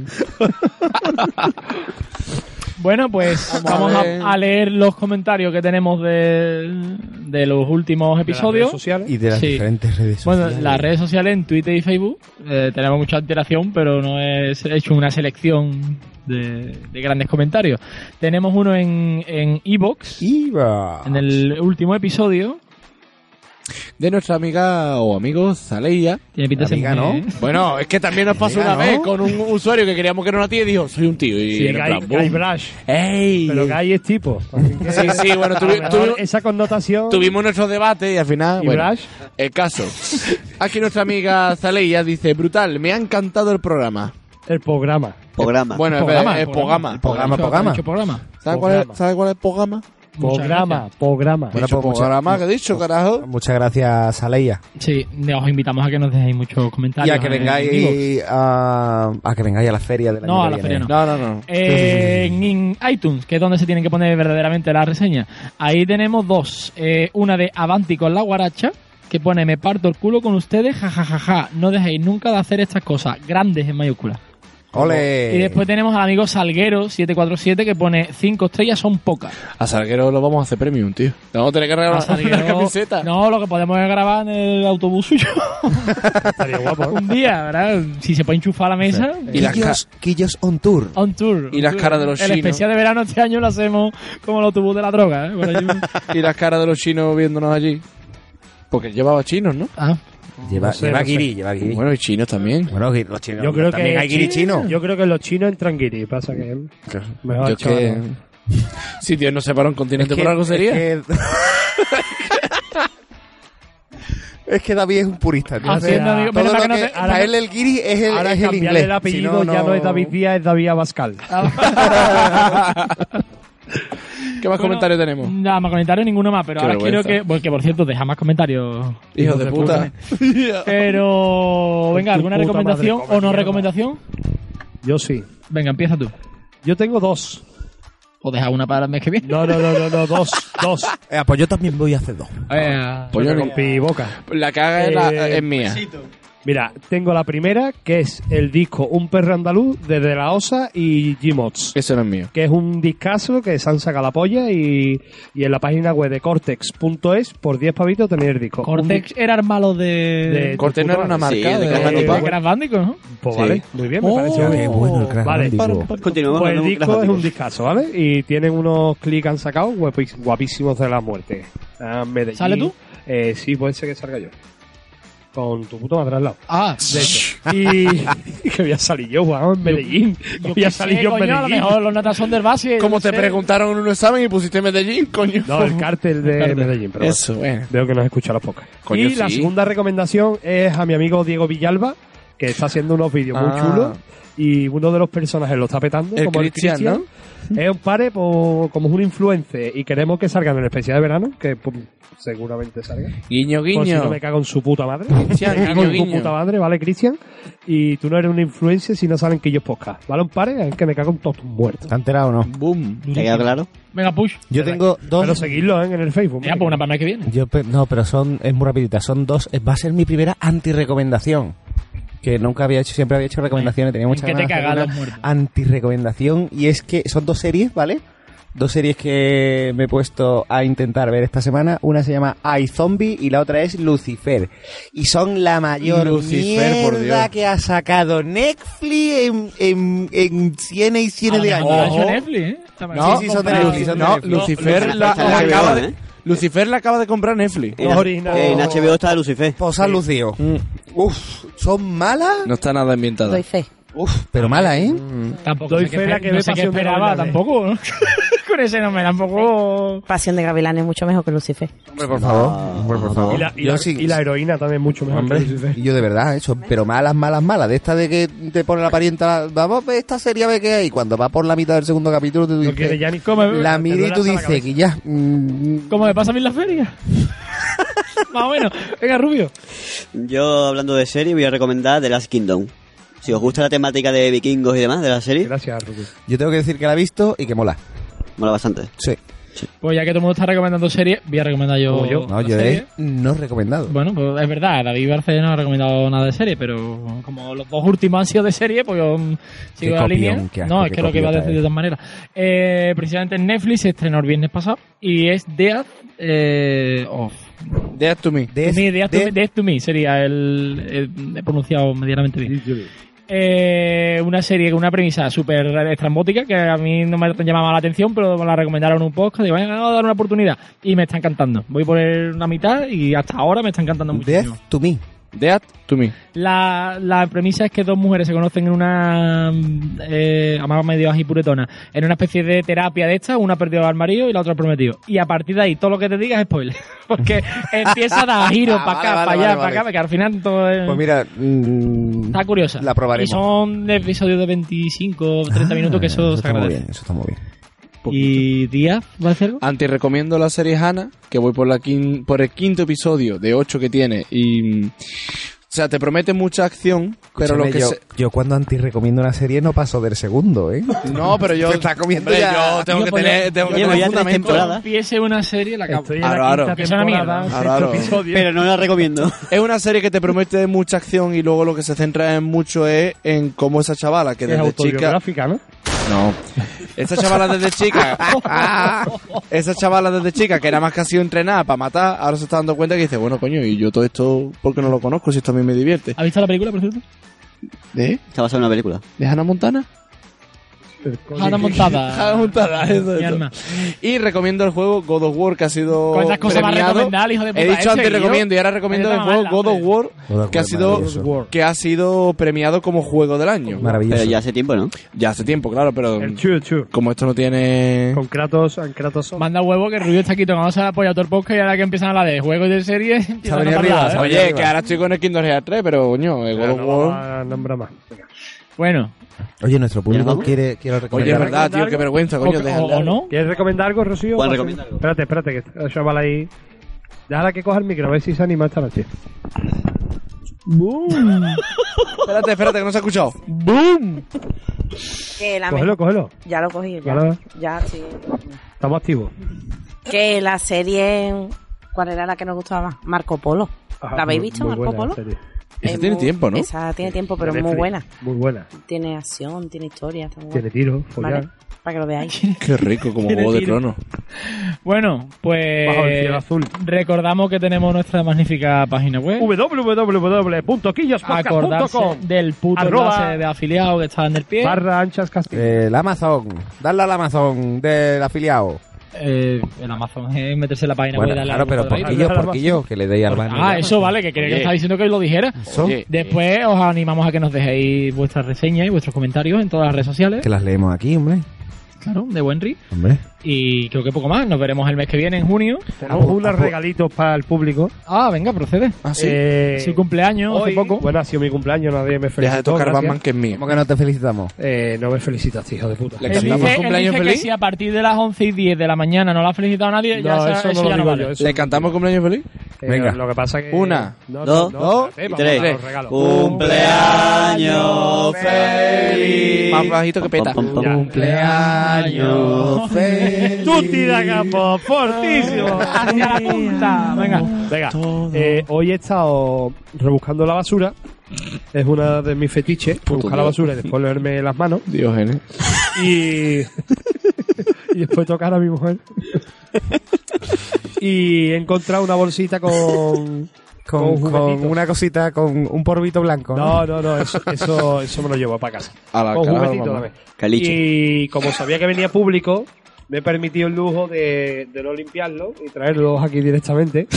Bueno, pues Vamos vamos a a, ver. a leer los comentarios que tenemos de, de los últimos De las redes episodios. sociales. Y de las Sí. diferentes redes Bueno, sociales. las redes sociales en Twitter y Facebook eh, tenemos mucha interacción, pero no he hecho una selección de, de grandes comentarios. Tenemos uno en en iVoox, Iba. en el último episodio. De nuestra amiga o amigo Zaleia. Tiene pinta de ser Amiga, ¿no? mujer, ¿eh? Bueno, es que también nos pasó Amiga, una ¿no? vez con un usuario que queríamos que era una tía y dijo, soy un tío. Y Sí, era en Guy, plan, boom. Guy Brush. ¡Ey! Pero Guy es tipo. Así que- Sí, sí, bueno, a tuvi- lo mejor tuvi- esa connotación. Tuvimos nuestro debate y al final, ¿Y bueno, Brush? el caso. Aquí nuestra amiga Zaleia dice, brutal, me ha encantado el programa. El programa. Programa. Bueno, Programa, es es programa. Programa, Ha dicho- programa. ha dicho programa. ¿Sabes cuál, es, Programa. ¿Sabes cuál es el programa? Muchas Programa, gracias. programa. Bueno, Dicho pues mucha- programa, que he dicho, carajo. Muchas gracias, Aleia. Sí, os invitamos a que nos dejéis muchos Y comentarios. a que en iVoox. vengáis a, a que vengáis a la feria de la No, a la feria no. No, no, no. Eh, en iTunes, que es donde se tienen que poner verdaderamente las reseñas. Ahí tenemos dos. Eh, una de Avanti con la guaracha, que pone me parto el culo con ustedes, jajajaja. No dejéis nunca de hacer estas cosas. Grandes en mayúsculas. ¡Ole! Y después tenemos al amigo Salguero siete cuatro siete que pone cinco estrellas son pocas. A Salguero lo vamos a hacer premium, tío. Le vamos a tener que A regalar Salguero- una camiseta. No, lo que podemos es grabar en el autobús suyo. Estaría guapo. ¿eh? Un día, ¿verdad? Si se puede enchufar a la mesa. Y las, ca- Quillos, Quillos on tour. On tour. Y las caras de los El chinos. especial de verano este año lo hacemos como el autobús de la droga, ¿eh? Por allí. y las caras de los chinos viéndonos allí. Porque llevaba chinos, ¿no? Ah. Lleva, No sé, lleva no sé. guiri, lleva guiri. Bueno, y chinos también. Bueno, gui- los chinos Yo creo también que hay guiri chino. Yo creo que los chinos entran guiri. Pasa que mejor Yo es chaval, que... no. Si Dios nos separa un continente Es que- por algo sería. Es que, es que David es un purista, tío. Haciendo, Todo amigo, lo menos mal que no que- te- ahora- para él el guiri es el, Ahora es el cambiarle inglés. el apellido Si no, ya no no- es David Díaz, es David Abascal. ¿Qué más Bueno, comentarios tenemos? Nada más comentarios, ninguno más, pero Qué ahora quiero vergüenza. que. Porque por cierto, deja más comentarios. Hijos de puta. Pero. Venga, Tu ¿alguna puta recomendación madre, come o no mierda. recomendación? Yo sí. Venga, empieza tú. Yo tengo dos. O deja una para el mes que viene. No, no, no, no, no dos. Dos. Eh, pues yo también voy a hacer dos. Eh, Pues yo ni- Rompi boca. La que haga es, la- Eh, es mía. Mira, tengo la primera, que es el disco Un perro andaluz de De La Osa y G-Mods. Eso no es mío. Que es un discazo que se han sacado la polla y, y en la página web de cortex punto es por diez pavitos tenéis el disco. Un Cortex era el malo de. de- Cortex no era una marca Sí, de, de Crash de- Bandicoot. de Crash Bandicoot, ¿no? Pues Sí. vale, muy bien, me Oh, pareció bien. Qué bueno el Crash Vale. Bandicoot. Continuamos Pues el hablando de disco Crash es un Bandicoot. discazo, ¿vale? Y tienen unos clics que han sacado guapis- guapísimos de la muerte. Ah, Medellín. ¿Sale tú? Eh, sí, puede ser que salga yo. Con tu puto madre al lado. Ah, De hecho. Y que voy a salir yo, weón, en Medellín. yo voy a qué salir sé, yo en coño, a lo Medellín. mejor los notas son del base. Como no te sé. preguntaron en un examen y pusiste Medellín, coño. No, el cártel de cártel. Medellín. Pero Eso, bueno. bueno, veo que nos escucha los pocas. Coño, Y la sí. segunda recomendación es a mi amigo Diego Villalba, que está haciendo unos vídeos muy Ah. chulos. Y uno de los personajes lo está petando, El como Christian, el Christian. Es un pare, po- como es un influencer, y queremos que salga en el especial de verano, que pues, seguramente salga. Guiño, Por si guiño. no me cago en su puta madre. Cristian, me cago en guiño, tu guiño. puta madre, ¿vale, Cristian? Y tú no eres un influencer si no salen Quillos Podcast. ¿Vale, un pare? Es que me cago en todos tus muertos. ¿Te has enterado o no? Boom. ¿Te queda claro? Venga, push. Yo tengo dos. Pero seguidlo, ¿eh? En el Facebook. Ya, pues una para el mes que viene. Yo, pe- no, pero son, es muy rapidita, son dos. eh, Va a ser mi primera anti-recomendación. Que nunca había hecho, siempre había hecho recomendaciones, tenía muchas que te ganas de hacer cagan una los muertos. anti-recomendación. Y es que son dos series, ¿vale? Dos series que me he puesto a intentar ver esta semana. Una se llama iZombie y la otra es Lucifer. Y son la mayor Lucifer, por mierda Dios. que ha sacado Netflix en, en, en cienes y cienes de A lo años. mejor lo ha hecho Ojo. Netflix, ¿eh? No, Sí, sí, son de Luci- Netflix, son de no, Netflix. Lucifer No, la, Lucifer la está en acaba H B O, de, ¿eh? Lucifer la acaba de comprar Netflix. En, Los originales. en H B O está Lucifer. Pues han lucido. Uf, son malas. No está nada ambientada. Doy fe. Uf, pero malas, ¿eh? Tampoco Doy sé qué fe la esper- que no ve sé qué Pasión de esperaba Gavilanes. tampoco, ¿no? Con ese nombre tampoco. Pasión de Gavilanes es mucho mejor que Lucifer. Hombre, por favor. Hombre, por favor. Y la, y, Yo la, sí- y la heroína también mucho mejor Hombre, que Lucifer. y yo de verdad, eso, pero malas, malas, malas. De esta de que te pone la parienta, vamos, ve esta serie a ver qué hay. Cuando va por la mitad del segundo capítulo, te No dices, quiere ya ni ¿Cómo? la te mira y duele tú hasta la dices cabeza. que ya. mm, ¿Cómo me pasa a mí en la feria? Más o menos. Venga, Rubio. Yo, hablando de serie, voy a recomendar The Last Kingdom. Si os gusta la temática de vikingos y demás de la serie, Gracias, Rubio. yo tengo que decir que la he visto y que mola. mola bastante. Sí. Pues ya que todo el mundo está recomendando series, voy a recomendar yo. Como yo. No, la yo serie. he no recomendado. Bueno, pues es verdad, David Barcelona no ha recomendado nada de serie, pero como los dos últimos han sido de serie, pues yo mm, sigo la copión, línea. qué asco, No, es qué que lo que iba a copiota decir de es. todas maneras. Eh, precisamente en Netflix se estrenó el viernes pasado y es Death eh, of Death to me. To me, Death to me, Death to me sería el, el- he pronunciado medianamente bien. Eh, una serie con una premisa súper estrambótica que a mí no me llamaba la atención, pero me la recomendaron un podcast y venga, vamos a dar una oportunidad. Y me está encantando. Voy por una mitad y hasta ahora me está encantando muchísimo. Death to me. Death to me. La, la premisa es que dos mujeres se conocen en una, eh, además medio ajipuretona, en una especie de terapia de esta, una perdió al marido y la otra al prometido. Y a partir de ahí todo lo que te digas es spoiler. Porque empieza a dar giros Ah, para acá, vale, para vale, allá, vale, para vale. acá, porque al final todo es... Pues mira, mm, Está curiosa. la probaremos. Y son episodios de veinticinco, treinta minutos, que eso, eso se está muy agradece. bien, eso está muy bien. ¿Y Díaz va a hacer algo? Antes recomiendo la serie Hannah, que voy por la quin- por el quinto episodio de ocho que tiene y mm, o sea, te promete mucha acción, pero Escúchame, lo que yo, se... yo cuando anti recomiendo una serie no paso del segundo, ¿eh? No, pero yo Te está comiendo hombre, ya. yo tengo Yo que pues tener ya- tengo que Llevo tener ya tres fundamento. temporadas. Empiece una serie, la acabo. Estoy en Aro, la aro. quinta Que es una mierda. temporada, Aro, sexto aro. episodio. Pero no la recomiendo. Es una serie que te promete mucha acción y luego lo que se centra en mucho es en cómo esa chavala que Es desde chica... autobiográfica, ¿no? No. Esa chavala desde chica... esa chavala desde chica que era más que ha sido entrenada para matar, ahora se está dando cuenta que dice, bueno, coño, y yo todo esto, ¿por qué no lo conozco si esto a mí me divierte? ¿Has visto la película, por cierto? ¿De? Está basado en una película. ¿De Hannah Montana? Jana montada. Jana montada, eso, Mi eso. alma. Y recomiendo el juego God of War, que ha sido ¿Cuántas cosas va a premiado. recomendar, hijo de puta? He dicho Ese, antes tío. recomiendo y ahora recomiendo el Vete a juego mamarla, God of War, God of que ha War, sido maravilloso. que ha sido premiado como juego del año. Maravilloso. Pero ya hace tiempo, ¿no? Ya hace tiempo, claro, pero El Chu Chu. como esto no tiene... Con Kratos, en Kratos son. Manda huevo que Rubio está aquí tocándose la polla a todo el podcast y ahora que empiezan a hablar de juegos y de series, empiezan a venido notar arriba, ya, se ¿eh? ha venido Oye, que ahora estoy con el Kingdom Hearts tres, pero coño, el God Pero of no War... vamos a nombrar más. Venga. Bueno, Oye, nuestro público vamos? quiere, quiere Oye, recomendar. es verdad, tío, qué vergüenza, coño, o, déjale. o no. ¿Quieres recomendar algo, Rocío? Juan, Pasa- recomienda algo. Espérate, espérate, que el chaval ahí. Déjala que coja el micro, a ver si se anima esta noche. ¡Boom! Espérate, espérate, que no se ha escuchado. ¡Boom! Que la Cógelo, me- cógelo. Ya lo cogí, ya. Vale. Ya, sí. Estamos activos. Que la serie... ¿Cuál era la que nos gustaba más? Marco Polo. Ajá, ¿La habéis muy- visto, muy Marco buena Polo? serie. Esa Es tiene muy- tiempo, ¿no? Esa tiene tiempo, pero De es muy Netflix. buena. Muy buena. Tiene acción, tiene historia. Está muy Tiene buena. tiro, follar. Vale, para que lo veáis. Qué rico, como Tiene Juego de tiro. Tronos. Bueno, pues Bajo el cielo azul. recordamos que tenemos nuestra magnífica página web. w w w punto quillos podcast punto Acordarse com del puto Arroba- enlace de afiliado que está en el pie. Barra anchas castillo. El Amazon. Darle al Amazon del afiliado. Eh, el Amazon es meterse en la página Bueno, web y darle claro, al pero cuadradito. porquillo, porquillo, que le deis al banner. Ah, eso vale, que quería que Oye. estaba diciendo que lo dijera. Eso, Oye, Después os animamos a que nos dejéis vuestras reseñas y vuestros comentarios en todas las redes sociales. que las leemos aquí, hombre. Claro, de Wenry. Hombre. Y creo que poco más. Nos veremos el mes que viene, en junio. Tenemos unos regalitos para el público. Ah, venga, procede. Ah, sí. Eh, Su cumpleaños hoy- hace poco. Bueno, ha sido mi cumpleaños, nadie me felicitó. Deja de tocar gracias. Batman, que es mío. ¿Cómo que no te felicitamos? Eh, no me felicitas, hijo de puta. Le Él cantamos dice, él cumpleaños dice que feliz. si a partir de las once y diez de la mañana no lo ha felicitado nadie, ya No, esa- eso eso, no lo ya no digo vale. yo, eso- ¿Le cantamos cumpleaños feliz? Eh, Venga. Lo que pasa que... Una, no, dos, no, dos espérate, y vamos tres. a dar los regalos. Cumpleaños feliz. Más bajito que peta. Pom, pom, pom. Ya. Cumpleaños feliz. Tutti da capo, fortísimo. Hacia la punta. Venga. Venga, eh, hoy he estado rebuscando la basura. Es una de mis fetiches, buscar la Dios. basura y después leerme las manos. Diógenes. Y, y después tocar a mi mujer. Y he encontrado una bolsita con... Con, Con con juguetitos. una cosita, con un polvito blanco. No, no, no, eso, eso, eso me lo llevo para casa. A la Con cara, juguetitos mamá. también. Caliche. Y como sabía que venía público, me he permitido el lujo de, de no limpiarlo y traerlos aquí directamente.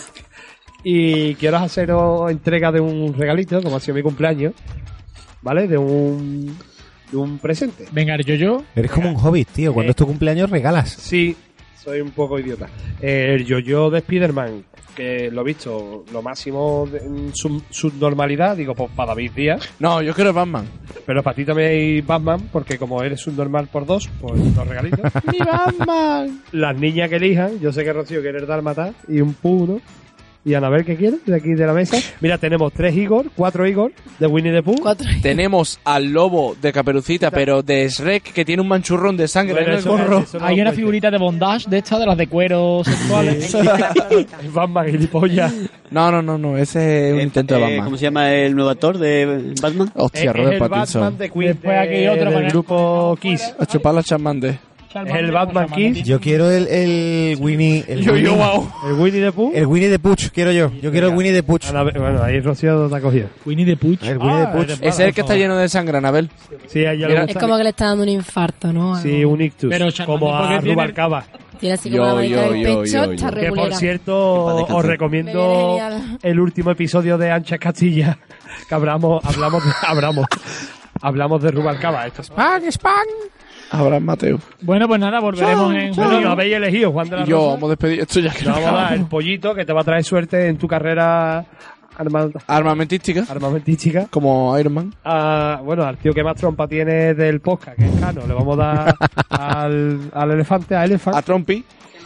Y quiero haceros entrega de un regalito, como ha sido mi cumpleaños, ¿vale? De un, de un presente. Venga, yo, yo. Eres como un hobbit, tío. Cuando Eh. es tu cumpleaños regalas. Sí, soy un poco idiota. Eh, el yo-yo de Spider-Man, que lo he visto lo máximo de- en su, su normalidad, digo, pues para David Díaz. No, yo quiero Batman. Pero para ti también hay Batman, porque como eres un normal por dos, pues dos regalitos. ¡Mi Batman! Las niñas que elijan, yo sé que Rocío quiere el Dálmata y un Puro. Y Anabel, ¿qué quiere? De aquí de la mesa. Mira, tenemos tres Igor, cuatro Igor de Winnie the Pooh. Cuatro. Tenemos al lobo de Caperucita, pero de Shrek, que tiene un manchurrón de sangre Bueno, en el eso- gorro. eso no Hay lo una cuente. figurita de bondage de estas, de las de cuero sexuales. El Batman, gilipollas. No, no, no, no, ese es un intento de Eh, Batman. ¿Cómo se llama el nuevo actor de Batman? Hostia, es, Robert es el Pattinson. Batman de Queen, Después aquí de- otro del con el- grupo Kiss. A chupar la chamande. Es el Batman Kiss. Yo quiero el, el Winnie... El Yo, yo, Winnie, wow. El Winnie the Pooh. el Winnie the Pooch, quiero yo. Yo quiero el Winnie the Pooch. Anabel- bueno, ahí Rocío te ha cogido. Winnie the Pooh. El Winnie Ah, the Pooch. eres- Es el que está lleno de sangre, Anabel. Sí, a ella le Mira, gusta. Es como que le está dando un infarto, ¿no? Sí, un ictus. Pero Charmander, como a porque tiene- Rubalcaba. Tiene así Yo, como la manita yo, del yo, pecho, yo, está yo. Que por regulera. cierto, Que pa' os descansar. recomiendo Me viene genial. el último episodio de Anchas Castilla. Que hablamos, hablamos, de, hablamos, hablamos de Rubalcaba. Esto es ¡Spam, spam! Abraham Mateo. Bueno, pues nada, volveremos en Bueno, junio. lo habéis elegido, Juan de la Y yo, Rosa. vamos a despedir esto ya que Te vamos a dar el pollito que te va a traer suerte en tu carrera arma- Armamentística, armamentística. como Iron Man. Ah, bueno, al tío que más trompa tiene del podcast, que es Cano, le vamos a dar al, al elefante, a Elephant. A Trumpy.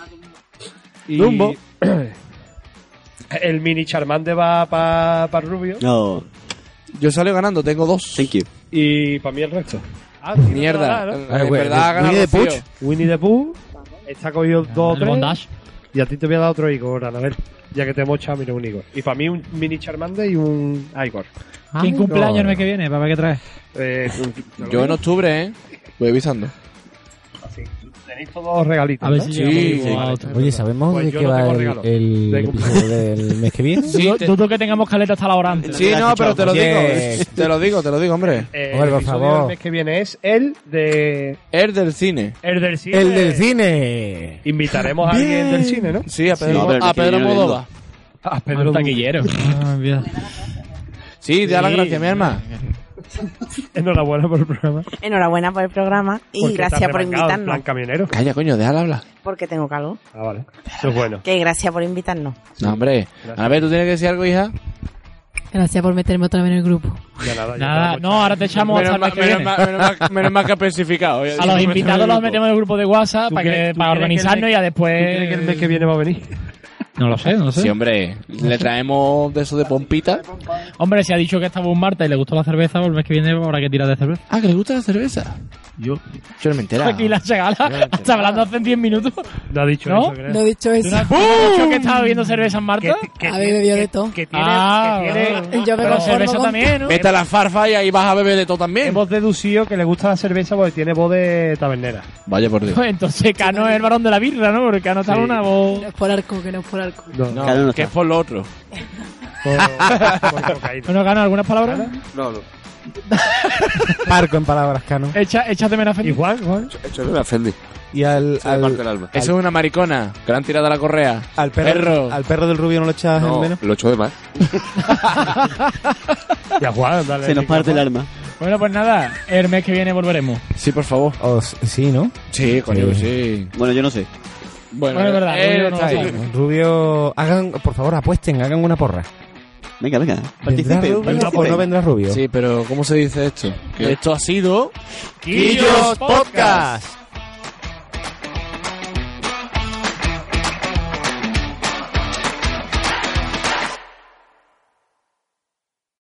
Y Dumbo. el mini Charmander va para pa Rubio. No, Yo salgo ganando, tengo dos. thank you. Y para mí el resto. Ah, sí, no te Mierda. lo da, ¿no? En Ah, güey, verdad, gana Winnie the Rocío. Pooch. Winnie the Pooh. Está cogido dos o El tres. bondage. Y a ti te voy a dar otro Igor, Anabel. Ya que te hemos echado, mira, un Igor. Y para mí un mini Charmander y un Igor. ¿Quién cumpleaños el mes que viene? ¿Para ver qué traes? Eh, te lo Yo digo en octubre, ¿eh? Voy avisando. así. Tenéis todos regalitos. A ver ¿no? si Sí, llegamos sí. a otro. Oye, ¿sabemos Pues de yo qué no va tengo el, regalo. el De episodio del mes que viene? Sí, te- Dudo que tengamos caleta hasta la hora antes. Sí, no, pero te lo Oye. digo. Te lo digo, te lo digo, hombre. Eh, Hombre, el por episodio favor. del mes que viene es el de... El del cine. El del cine. El del cine. Invitaremos a alguien del cine, ¿no? Sí, a Pedro, Sí, pero el a mes que Pedro viene Modova. A Un Pedro Du- taquillero. Ah, bien. Sí, da las gracias, mi hermana. Enhorabuena por el programa. Enhorabuena por el programa y Porque te has gracias por remangado en plan invitarnos. camionero. Calla, coño, déjala hablar. Porque tengo calor. Ah, vale. Eso es bueno. Que gracias por invitarnos. No, hombre. A ver, ¿tú tienes que decir algo, hija? Gracias por meterme otra vez en el grupo. Ya nada, ya Nada, te lo no, ahora te echamos hasta Menos el mes mal, que menos viene. mal- menos mal- menos mal que ha especificado. A los invitados los metemos en el grupo de WhatsApp ¿Tú para, crees- que, tú para crees que el organizarnos mes- y ya ¿Tú crees que el mes después... que viene va a venir? No lo sé, no lo sé. Sí, hombre. Le traemos de eso de pompita. Hombre, si ha dicho que estaba un martes y le gustó la cerveza, pues el mes que viene habrá que tirar de cerveza. Ah, que le gusta la cerveza. Yo. Yo no me entera. Aquí la chagala. Está hablando hace diez minutos. No ha dicho ¿No? eso, creo. No he dicho ¿Tú eso. no has tú no has dicho que estaba bebiendo cerveza en Marta? A ver, bebió de todo. Que tiene, Ah, que tiene- bueno. Yo me Pero conformo cerveza con- también, ¿no? Vete a la farfa y ahí vas a beber de todo también. hemos deducido que le gusta la cerveza porque tiene voz de tabernera. Vaya por Dios. Pues entonces Cano es el varón de la birra, ¿no? Porque Cano está Sí. una voz... No es por arco, que no es por arco. No, No, Claro, no que es está. por lo otro. por, por cocaína. Bueno, Cano, ¿algunas palabras? No, no. Parco en palabras, Cano. Echa, échate menos ¿Y Juan? Juan? Eso no me ofende. Y al, Se me parte el al, alma. Eso es una maricona. Que le han tirado a la correa. al perro, Perro. al perro del rubio no lo echas en No, menos. lo echo de más. Y a Juan, dale. Se nos parte el micrófono. alma. Bueno, pues nada, el mes que viene volveremos. Sí, por favor. O s- sí, ¿no? Sí, coño, que Sí. sí. Bueno, yo no sé. Bueno, Bueno, es verdad, él Rubio no está lo ahí. sabe. Rubio, hagan, por favor, apuesten, hagan una porra. Venga, venga. ¿Vendrá Participe. Rubio o participe. no vendrá Rubio? Sí, pero ¿cómo se dice esto? Que esto ha sido... Quillos Podcast.